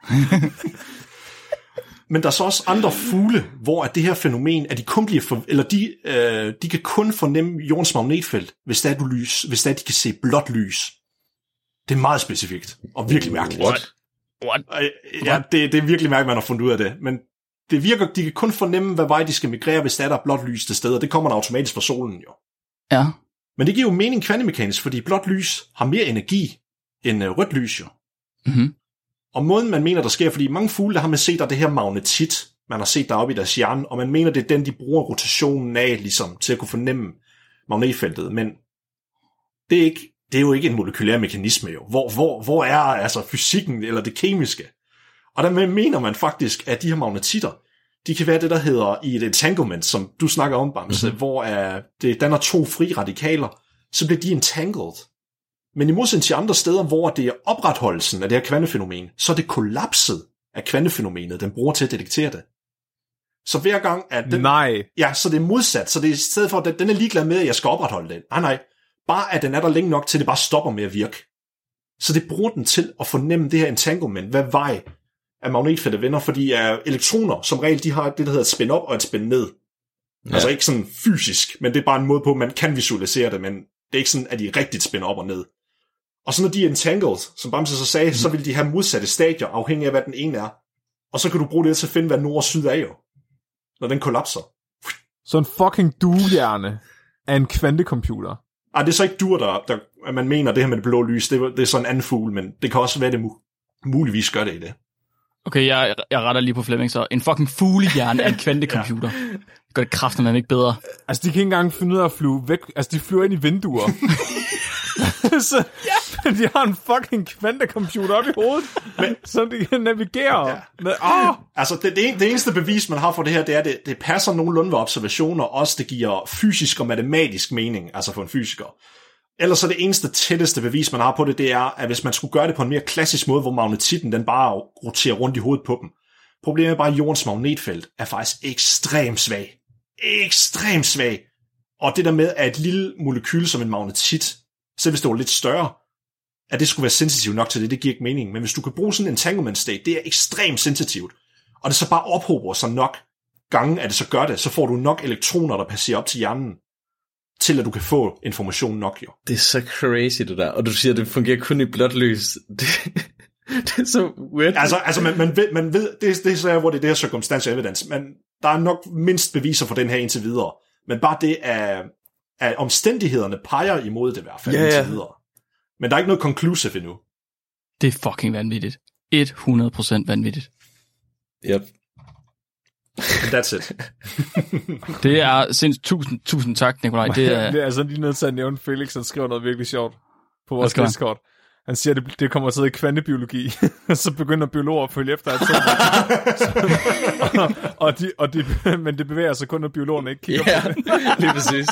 Men der er så også andre fugle, hvor at det her fænomen, at de kun bliver for, eller de, øh, de kan kun fornemme jordens magnetfelt, hvis der er du lys, hvis der er, de kan se blåt lys. Det er meget specifikt, og virkelig mærkeligt. What? What? Ja, det, det er virkelig mærkeligt, man har fundet ud af det. Men det virker, de kan kun fornemme, hvad vej de skal migrere, hvis der er der blåt lys til stede, og det kommer der automatisk fra solen jo. Ja. Men det giver jo mening kvantemekanisk, fordi blåt lys har mere energi end rødt lys jo. Mm-hmm. Og måden, man mener, der sker, fordi mange fugle, der har man set der det her magnetit, man har set deroppe i deres hjerne, og man mener, det er den, de bruger rotationen af, ligesom, til at kunne fornemme magnetfeltet. Men det er, ikke, det er jo ikke en molekylær mekanisme jo. Hvor, hvor, hvor er altså fysikken eller det kemiske? Og der mener man faktisk, at de her magnetitter, de kan være det, der hedder i et entanglement, som du snakker om, Bamse, mm-hmm. hvor uh, det danner to fri radikaler, så bliver de entangled. Men i modsætning til andre steder, hvor det er opretholdelsen af det her kvantefænomen, så er det kollapset af kvantefænomenet, den bruger til at detektere det. Så hver gang, at den... Nej. Ja, så det er modsat. Så det er i stedet for, at den er ligeglad med, at jeg skal opretholde den. Nej, nej. Bare at den er der længe nok, til det bare stopper med at virke. Så det bruger den til at fornemme det her entanglement, hvad vej af magnetfeltet vender, fordi uh, elektroner, som regel, de har det, der hedder et spin op og et spin ned. Ja. Altså ikke sådan fysisk, men det er bare en måde på, at man kan visualisere det, men det er ikke sådan, at de rigtigt spænder op og ned. Og så når de er entangled, som Bamse så sagde, mm. så vil de have modsatte stadier, afhængig af, hvad den ene er. Og så kan du bruge det til at finde, hvad nord og syd er jo, når den kollapser. Så en fucking duehjerne af en kvantecomputer. Ej, det er så ikke duer, der, der man mener, det her med det blå lys, det, det er sådan en anden fugl, men det kan også være, det mu- muligvis gør det i det. Okay, jeg, jeg retter lige på Flemming, så en fucking fuglehjerne af en kvantecomputer. Ja. Det gør det kraftedeme ikke bedre. Altså, de kan ikke engang finde ud af at flyve væk. Altså, de flyver ind i vinduer. Så ja. De har en fucking kvantecomputer op i hovedet, men, som de kan navigere. Ja. Med, oh. Altså, det, det, det eneste bevis, man har for det her, det er, at det, det passer nogenlunde ved observationer, også det giver fysisk og matematisk mening, altså for en fysiker. Ellers så det eneste tætteste bevis, man har på det, det er, at hvis man skulle gøre det på en mere klassisk måde, hvor magnetitten den bare roterer rundt i hovedet på dem. Problemet er bare, at jordens magnetfelt er faktisk ekstremt svag. Ekstremt svag. Og det der med, at et lille molekyl som en magnetit, selv hvis det var lidt større, at det skulle være sensitivt nok til det, det giver ikke mening. Men hvis du kan bruge sådan en entanglement state, det er ekstremt sensitivt. Og det så bare ophober sig nok gange, at det så gør det, så får du nok elektroner, der passerer op til hjernen, til at du kan få information nok, jo. Det er så crazy, det der. Og du siger, at det fungerer kun i blåt lys. Det, det er så weird. Altså, altså man, man ved, man ved det, det er så, hvor det er det her circumstantial evidence, men der er nok mindst beviser for den her indtil videre. Men bare det af, af omstændighederne peger imod det i hvert fald ja, ja. indtil videre. Men der er ikke noget conclusive endnu. Det er fucking vanvittigt. hundrede procent vanvittigt. Yep. That's it. Det er sindssygt. Tusind, tusind tak, Nikolaj. Det er, det er altså lige nødt til at nævne Felix, han skriver noget virkelig sjovt på vores Discord. Han siger, at det, det kommer til i kvantebiologi. Så begynder biologer at følge efter atomer. og, og, de, og de, men det bevæger sig kun, når biologerne ikke kigger yeah, på det. Lige præcis.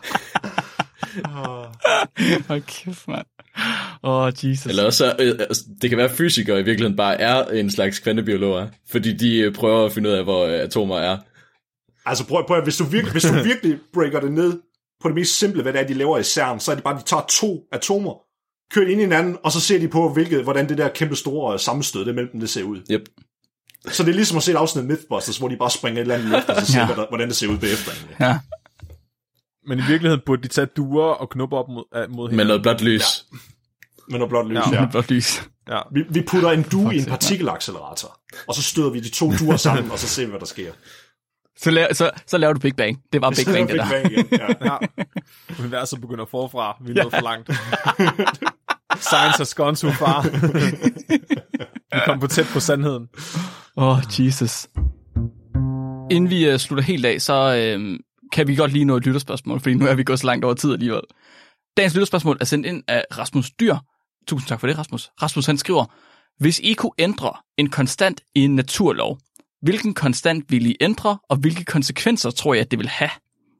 Åh, kæft, mand. Åh, oh, Jesus. Eller også, øh, det kan være, at fysikere i virkeligheden bare er en slags kvantebiologer, fordi de prøver at finde ud af, hvor atomer er. Altså prøv, prøv hvis du virkelig, hvis du virkelig breaker det ned på det mest simple, hvad det er, de laver i CERN, så er det bare, at de tager to atomer, kører ind i hinanden, og så ser de på, hvilket, hvordan det der kæmpe store sammenstød, det mellem dem, det ser ud. Yep. Så det er ligesom at se et afsnit af Mythbusters, hvor de bare springer et eller andet efter, og så ser, ja. hvordan det ser ud bagefter. Ja. Men i virkeligheden burde de tage duer og knupper op mod, uh, mod hinanden. Med noget blåt lys. Ja. Med noget blåt lys, ja. ja. Med blåt lys. Ja. Vi, vi putter en due i en partikelaccelerator, og så støder vi de to duer sammen, og så ser vi, hvad der sker. Så, la- så, så laver du Big Bang. Det var Big Bang, det Big der. Bang, igen. Ja. Ja. Universet begynder forfra. Vi er ja. Noget for langt. Science has gone too far. Vi kom på tæt på sandheden. Åh, oh, Jesus. Inden vi uh, slutter helt af, så uh, kan vi godt lige nå et lytterspørgsmål, fordi nu er vi gået så langt over tid alligevel. Dagens lytterspørgsmål er sendt ind af Rasmus Dyr. Tusind tak for det, Rasmus. Rasmus han skriver, hvis I kunne ændre en konstant i en naturlov, hvilken konstant vil I ændre, og hvilke konsekvenser tror jeg, at det vil have?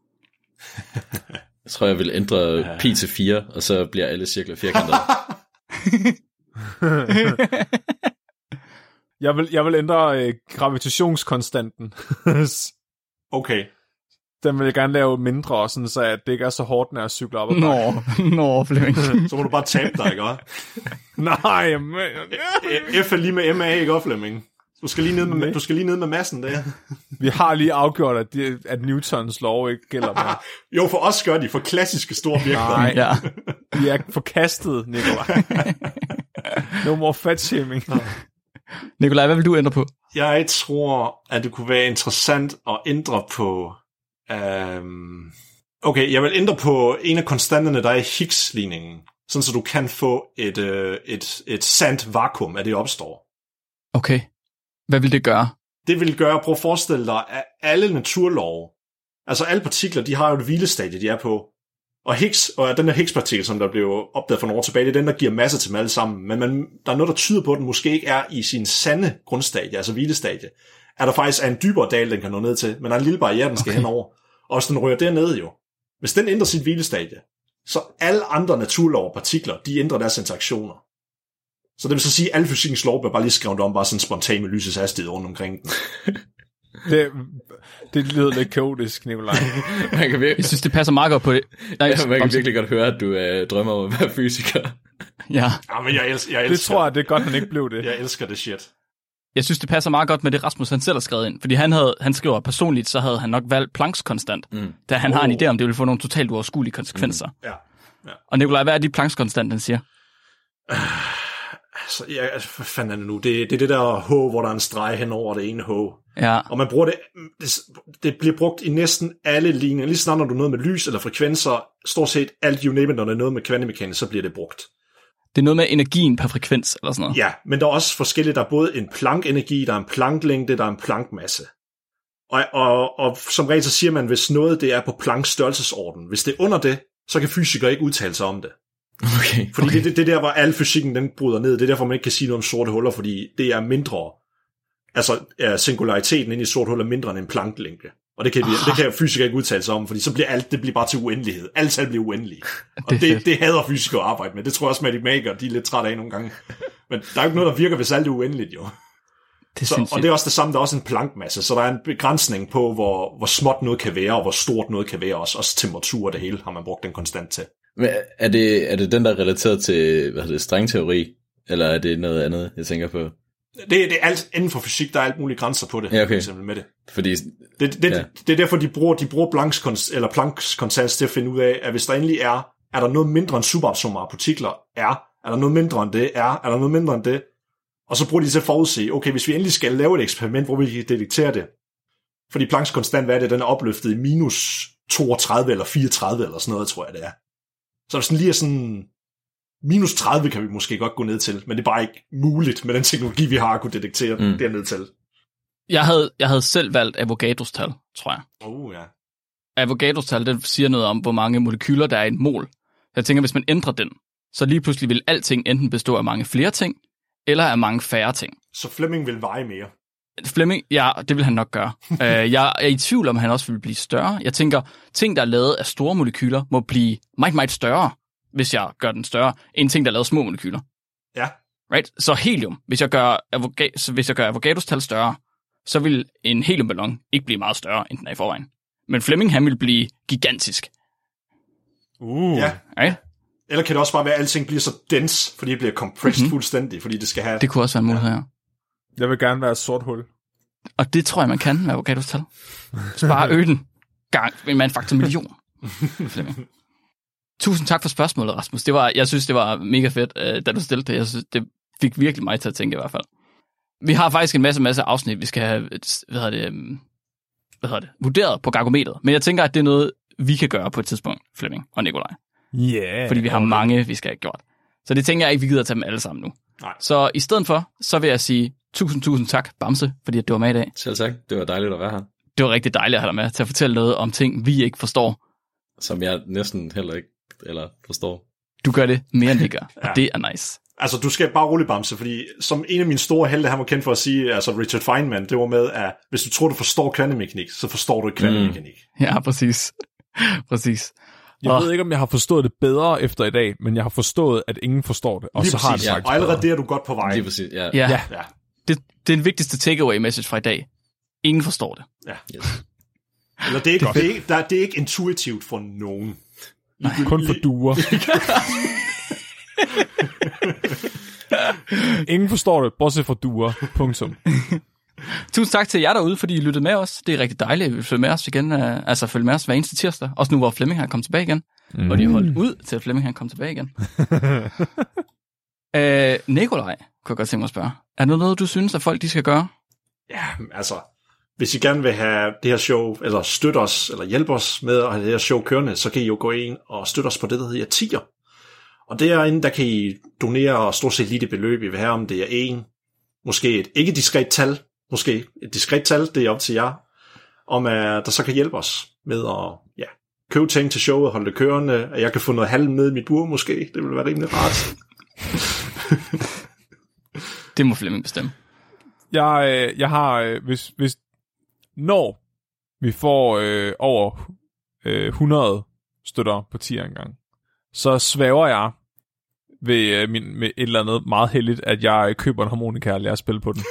Jeg tror, jeg vil ændre pi til fire, og så bliver alle cirkler firkantede. jeg, vil, jeg vil ændre øh, gravitationskonstanten. Okay. Den vil jeg gerne lave mindre, og sådan, så at det ikke er så hårdt, når jeg cykler op ad Nå, bakken. nå, Flemming. Så må du bare tabe dig, ikke også? Nej, men... F er lige med M A, ikke også, Flemming? Du skal lige ned med, du skal lige ned med massen der. Vi har lige afgjort, at, de, at Newtons lov ikke gælder mere. Jo, for os gør de, for klassiske store objekter. Nej, Ja. vi er forkastet, Nikolaj. No more fat shaming. Nikolaj, hvad vil du ændre på? Jeg tror, at det kunne være interessant at ændre på... Øhm... Okay, jeg vil ændre på en af konstanterne, der er i Higgs-ligningen. Sådan, så du kan få et, øh, et, et sandt vakuum, at det opstår. Okay. Hvad vil det gøre? Det vil gøre, prøv at forestille dig, at alle naturlove, altså alle partikler, de har jo et hvilestadie, de er på. Og Higgs, og den der Higgs-partikel, som der blev opdaget for nogle år tilbage, det er den, der giver masser til dem alle sammen. Men man, der er noget, der tyder på, at den måske ikke er i sin sande grundstadie, altså hvilestadie. Er der faktisk er en dybere dal, den kan nå ned til, men der er en lille barriere, den skal okay. henover. Og hvis den rører dernede jo, hvis den ændrer sit hvilestadie, så alle andre naturlove og partikler, de ændrer deres interaktioner. Så det vil så sige, at alle fysikkens lov bliver bare lige skrevet om, bare sådan spontan med lysets hastighed rundt omkring den. Det, det lyder lidt kaotisk, Nikolaj. Man kan virkelig, Jeg synes, det passer meget godt på det. Nej, ja, man kan virkelig godt høre, at du øh, drømmer om at være fysiker. Ja. Ja, men jeg elsker, jeg Det elsker, tror jeg, det er godt, han ikke blev det. jeg elsker det shit. Jeg synes, det passer meget godt med det, Rasmus han selv har skrevet ind. Fordi han, havde, han skriver personligt, så havde han nok valgt Plancks konstant. Mm. Da han oh. har en idé om, det vil få nogle totalt uoverskuelige konsekvenser. Mm. Ja. Ja. Og Nikolaj, hvad er de Plancks konstant, han siger? Så, ja, hvad fanden er det nu? Det, det er det der H, hvor der er en streg hen over det ene H. Ja. Og man bruger det, det, det bliver brugt i næsten alle ligninger. Lige snart når du er noget med lys eller frekvenser, stort set alt you name it, når det er noget med kvantemekanik, så bliver det brugt. Det er noget med energien per frekvens, eller sådan noget. Ja, men der er også forskelligt. Der er både en Planck-energi, der er en Planck-længde, der er en Planck-masse. Og, og, og som regel så siger man, hvis noget det er på Plancks størrelsesorden, hvis det er under det, så kan fysikere ikke udtale sig om det. Okay. Fordi okay. det, det, det der, hvor al fysikken den bryder ned, det er derfor, man ikke kan sige noget om sorte huller, fordi det er mindre. Altså, ja, singulariteten inde i sort hul er mindre end en Planck-længde. Og det kan, vi, det kan fysikere ikke udtale sig om, fordi så bliver alt, det bliver bare til uendelighed. Alt tal bliver uendelige. Og det, det, det hader fysikere at arbejde med. Det tror jeg også, matematikere, de er lidt trætte af nogle gange. Men der er jo ikke noget, der virker, hvis alt er uendeligt, jo. Det er så, og det er også det samme, der er også en Planck-masse, så der er en begrænsning på, hvor, hvor småt noget kan være, og hvor stort noget kan være også. Også temperatur og det hele har man brugt den konstant til. Men er det, er det den, der er relateret til, hvad hedder det, stringteori? Eller er det noget andet, jeg tænker på? Det, det er alt inden for fysik, der er alt mulige grænser på det. Ja, okay. For eksempel med det. Fordi, det, det, ja. det er derfor, de bruger, de bruger Plancks, konst, eller Plancks konstant til at finde ud af, at hvis der endelig er, er der noget mindre end subatomare partikler? Er. Er der noget mindre end det? Er. Er der noget mindre end det? Og så bruger de til at forudse, okay, hvis vi endelig skal lave et eksperiment, hvor vi kan detektere det. Fordi Plancks konstant, hvad er det? Den er opløftet i minus toogtredive eller fireogtredive eller sådan noget, tror jeg det er. Så er det sådan lige sådan... minus tredive kan vi måske godt gå ned til, men det er bare ikke muligt med den teknologi, vi har at kunne detektere mm. derned til. Jeg havde, jeg havde selv valgt Avogadros tal, tror jeg. Oh, ja. Avogadros tal, det siger noget om, hvor mange molekyler der er i et mol. Jeg tænker, hvis man ændrer den, så lige pludselig vil alting enten bestå af mange flere ting, eller af mange færre ting. Så Fleming vil veje mere? Fleming, ja, det vil han nok gøre. uh, jeg er i tvivl om, han også vil blive større. Jeg tænker, ting, der er lavet af store molekyler, må blive meget, meget større, hvis jeg gør den større, end ting, der er lavet af små molekyler. Ja. Right? Så helium, hvis jeg gør, Avoga- så hvis jeg gør Avogadros tal større, så vil en heliumballon ikke blive meget større, end den er i forvejen. Men Fleming, han vil blive gigantisk. Uh. Ja. Right? Eller kan det også bare være, at alting bliver så dens, fordi det bliver compressed mm-hmm. fuldstændig, fordi det skal have... Det kunne også være en mulighed, ja. Jeg vil gerne være et sort hul. Og det tror jeg, man kan med Avogadros tal. Så bare øge den gang med en faktor million. Fleming. Tusind tak for spørgsmålet, Rasmus. Det var, jeg synes, det var mega fedt, da du stillede det. Jeg synes, det fik virkelig mig til at tænke i hvert fald. Vi har faktisk en masse, masse afsnit, vi skal have hvad hedder det, hvad hedder det, vurderet på Gargometeret. Men jeg tænker, at det er noget, vi kan gøre på et tidspunkt, Flemming og Nikolaj. Yeah. Fordi vi har mange, vi skal have gjort. Så det tænker jeg ikke, vi gider at tage dem alle sammen nu. Nej. Så i stedet for, så vil jeg sige tusind, tusind tak, Bamse, fordi at du var med i dag. Selv tak. Det var dejligt at være her. Det var rigtig dejligt at have dig med til at fortælle noget om ting, vi ikke forstår. Som jeg næsten heller ikke eller forstår. Du gør det mere, end vi gør, og ja. Det er nice. Altså, du skal bare roligt, Bamse, fordi som en af mine store helte, han var kendt for at sige, altså Richard Feynman, det var med, at hvis du tror, du forstår kvantemekanik, så forstår du ikke kvantemekanik. Mm. Ja, præcis. præcis. Jeg og... ved ikke, om jeg har forstået det bedre efter i dag, men jeg har forstået, at ingen forstår det, og lige så præcis, har det ja. faktisk Og allerede bedre. det er du godt på vej. Lige præcis, ja. Ja, ja. ja. Det, det er den vigtigste takeaway message fra i dag. Ingen forstår det. Ja. Yes. Eller det er ikke, det, det, er ikke, der, det er ikke intuitivt for nogen. Nej, kun for duer. Ingen forstår det, bortset fra duer. Punktum. Tusind tak til jer derude, fordi I lyttede med os. Det er rigtig dejligt, at I vil følge med os igen. Altså følge med os hver eneste tirsdag. Også nu, hvor Flemming har kommet tilbage igen. Mm. Og de har holdt ud til, at Flemming han kom tilbage igen. øh, Nikolaj, kunne jeg godt tænke mig at spørge. Er der noget, du synes, at folk de skal gøre? Ja, altså, hvis I gerne vil have det her show, eller støtte os, eller hjælpe os med at have det her show kørende, så kan I jo gå ind og støtte os på det, der hedder tier. Og derinde, der kan I donere stort set lige det beløb, I vil have, om det er en, måske et ikke diskret tal, måske et diskret tal, det er op til jer, om at der så kan hjælpe os med at ja, købe ting til showet, holde det kørende, at jeg kan få noget halm med i mit bur måske, det vil være rimelig rart. Det må Flemming bestemme. Jeg, jeg har, øh, hvis, hvis, når vi får øh, over øh, hundrede støtter på tier engang, så svæver jeg ved, øh, min, med et eller andet meget heldigt, at jeg køber en harmonika og lærer at spille på den.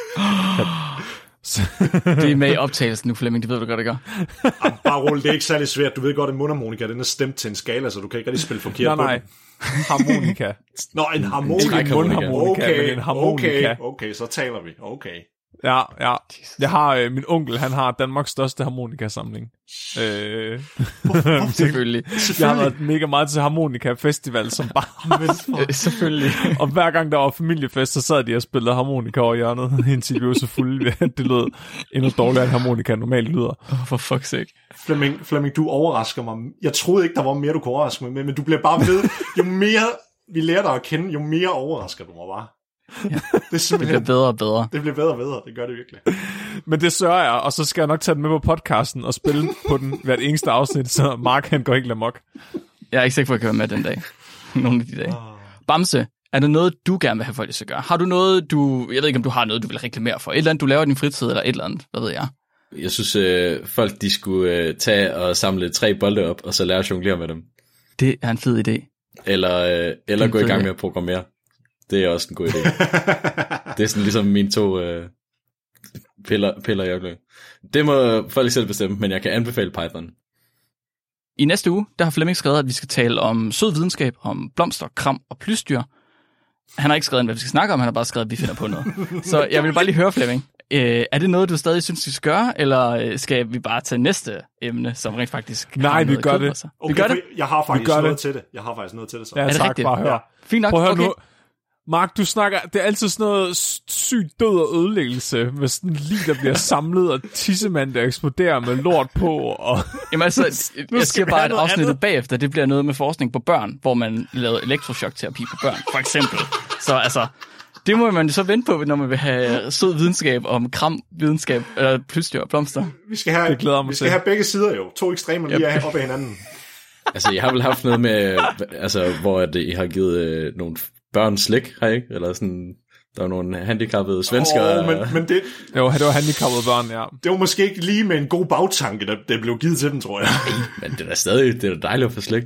Det er med i optagelsen nu, Flemming, det ved du godt, det gør. Jamen, bare roligt, det er ikke særlig svært. Du ved godt, at en mundharmonika, den er stemt til en skala, så du kan ikke rigtig spille forkert nej, nej. på den. Harmonika. Nå, en harmonika. En mundharmonika, okay, men en harmonika. Okay, okay, så taler vi. Okay. Ja, ja. Jeg har, øh, min onkel, han har Danmarks største harmonikasamling. Øh, Selvfølgelig. Jeg har været mega meget til harmonika festival som barn. Selvfølgelig. Og hver gang der var familiefest, så sad de og spillede harmonika over hjørnet, indtil vi var så fulde, at det lød endnu dårligere, end harmonika normalt lyder. Oh, for fuck's sake. Flemming, Flemming, du overrasker mig. Jeg troede ikke, der var mere, du kunne overraske mig med, men du bliver bare ved. Jo mere vi lærer dig at kende, jo mere overrasker du mig bare. Ja. Det, det bliver bedre og bedre. Det bliver bedre og bedre, det gør det virkelig. Men det sørger jeg, og så skal jeg nok tage den med på podcasten og spille på den hvert eneste afsnit, så Mark han går helt amok. Jeg er ikke sikker på, at jeg kan være med den dag. Nogle af de dage. Bamse, er der noget, du gerne vil have folk til at gøre? Har du noget, du... Jeg ved ikke, om du har noget, du vil reklamere for. Et eller andet, du laver i din fritid, eller et eller andet. Hvad ved jeg? Jeg synes, øh, folk de skulle øh, tage og samle tre bolde op, og så lære at jonglere med dem. Det er en fed idé. Eller, øh, eller gå i gang med at programmere. Det er også en god idé. Det er sådan ligesom mine to øh, piller, piller jeg vil. Det må folk selv bestemme, men jeg kan anbefale Python. I næste uge, der har Flemming skrevet, at vi skal tale om sød videnskab, om blomster, kram og plysdyr. Han har ikke skrevet, hvad vi skal snakke om, han har bare skrevet, at vi finder på noget. Så jeg vil bare lige høre, Flemming. Øh, er det noget, du stadig synes, vi skal gøre, eller skal vi bare tage næste emne, som rent faktisk... Nej, vi gør det. Okay, vi gør det. Jeg har faktisk noget det. til det. Jeg har faktisk noget til det. Så. Ja, er det tak, rigtigt? bare hør. Ja. Fint nok, prøv at høre okay. nu. Mark, du snakker, det er altid sådan noget sygt død og ødelæggelse, med sådan en lig, der bliver samlet, og tissemand, der eksploderer med lort på, og... Jamen altså, jeg siger bare, at afsnittet bagefter, det bliver noget med forskning på børn, hvor man lavede elektrochokterapi på børn, for eksempel. Så altså, det må man så vente på, når man vil have sød videnskab om kram videnskab, eller plysdyr og blomster. Vi skal have, det glæder mig vi skal til. have begge sider jo, to ekstremer lige yep. op ad hinanden. Altså, jeg har vel haft noget med, altså, hvor det, I har givet øh, nogle... børn slik, har I ikke? Eller sådan, der var nogle handicappede svensker. Oh, men, men det, det, var, det var handicappede børn, ja. Det var måske ikke lige med en god bagtanke, der, der blev givet til dem, tror jeg. Men det er da stadig, det er da dejligt at få slik.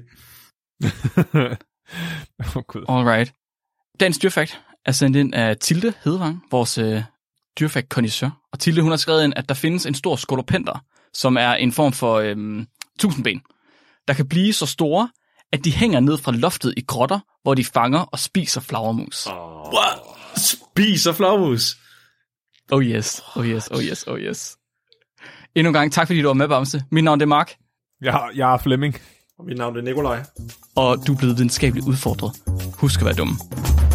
oh, Gud. Alright. Dagens dyrfakt er sendt ind af Tilde Hedvang, vores øh, dyrfakt-kondisseur. Og Tilde, hun har skrevet ind, at der findes en stor skolopenter, som er en form for øh, tusindben, der kan blive så store, at de hænger ned fra loftet i grotter, hvor de fanger og spiser flagermus. Oh. What? Spiser flagermus? Oh yes, oh yes, oh yes, oh yes. Endnu en gang, tak fordi du var med, Bamse. Mit navn er Mark. Jeg, jeg er Flemming. Og mit navn er Nikolaj. Og du er blevet videnskabeligt udfordret. Husk at være dumme.